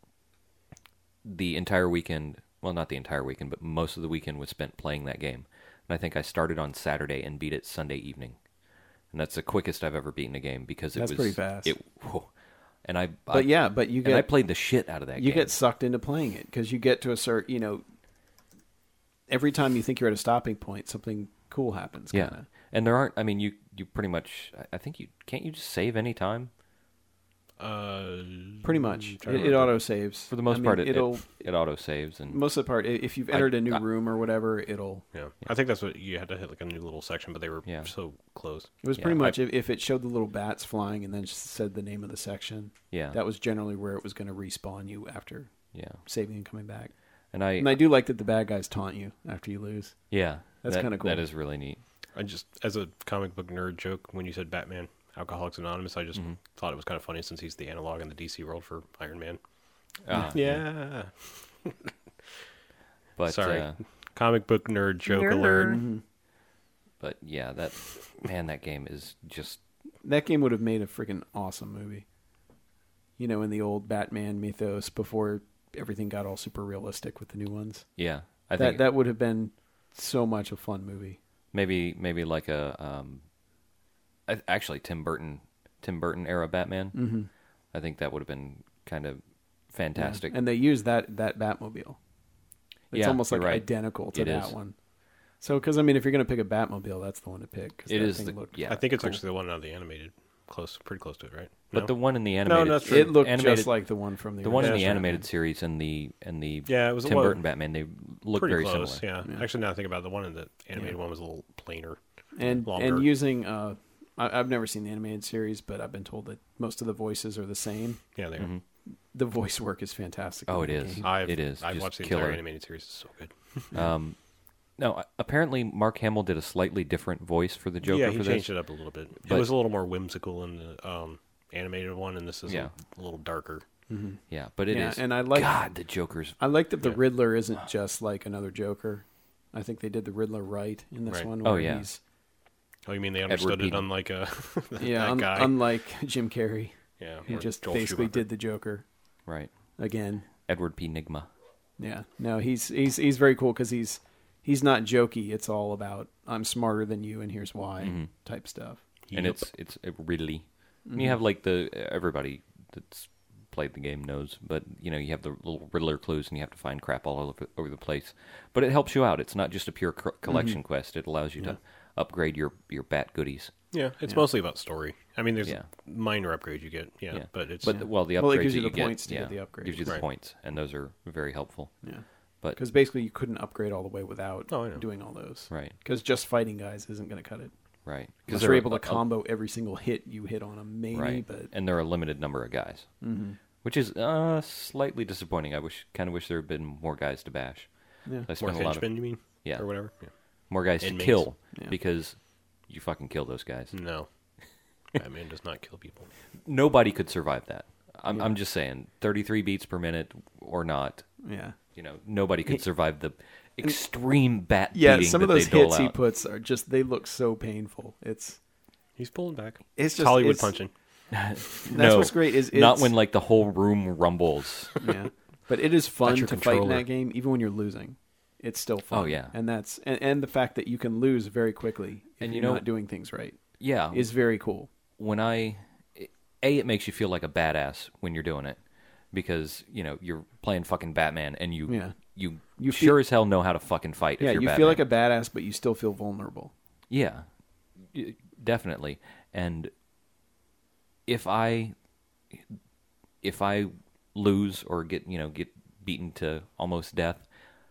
the entire weekend. Well, not the entire weekend, but most of the weekend was spent playing that game. And I think I started on Saturday and beat it Sunday evening, and that's the quickest I've ever beaten a game because it That's was pretty fast. It, whew. and I But I, yeah, but you and I get played the shit out of that you game. get sucked into playing it because you get to a certain, you know, every time you think you're at a stopping point, something cool happens. Yeah, Kinda. and there aren't. I mean, you you pretty much. I- I think you can't. You just save any time. Uh, Pretty much. I'm trying It, to it remember. auto saves. For the most I mean, part, it, it'll it, it auto-saves. And most of the part. i- If you've I- entered a new I- room or whatever, it'll. Yeah. I think that's what you had to hit like a new little section, but they were Yeah. so close. It was Yeah, pretty I- much if, if it showed the little bats flying and then just said the name of the section. yeah, That was generally where it was going to respawn you after yeah. saving and coming back. And I, And I do like that the bad guys taunt you after you lose. yeah, That's that- kinda cool. That is really neat. I just, as a comic book nerd joke, when you said Batman, Alcoholics Anonymous, I just Mhm. thought it was kind of funny since he's the analog in the D C world for Iron Man. Ah, Yeah. But Sorry. uh, Comic book nerd joke Nerd. alert. Mm-hmm. but yeah, that man, that game is just That game would have made a freaking awesome movie. You know, in the old Batman mythos before everything got all super realistic with the new ones. yeah. I that think that would have been so much a fun movie. maybe maybe like a um, I, actually Tim Burton Tim Burton era Batman. Mm-hmm. I think that would have been kind of fantastic. And they use that that Batmobile. It's Yeah, almost you're like right. identical to It that is. one. So, because I mean, if you're going to pick a Batmobile, that's the one to pick. 'cause It that is thing the looked- yeah. I think it's cool. actually the one out of the animated. Close, pretty close to it, right? But No? the one in the animated, that's true. It looked animated, just like the one from the. the one in Yeah, the that's right. animated series and the and the Yeah, it was a Tim one- Burton Batman. They look pretty very close. similar. Yeah. Yeah. Actually, now I think about it, the one in the animated Yeah. one was a little plainer. and longer. and using. Uh, I, I've never seen the animated series, but I've been told that most of the voices are the same. Yeah, they. Mhm. The voice work is fantastic. Oh, in it that is. game. I've, It is I've just watched the killer. entire animated series. It's so good. Um, no, apparently Mark Hamill did a slightly different voice for the Joker. yeah, he for changed this. it up a little bit. But- it was a little more whimsical in the um, animated one, and this is Yeah. a, a little darker. Mhm. Yeah, but it is. Yeah, and I like- God, the Joker's. I like that the Yeah. Riddler isn't just like another Joker. I think they did the Riddler right in this Right. one. Oh, where yeah. He's, Oh, you mean they Edward understood it Beaton. unlike uh, yeah, that un- guy? unlike Jim Carrey, yeah, who or just Joel basically Schumacher. did the Joker Right, again. Edward P. Nigma. Yeah, no, he's he's he's very cool because he's he's not jokey. It's all about I'm smarter than you and here's why Mhm. type stuff. And Yep. it's it's it really. And Mm-hmm. you have like the everybody that's played the game knows, but you know you have the little Riddler clues and you have to find crap all over, over the place. But it helps you out. It's not just a pure co- collection Mm-hmm. quest. It allows you to upgrade your your bat goodies. Yeah, it's Yeah. mostly about story. I mean, there's Yeah. minor upgrades you get. Yeah, Yeah. but it's But the- well, the upgrades Well, it gives you that the get, points to yeah, get the upgrades. gives you the Right. points, and those are very helpful. Yeah, But because basically you couldn't upgrade all the way without Oh, I know. doing all those. right, Because just fighting guys isn't going to cut it. right, Because they're you're able a- to combo every single hit you hit on them, maybe, right, but and there are a limited number of guys, hmm which is uh, slightly disappointing. I wish, kind of wish there had been more guys to bash. yeah. I more spent a lot of henchmen, you mean? yeah, Or whatever? Yeah. more guys Inmates. to kill Yeah. because you fucking kill those guys. No. Batman does not kill people. Nobody could survive that. I'm, Yeah. I'm just saying, thirty-three beats per minute or not, Yeah. you know, nobody could survive the extreme bat Yeah, beating some of that those they dole hits he out. puts are just they look so painful. It's He's pulling back. it's It's just Hollywood it's- punching. That's no, what's great is not it's- when like the whole room rumbles. yeah. But it is fun to your fight in controller. that game, even when you're losing. It's still fun. Oh, yeah. and that's and, and the fact that you can lose very quickly if And you you're know- not doing things right Yeah, is very cool. when I a it makes you feel like a badass when you're doing it because you know you're playing fucking Batman and you Yeah. you, You sure feel- as hell know how to fucking fight. Yeah, if you're you Batman. feel like a badass, but you still feel vulnerable. Yeah, y- definitely. And if I if I lose or get you know get beaten to almost death,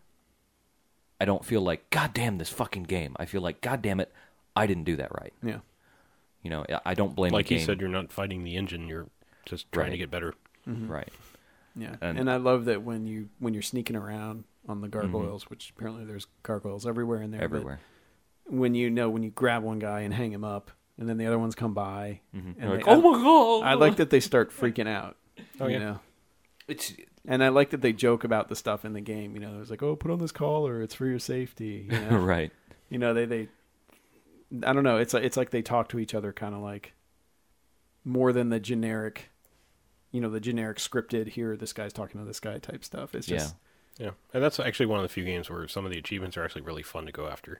I don't feel like God damn this fucking game. I feel like God damn it, I didn't do that right. Yeah, You know, I- I don't blame Like the you game. said, you're not fighting the engine. You're just trying to Right. get better. Right. yeah. And- And, I love that when you when you're sneaking around on the Mm-hmm. gargoyles, which apparently there's gargoyles everywhere in there. but Everywhere. when you know when you grab one guy and hang him up, and then the other ones come by, Mhm. and You're like, they- oh my god! I like that they start freaking out. Oh, you yeah. know? It's And I like that they joke about the stuff in the game. You know, it's like, oh, put on this collar; it's for your safety. You know, right. you know they they. I don't know. It's like it's like they talk to each other, kind of like more than the generic, you know, the generic scripted. Here, this guy's talking to this guy type stuff. It's just Yeah, and that's actually one of the few games where some of the achievements are actually really fun to go after.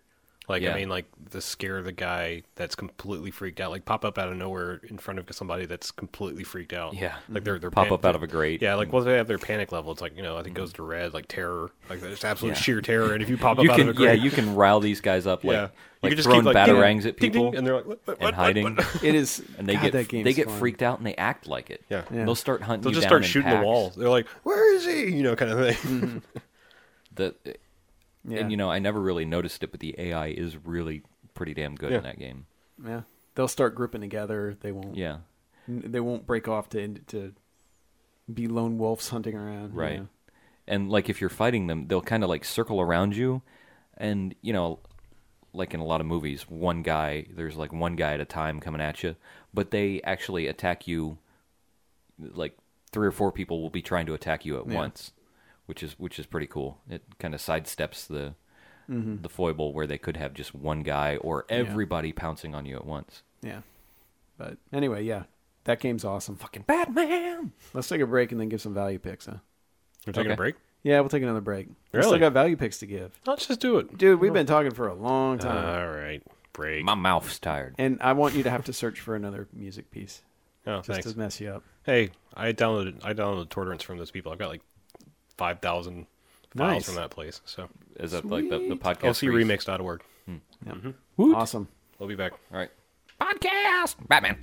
Like, Yeah. I mean, like, the scare the guy that's completely freaked out. Like, pop up out of nowhere in front of somebody that's completely freaked out. Yeah. Like, they're, they're Pop pan- up out of a grate. Yeah, like, once they have their panic level, it's like, you know, I think it goes to red, like, terror. Like, there's absolute Yeah. sheer terror. And if you pop up You out can, of a yeah, grate... you can rile these guys up like, yeah. You like can just throwing keep, like, batarangs ding, at people ding, ding, and they're like, what, what, and what, hiding, what? It is, and they God, get that game's they get fun. freaked out and they act like it. Yeah. Yeah. They'll start hunting They'll you just down start in shooting the packs. walls. They're like, where is he? You know, kind of thing. The Yeah. and you know I never really noticed it, but the A I is really pretty damn good Yeah. in that game. Yeah, they'll start grouping together. They won't. Yeah, They won't break off to to be lone wolves hunting around. you right. know. And like if you're fighting them, they'll kind of like circle around you, and you know, like in a lot of movies, one guy there's like one guy at a time coming at you, but they actually attack you. Like three or four people will be trying to attack you at Yeah. once, which is which is pretty cool. It kind of sidesteps the Mm-hmm. the foible where they could have just one guy or everybody pouncing on you at once. Yeah. But anyway, yeah, that game's awesome. Fucking Batman. Let's take a break and then give some value picks, huh? We're taking Okay. a break? Yeah, we'll take another break. We Really? still got value picks to give. Let's just do it. Dude, we've been talking for a long time. All right. Break. My mouth's tired. and I want you to have to search for another music piece Oh, just thanks. to mess you up. Hey, I downloaded I downloaded torrents from those people. I've got like five thousand files Nice. from that place. So Is that like the, the podcast? L C freeze? remix dot org. Yep. Woot. Awesome. We'll be back. All right. Podcast. Batman.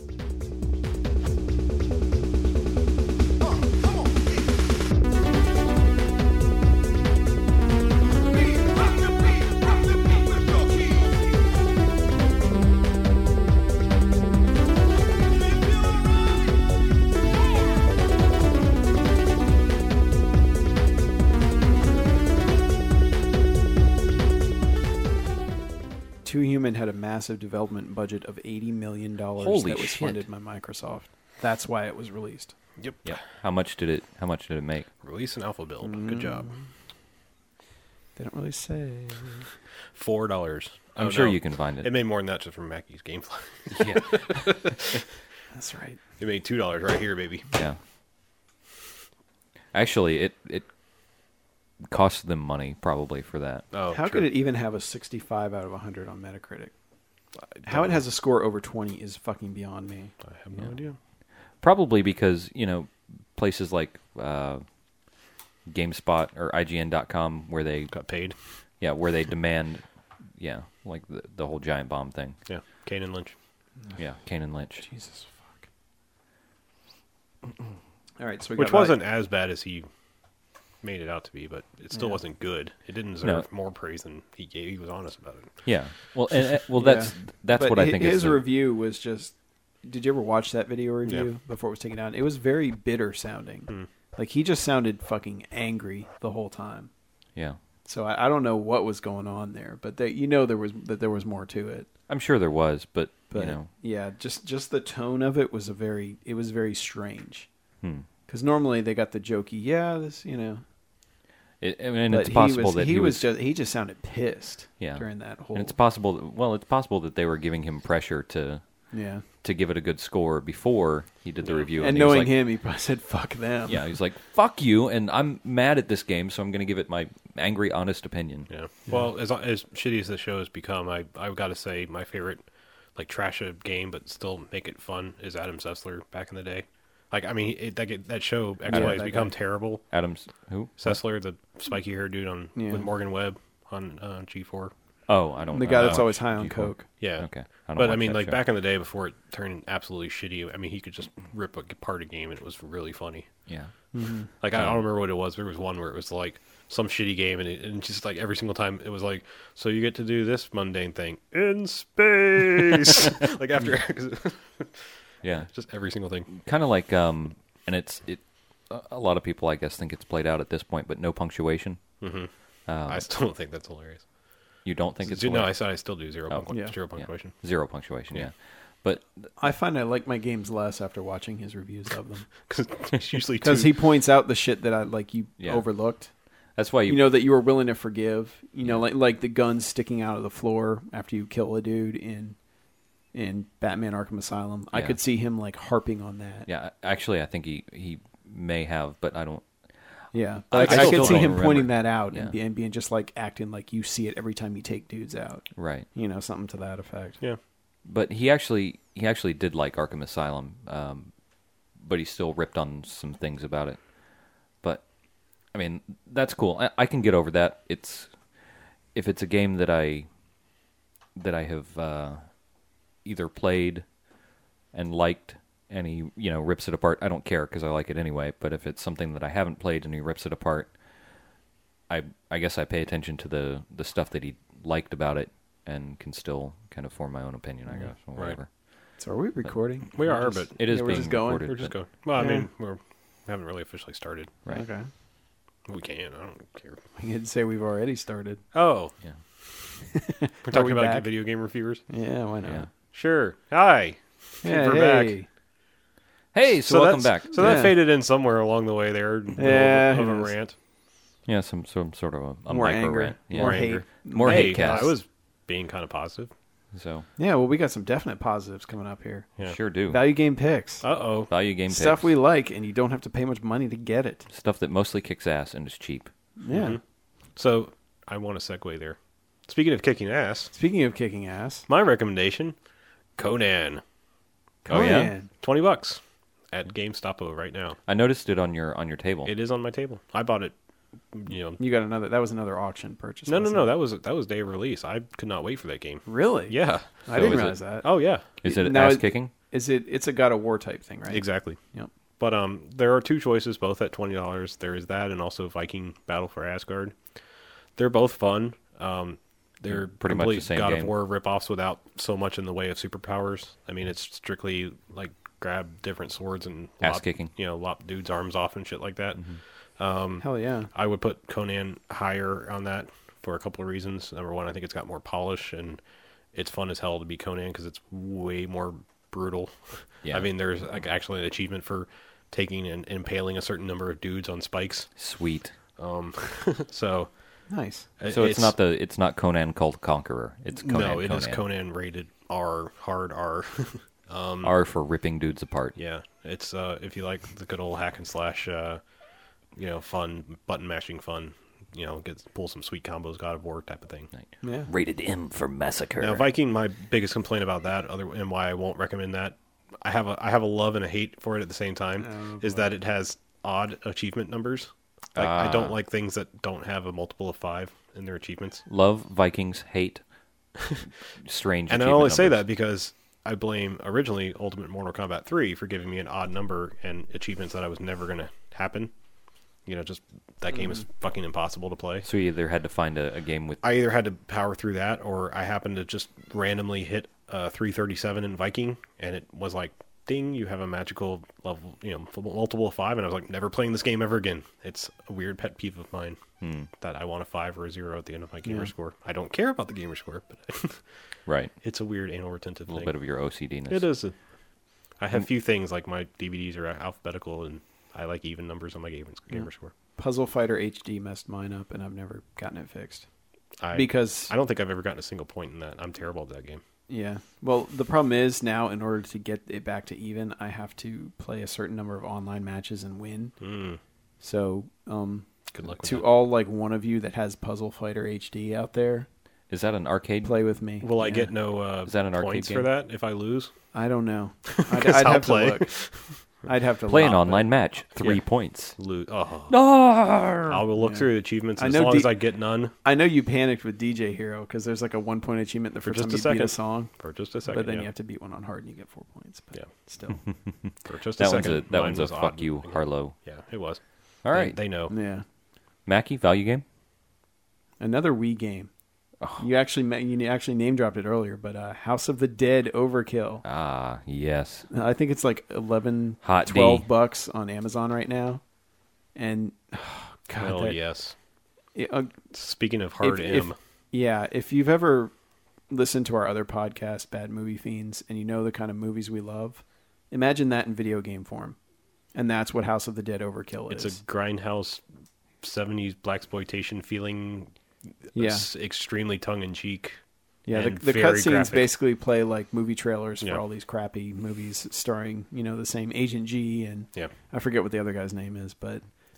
Two Human had a massive development budget of eighty million dollars Holy that was shit. funded by Microsoft. That's why it was released. Yep. Yeah. How much did it? How much did it make? Release an alpha build. Good job. They don't really say. Four dollars. I'm Oh, sure no. you can find It it. made more than that just from Mackey's Gamefly. yeah. That's right. It made two dollars right here, baby. Yeah. Actually, it it cost them money probably for that. Oh, How true. could it even have a sixty-five out of one hundred on Metacritic? I How it don't has a score over twenty is fucking beyond me. know. I have no Yeah. idea. Probably because you know places like uh, GameSpot or I G N dot com where they Got paid. yeah where they demand yeah like the, the whole giant bomb thing. Yeah. Kane and Lynch. Yeah, Kane and Lynch. Jesus fuck. All right, so we Which got wasn't as bad as he made it out to be, but it still Yeah. wasn't good. It didn't deserve No. more praise than he gave. He was honest about it. Yeah. Well, and, uh, well, Yeah. that's that's But what I hi- think. His is the- review was just. Did you ever watch that video review Yeah. before it was taken down? It was very bitter sounding. Hmm. Like he just sounded fucking angry the whole time. Yeah, So I, I don't know what was going on there, but they, you know there was that there was more to it. I'm sure there was, but, But you know, yeah, just just the tone of it was a very it was very strange. hmm. Because normally they got the jokey, yeah, this you know. It, I mean, But it's he possible was, that he, he was was just he just sounded pissed. Yeah. During that whole. and it's possible. that- Well, it's possible that they were giving him pressure to yeah. to give it a good score before he did the review, And he was knowing like, him, he probably said, "Fuck them." yeah, he's like, "Fuck you," and I'm mad at this game, so I'm going to give it my angry, honest opinion. Yeah. Well, as as shitty as the show has become, I I've got to say my favorite, like trash a game but still make it fun is Adam Sessler back in the day. Like I mean, it, that that show X Y Yeah, has that become guy. terrible. Adams, who? Sessler, the spiky haired dude on Yeah. with Morgan Webb on uh, G four. Oh, I don't. The I guy don't that's watch always high on G four. coke. Yeah. Okay. I don't But I watch mean, that like show. back in the day before it turned absolutely shitty. I mean, he could just rip apart a game and it was really funny. Yeah. Like I don't remember what it was. There was one where it was like some shitty game, and, it, and just like every single time it was like, so you get to do this mundane thing in space. Like after, Yeah. just every single thing. Kind of like um, and it's it. a- A lot of people, I guess, think it's played out at this point, but no punctuation. hmm Um, I still don't think that's hilarious. you don't think it's no, I hilarious? said I still do zero, Oh, punct- yeah. zero Yeah. punctuation. Zero punctuation. Yeah. Yeah. But I find I like my games less after watching his reviews of them Because it's usually because two. he points out the shit that I like you Yeah. overlooked. that's why you, You know that you were willing to forgive. You know, like like the gun sticking out of the floor after you kill a dude in in Batman Arkham Asylum. I Yeah. could see him like harping on that. Yeah, actually, I think he he may have, but I don't. Yeah, I- like, I I, still could see don't him pointing remember. that out Yeah. and, be, and being just like acting like you see it every time you take dudes out. Right. You know, something to that effect. Yeah. But he actually he actually did like Arkham Asylum, um, but he still ripped on some things about it. But I mean, that's cool. I, I can get over that. It's if it's a game that I that I have uh, either played and liked, and he you know rips it apart. I don't care because I like it anyway. But if it's something that I haven't played and he rips it apart, I I guess I pay attention to the the stuff that he liked about it and can still kind of form my own opinion. I guess or Right. whatever. So are we recording? We We're are, just- but It is yeah, we're being just going. recorded. we're just but- going. Well, I Yeah. mean, we're, we haven't really officially started. Right. Okay. We can. I don't care. We could say we've already started. Oh, Yeah. we're talking we about back? video game reviewers. Yeah, why not? Yeah. Sure. Hi. Yeah, We're hey. back. Hey, so, welcome that's- back. So Yeah. that faded in somewhere along the way there. Yeah, Of a, of a yes. rant. Yeah, some some sort of a, a More micro anger. rant. Yeah. More More hate. anger. More Hey, hate cast. I was being kind of positive. So Yeah, well, we got some definite positives coming up here. Yeah. sure do. Value game picks. Uh oh. Value game Stuff picks. we like, and you don't have to pay much money to get it. Stuff that mostly kicks ass and is cheap. Yeah. Mhm. So I want to segue there. Speaking of kicking ass, Speaking of kicking ass, my recommendation: Conan, Oh, yeah? Conan. twenty bucks at GameStop right now. I noticed it on your on your table. It is on my table. I bought it. You know. You got another. That was another auction purchase. No, no, wasn't no. it? That was that was day of release. I could not wait for that game. Really? Yeah. I So didn't is realize it- that. Oh yeah. Is it Now ass it- kicking? Is it? It's a God of War type thing, right? Exactly. Yep. But um, there are two choices, both at twenty dollars. There is that, and also Viking Battle for Asgard. They're both fun. Um, they're Pretty much complete the same God game. of War ripoffs without so much in the way of superpowers. I mean, it's strictly like grab different swords and Ass lop- kicking. You know, lop dudes' arms off and shit like that. Hell yeah. I would put Conan higher on that for a couple of reasons. Number one, I think it's got more polish, and it's fun as hell to be Conan because it's way more brutal. Yeah. I mean, there's like actually an achievement for taking and impaling a certain number of dudes on spikes. Sweet. Um, so Nice. So it's, not the it's not Conan called Conqueror. It's Conan. no, it Conan. is Conan rated R, hard R. um, R for ripping dudes apart. yeah, it's uh, if you like the good old hack and slash, uh, you know, fun button mashing fun. You know, get pull some sweet combos, God of War type of thing. Yeah. Rated M for massacre. Now, Viking, my biggest complaint about that, other and why I won't recommend that, I have a I have a love and a hate for it at the same time, Oh, is boy. that it has odd achievement numbers. Like I don't Ah. like things that don't have a multiple of five in their achievements. Love Vikings, hate strange. And I achievement only say numbers. that because I blame originally Ultimate Mortal Kombat three for giving me an odd number and achievements that I was never going to happen. You know, just that game is fucking impossible to play. So you either had to find a, a game with I either had to power through that, or I happened to just randomly hit uh, three thirty-seven in Viking, and it was like, ding, you have a magical level, you know, multiple of five, and I was like, never playing this game ever again. It's a weird pet peeve of mine Hmm. that I want a five or a zero at the end of my gamer Yeah. score. I don't care about the gamer score, but right it's a weird anal retentive a little thing. bit of your O C D ness. It is. A, I have few things like my D V Ds are alphabetical, and I like even numbers on my gamer, gamer score. Puzzle Fighter H D messed mine up, and I've never gotten it fixed. I, Because I don't think I've ever gotten a single point in that. I'm terrible at that game. yeah, well, the problem is now, in order to get it back to even, I have to play a certain number of online matches and win. Mm, So, um, good luck with to that. all like one of you that has Puzzle Fighter H D out there, Is that an arcade? play with me. Will I Yeah. get no uh, Is that an arcade points game? for that if I lose? I don't know. I'd, 'Cause I'd I'll have play. to look. I'd have to Play look, an but- online match. Three Yeah. points. Lose. Oh. No. I will look Yeah. through the achievements I as know long D- as I get none I know you panicked with D J Hero because there's like a one point achievement the For first time just you a beat a second. song, for just a second. but then yeah. you have to beat one on hard and you get four points. But Yeah. still, For just a That one's second. a that mine one's a was fuck odd. you, Harlow. Yeah, it was. All They- right, They, know. yeah. Mackie, value game. Another Wii game. Oh. You actually ma- you actually name dropped it earlier, but uh, House of the Dead Overkill. Ah, yes. I think it's like eleven, Hot D. twelve bucks on Amazon right now, and oh, God, Hell that- yes. it- uh, Speaking of hard if- M, yeah. If you've ever listened to our other podcast, Bad Movie Fiends, and you know the kind of movies we love, imagine that in video game form, and that's what House of the Dead Overkill it's is. a grindhouse seventies blaxploitation feeling. Yeah. It's extremely tongue in cheek. Yeah, the, and the very cutscenes graphic. basically play like movie trailers for Yeah. all these crappy movies starring, you know, the same Agent G and Yeah. I forget what the other guy's name is, but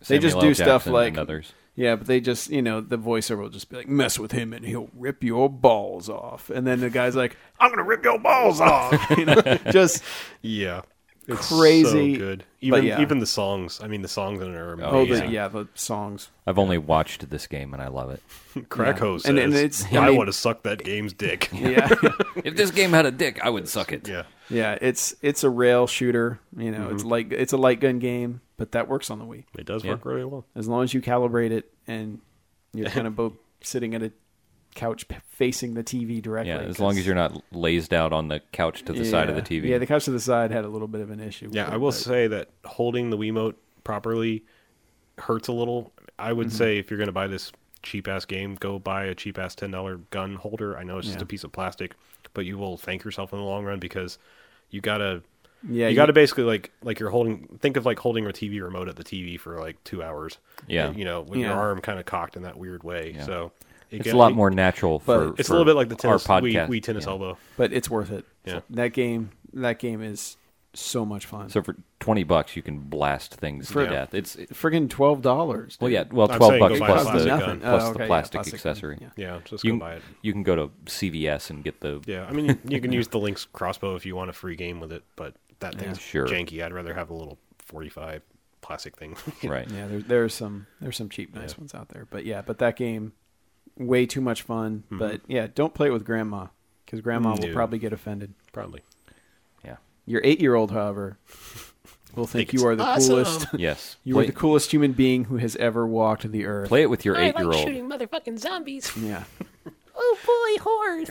They Samuel just L. do stuff Jackson like and others. Yeah, but they just, you know, the voiceover will just be like, mess with him and he'll rip your balls off. And then the guy's like, I'm going to rip your balls off. You know, just Yeah. It's crazy, so good. Even yeah. even the songs. I mean, the songs in it are oh, amazing. the, yeah, the songs. I've only watched this game and I love it. Krakow Yeah. says, And- and it's- I I, mean- would have sucked that game's dick. Yeah, If this game had a dick, I would suck it. yeah. yeah. It's it's a rail shooter. You know, it's like it's a light gun game, but that works on the Wii It does Yeah. work really well. as long as you calibrate it and you're kind of both sitting at a couch p- facing the T V directly. Yeah, as long as you're not lazed out on the couch to the side of the Yeah. T V. Yeah, the couch to the side had a little bit of an issue. with Yeah, it, I will but- say that holding the Wiimote properly hurts a little. I would say if you're going to buy this cheap ass game, go buy a cheap ass ten dollar gun holder. I know it's just Yeah. a piece of plastic, but you will thank yourself in the long run because you gotta Yeah, you got to basically like like you're holding. Think of like holding a T V remote at the T V for like two hours. Yeah. you know, with Yeah. your arm kind of cocked in that weird way. Yeah. So it It's get- a lot it- more natural for but It's for a little bit like the tennis, our Wii, podcast. Wii tennis Yeah. elbow. but it's worth it. Yeah. That game, that game is so much fun. So for twenty bucks, you can blast things For- to death. It's it, Friggin' twelve dollars. well, yeah, well, I'm twelve saying bucks go buy plus a the plastic nothing. gun. plus Oh, the okay, yeah, plastic plastic accessory. gun, Yeah, just You go can, buy it. you can go to C V S and get the Yeah, I mean, you, you can use the Link's crossbow if you want a free game with it, but that Yeah. thing's Sure. janky. I'd rather have a little forty-five plastic thing. right. Yeah, there, there's some there's some cheap nice Yeah. ones out there, but yeah, but that game, way too much fun. Mhm. But yeah, don't play it with grandma because grandma will No. probably get offended. Probably. Yeah. Your eight year old, however, will think Think you are it's the awesome. coolest. Yes. You play, are the coolest human being who has ever walked the earth. play it with your I eight year like old. shooting motherfucking zombies. Yeah, Oh boy, horrors.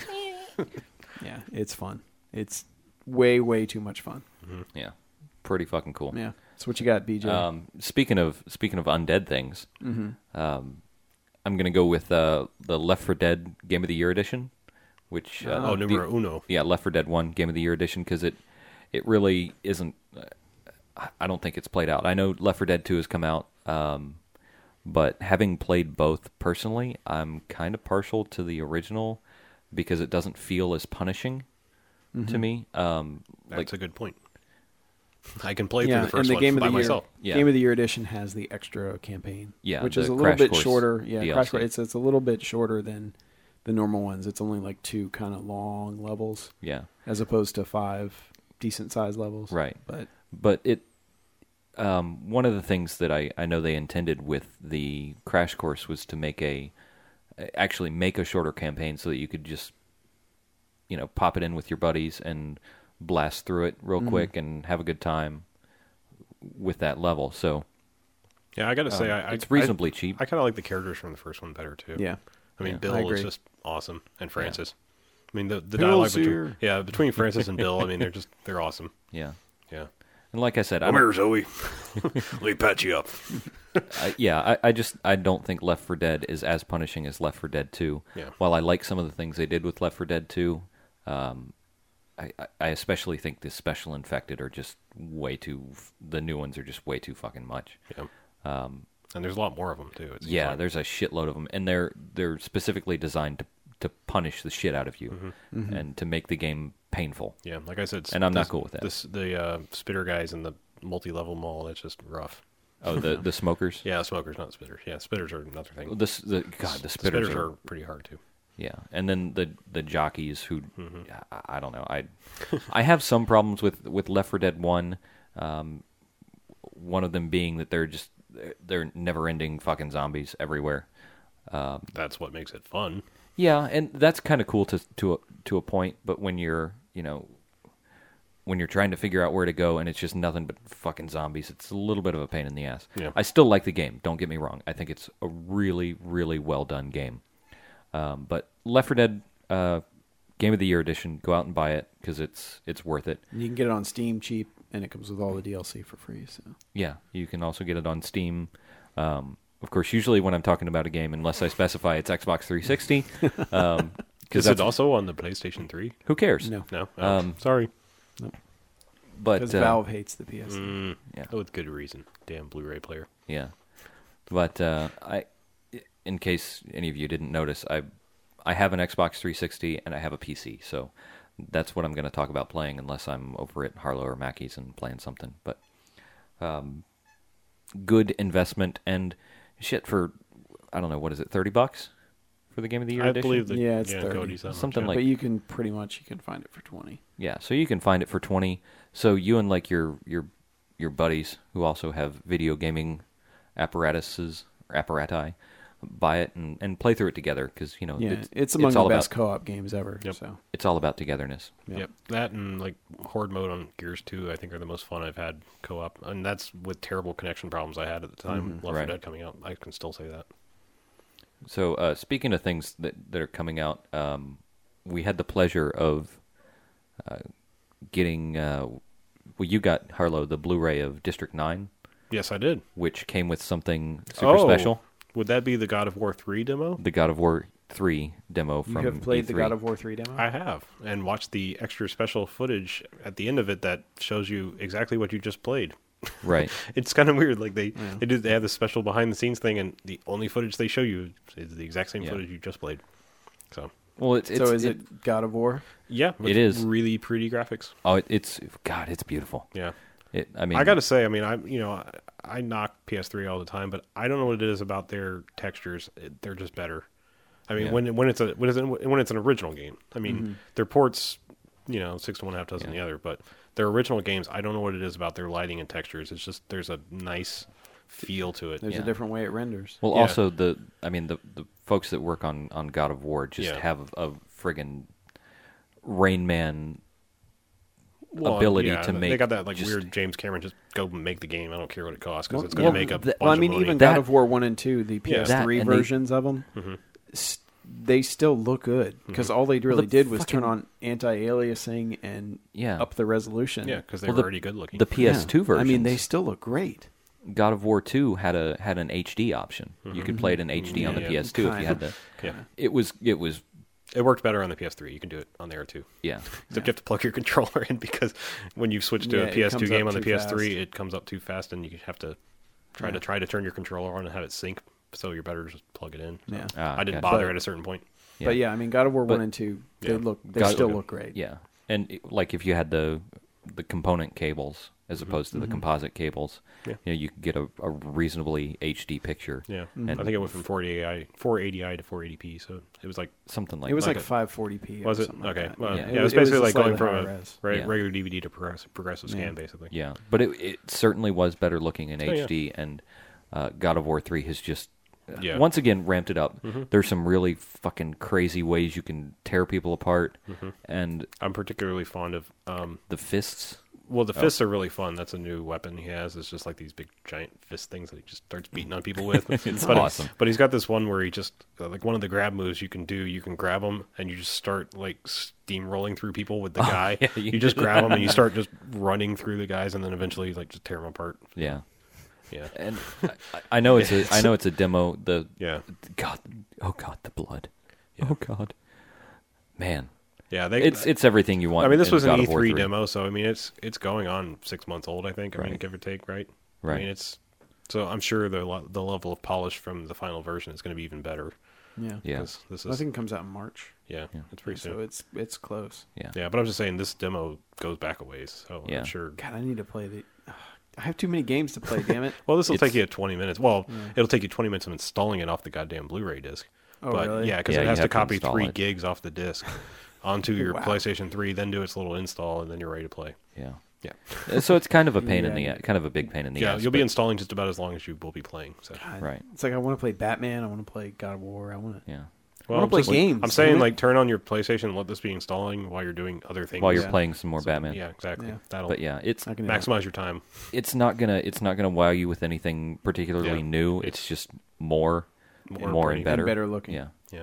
yeah, it's fun. It's way way too much fun. Yeah. Pretty fucking cool. Yeah, so what you got, B J? Um, speaking of speaking of undead things, mm-hmm. um, I'm gonna go with uh, the Left four Dead Game of the Year edition, which uh, Oh, the- numero uno. yeah, Left four Dead One Game of the Year edition because it it really isn't. Uh, I don't think it's played out. I know Left four Dead Two has come out, um, but having played both personally, I'm kind of partial to the original because it doesn't feel as punishing to me. Um, That's like a good point. I can play Yeah, through the first and the one game of by the year, myself. Yeah. game of the year edition has the extra campaign. Yeah, which the is a little Crash bit Course shorter. Yeah, D L C. Crash Course. It's it's a little bit shorter than the normal ones. It's only like two kind of long levels yeah, as opposed to five decent sized levels. right. But But it, um, one of the things that I, I know they intended with the Crash Course was to make a, actually make a shorter campaign so that you could just, you know, pop it in with your buddies and blast through it real Mhm. quick and have a good time with that level. So Yeah, I got to say, um, I, I it's reasonably cheap. I, I kind of like the characters from the first one better too. yeah, I mean, Yeah. Bill I is agree. just awesome, and Francis. I mean, the the Bill's dialogue between here. yeah between Francis and Bill. I mean, they're just they're awesome. yeah. Yeah. And like I said, I Come don't, here, Zoe. Let me patch you up. I, yeah, I, I just I don't think Left four Dead is as punishing as Left four Dead Two. Yeah. While I like some of the things they did with Left four Dead Two, um, I, I- I especially think the special infected are just way too. The new ones are just way too fucking much. Yeah. Um, And there's a lot more of them too. It seems yeah, like. there's a shitload of them, and they're they're specifically designed to to punish the shit out of you Mm-hmm. and to make the game painful. Yeah, like I said, And I'm not this- cool with that. This, the uh, spitter guys in the multi-level mall. That's just rough. Oh, the the smokers. Yeah, smokers, not spitters. Yeah, spitters are another thing. The, s- the God, the spitters, spitters are, are pretty hard too. yeah, and then the the jockeys who Mm-hmm. I, I don't know. I I have some problems with with Left four Dead One. Um, one of them being that they're just they're, they're never-ending fucking zombies everywhere. Um, That's what makes it fun. yeah, and that's kind of cool to to a, to a point. But when you're you know when you're trying to figure out where to go and it's just nothing but fucking zombies, it's a little bit of a pain in the ass. Yeah. I still like the game. Don't get me wrong. I think it's a really really well done game. Um, but Left four Dead uh, Game of the Year edition, go out and buy it because it's it's worth it. you can get it on Steam cheap, and it comes with all the D L C for free. So Yeah, you can also get it on Steam. Um, of course, usually when I'm talking about a game, unless I specify it's Xbox three sixty, um, because Is it also on the PlayStation three? who cares? no, No. Oh, Um, sorry. But because uh, Valve hates the P S. Mm, yeah. With good reason. Damn Blu-ray player. yeah, but uh, I, in case any of you didn't notice, I, I have an Xbox three sixty and I have a P C, so that's what I'm going to talk about playing, unless I'm over at Harlow or Mackey's and playing something. But, um, good investment and shit for I don't know what is it thirty bucks for the Game of the Year I edition. believe that Yeah, it's yeah, thirty. Cody's that much, Something yeah. like- but you can pretty much you can find it for twenty. Yeah, so you can find it for twenty. So you and like your your your buddies who also have video gaming apparatuses or apparati buy it and, and play through it together because you know Yeah, it's, it's, among it's the all best about co-op games ever. Yep. So it's all about togetherness. yeah. Yep, that and like Horde mode on Gears two, I think are the most fun I've had co-op, and that's with terrible connection problems I had at the time. Mm-hmm. Left Right. four Dead coming out, I can still say that. So uh, speaking of things that that are coming out, um, we had the pleasure of uh, getting. Uh, well, you got Harlow the Blu-ray of District Nine, Yes, I did. which came with something super Oh, special. Would that be the God of War three demo? The God of War three demo You from have played E three. the God of War three demo? I have, and watched the extra special footage at the end of it that shows you exactly what you just played. Right. It's kind of weird. Like they Yeah. they do they have this special behind the scenes thing, and the only footage they show you is the exact same Yeah. footage you just played. So Well, it's, it's so is it- it God of War? yeah, with It is. really pretty graphics. Oh, it, it's God. It's beautiful. Yeah. It. I mean, I got to say, I mean, I you know, I, I knock P S three all the time, but I don't know what it is about their textures. It, they're just better. I mean, Yeah. when when it's a when it's an, when it's an original game. I mean, Mm-hmm. their ports, you know, six to one, half dozen Yeah. the other. But their original games, I don't know what it is about their lighting and textures. It's just there's a nice feel to it. There's Yeah. a different way it renders. Well, Yeah. also the. I mean, the the folks that work on on God of War just Yeah. have a, a friggin' Rain Man. Well, ability yeah, to they make got that like just- weird James Cameron just go make the game. I don't care what it costs because Well, it's going to well, make a the- bunch Well, I of mean, money. even That- God of War one and two, the P S three That, and they- versions of them, Mm-hmm. they still look good because all they really the did was turn fucking- on anti-aliasing and Yeah. up the resolution. yeah, because they Well, were the- already good looking. The P S two Yeah. version. I mean, they still look great. God of War two had a had an H D option. You could play it in H D on the Yeah. P S two if you Kind had of. the. yeah, It was it was it worked better on the P S three. You can do it on there too. yeah. Except you have to plug your controller in because when you switch to Yeah, a it P S two comes game up on the too P S three, fast. it comes up too fast, and you have to try Yeah. to try to turn your controller on and have it sync. So you're better just plug it in. So Yeah. Ah, I didn't gotcha. bother But- at a certain point. But yeah, I mean, God of War But- one and two, they Yeah. look, they God- still Okay. look great. Yeah, and it- like if you had the the component cables as opposed to the composite cables, Mm-hmm. Yeah. you know, you could get a, a reasonably H D picture. Yeah, And- I think it went from four eighty i four eighty i to four eighty p. So it was like Something like It was that. like a- five forty p. was or it something like okay? that. Well, Yeah. yeah, it was It was basically a like going slightly from higher a res. re- Yeah. regular D V D to progressive, progressive scan, Yeah. basically. Yeah, but it it certainly was better looking in Oh, yeah. H D, and uh, God of War three has just uh, Yeah. once again ramped it up. Mhm. There's some really fucking crazy ways you can tear people apart, Mhm. and I'm particularly fond of. Um, the fists. well, the Oh. fists are really fun. That's a new weapon he has. It's just like these big giant fist things that he just starts beating on people with. It's but awesome. But he's got this one where he just uh, like one of the grab moves you can do. You can grab them and you just start like steamrolling through people with the guy. yeah, you- you just grab them and you start just running through the guys, and then eventually like just tear them apart. Yeah, Yeah, and I, I know it's a I know it's a demo. The yeah, God, oh God, the blood. Yeah. Oh God, man, yeah. They it's it's everything you want. I mean, this in was an God E of War three three. demo, so I mean, it's it's going on six months old, I think. I mean, Right. give or take, right? Right. I mean, it's so I'm sure the lo- the level of polish from the final version is going to be even better. Yeah. Yeah, 'cause This I is, think it comes out in March, yeah, Yeah. it's pretty so soon. it's it's close. yeah, Yeah, but I'm just saying this demo goes back a ways, so Yeah. I'm sure. God, I need to play the. I have too many games to play. Damn it! Well, this will It's- take you twenty minutes. Well, Yeah. it'll take you twenty minutes of installing it off the goddamn Blu-ray disc. Oh, but really? yeah, because Yeah, it you has to have to copy install three it. gigs off the disc onto your Wow. PlayStation three, then do its little install, and then you're ready to play. yeah. Yeah, Uh, So it's kind of a pain in Yeah. the kind of a big pain in the yeah, ass. you'll be but- installing just about as long as you will be playing. So. God, Right. It's like I want to play Batman. I want to play God of War. I want to. yeah. I wanna I'm play just- games, I'm saying, damn it. like, turn on your PlayStation and let this be installing while you're doing other things. While you're Yeah. playing some more So, Batman. Yeah, exactly. Yeah. That'll But yeah, it's I can do that. maximize your time. it's not gonna it's not gonna wow you with anything particularly Yeah. new. It's, It's just more, more more, pretty. and better. And better looking. Yeah, Yeah,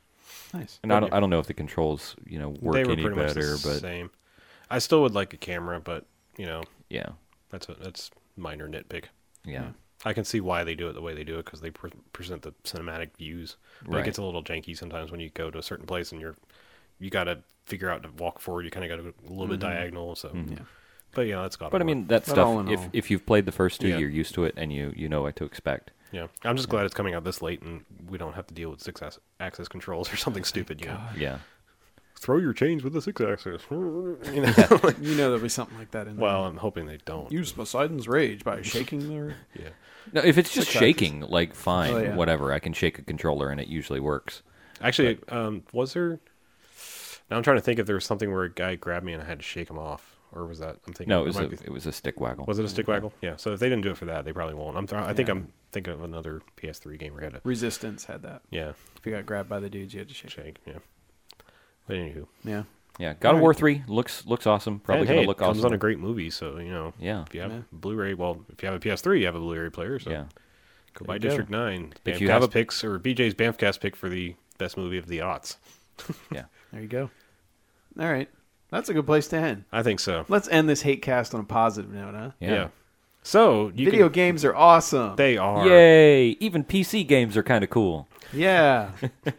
Nice. and I don't I don't know if the controls you know work they were any pretty much better, the but same. I still would like a camera, but you know, yeah, that's a that's minor nitpick. yeah, I can see why they do it the way they do it because they pre- present the cinematic views. But Right. it gets a little janky sometimes when you go to a certain place and you're you got to figure out to walk forward. You kind of got to go a little bit diagonal. So, Mhm. Yeah. but yeah, that's got. But I mean that But stuff. all in If all- if you've played the first two, Yeah. you're used to it, and you you know what to expect. yeah, I'm just glad it's coming out this late and we don't have to deal with six as- axis controls or something stupid. You know, Yeah, throw your chains with the six axis. You know? Like, You know there'll be something like that in there. well, I'm hoping they don't. Use Poseidon's rage by shaking their... Yeah. No, if it's just Like that. shaking, like fine, Oh, yeah. whatever. I can shake a controller and it usually works. Actually, um, was there? Now I'm trying to think if there was something where a guy grabbed me and I had to shake him off, or was that? I'm thinking. No, it was might a, be- it was a stick waggle. was it a stick waggle? Yeah. So if they didn't do it for that, they probably won't. I'm. Th- I think Yeah. I'm thinking of another P S three game where I had to. Resistance had that. Yeah. If you got grabbed by the dudes, you had to shake. Shake. Yeah. But anywho, Yeah. Yeah, God of Alright. War three looks looks awesome. Probably and, gonna hey, look it comes awesome. on a great movie, so you know. Yeah. If you have Yeah. Blu-ray, well, if you have a P S three, you have a Blu-ray player. So Yeah. go There buy you go. District Nine. If you Bamfcast have a- picks or B J's Bamfcast pick for the best movie of the aughts. Yeah. There you go. All right. That's a good place to end. I think so. Let's end this hate cast on a positive note, huh? Yeah. Yeah. So you Video can, games are awesome. they are. Yay! Even P C games are kind of cool. Yeah.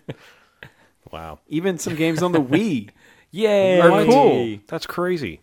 Wow. Even some games on the Wii. Yay! Are cool. That's crazy.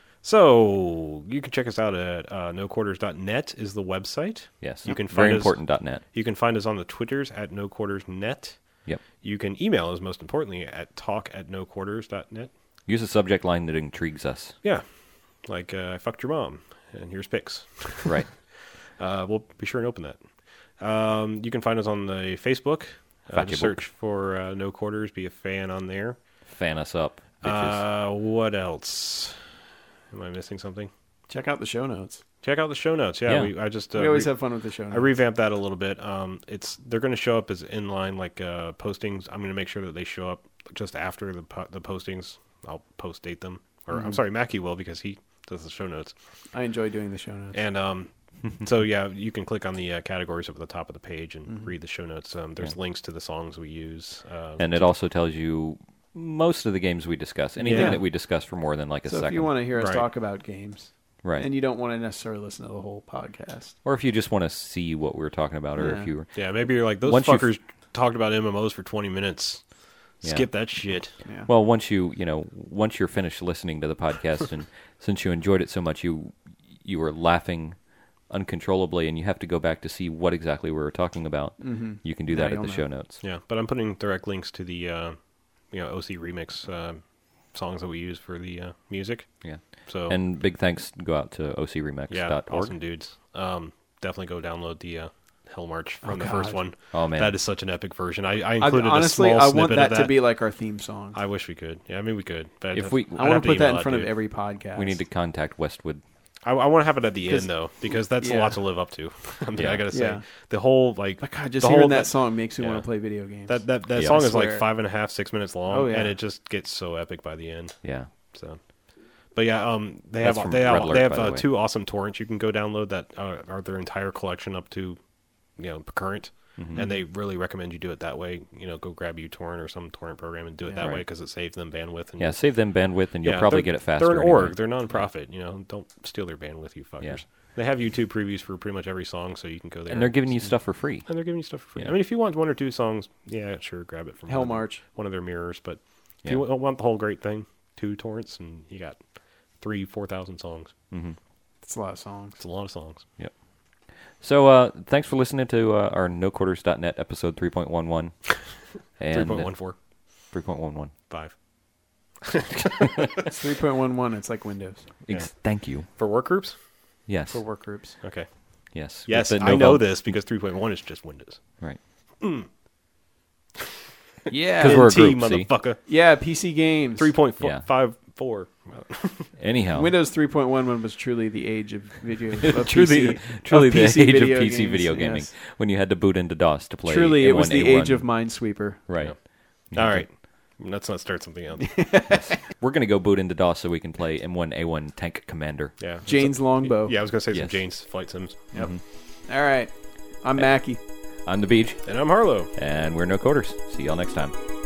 So you can check us out at uh, no quarters dot net is the website. Yes. You can Very find us- important dot net. You can find us on the Twitters at no quarters net. Yep. You can email us, most importantly, at talk at no quarters dot net. Use a subject line that intrigues us. Yeah. Like, uh, I fucked your mom, and here's pics. Right. Uh, we'll be sure and open that. Um, you can find us on the Facebook. Uh, Fat just your book. search for uh, No Quarters. Be a fan on there. Fan us up, bitches. Uh, what else? Am I missing something? Check out the show notes. Check out the show notes. Yeah, Yeah. We, I just uh, We always re- have fun with the show notes. I revamped that a little bit. Um, it's they're going to show up as inline like uh, postings. I'm going to make sure that they show up just after the po- the postings. I'll post date them, or Mm-hmm. I'm sorry, Mackie will because he does the show notes. I enjoy doing the show notes. And um, so yeah, you can click on the uh, categories up at the top of the page and Mm-hmm. read the show notes. Um, there's Yeah. links to the songs we use. Uh, And it also tells you most of the games we discuss. Anything Yeah. that we discuss for more than like a so second. if you want to hear us Right. talk about games, right. and you don't want to necessarily listen to the whole podcast, Or if you just want to see what we're talking about, or Yeah. if you yeah, maybe you're like those Once you've- fuckers talked about M M Os for twenty minutes. Yeah. Skip that shit. yeah. well, once you you know once you're finished listening to the podcast, and since you enjoyed it so much, you you were laughing uncontrollably, and you have to go back to see what exactly we were talking about. Mm-hmm. You can do Yeah, that at you'll the know. show notes. Yeah, but I'm putting direct links to the uh, you know O C remix uh, songs that we use for the uh, music. Yeah. So And big thanks go out to o c remix yeah, dot org. awesome dudes. Um, definitely go download the uh, Hell March from Oh, the God. first one. Oh man, That is such an epic version. I, I I, included honestly, a small I want snippet that, of that to be like our theme song. I, I wish we could. Yeah, I mean we could. But I'd If have- we- I'd want have to put that in email front of dude. every podcast. we need to contact Westwood. I, I want to have it at the 'Cause- end though, because that's a yeah. lot to live up to. I, mean, Yeah. I gotta say, Yeah. the whole like But God, just the hearing whole- that song makes me yeah. want to play video games. that that that Yeah. song I is like swear. five and a half, six minutes long, Oh, yeah. and it just gets so epic by the end. Yeah. So, but yeah, um, they That's have from they Red have, Alert, they have by the uh, way. two awesome torrents you can go download that uh, are their entire collection up to, you know, current, Mm-hmm. and they really recommend you do it that way. You know, go grab uTorrent or some torrent program and do it Yeah. that way Right. because it saves them bandwidth. And Yeah, save them bandwidth, and you'll Yeah, probably they're- get it faster. They're an anyway. org. They're non-profit. You know, don't steal their bandwidth, you fuckers. Yeah. They have YouTube previews for pretty much every song, so you can go there. And they're giving you stuff for free. and they're giving you stuff for free. Yeah. I mean, if you want one or two songs, yeah, sure, grab it from Hell one of- March. one of their mirrors. But if Yeah. you want the whole great thing, two torrents, and you got three, four thousand songs. Mm-hmm. It's a lot of songs. It's a lot of songs. Yep. So uh, thanks for listening to uh, our no quarters dot net episode three point one one. Three point one four three point one one. five It's three point one one. It's like Windows Ex- Thank you. for work groups. Yes. for work groups. Okay. Yes. with Yes, the I no know bump. this because three point one is just Windows. Right. Yeah. 'Cause we're a N T, group, see? motherfucker. Yeah, P C games. Three point Yeah. five four. Anyhow. Windows three point one was truly the age of video. Of Truly, P C, truly of the P C age of video P C games, video gaming, yes. when you had to boot into DOS to play. Truly, it was A one, the A one. age of Minesweeper. Right. All right. Let's not start something else. We're gonna go boot into DOS so we can play M one A one Tank Commander. Yeah. Jane's Longbow. Yeah, I was gonna say some Yes. Jane's Flight Sims. Yep. All right. I'm Mackie. On the beach, And I'm Harlow. and we're no coders. See y'all next time.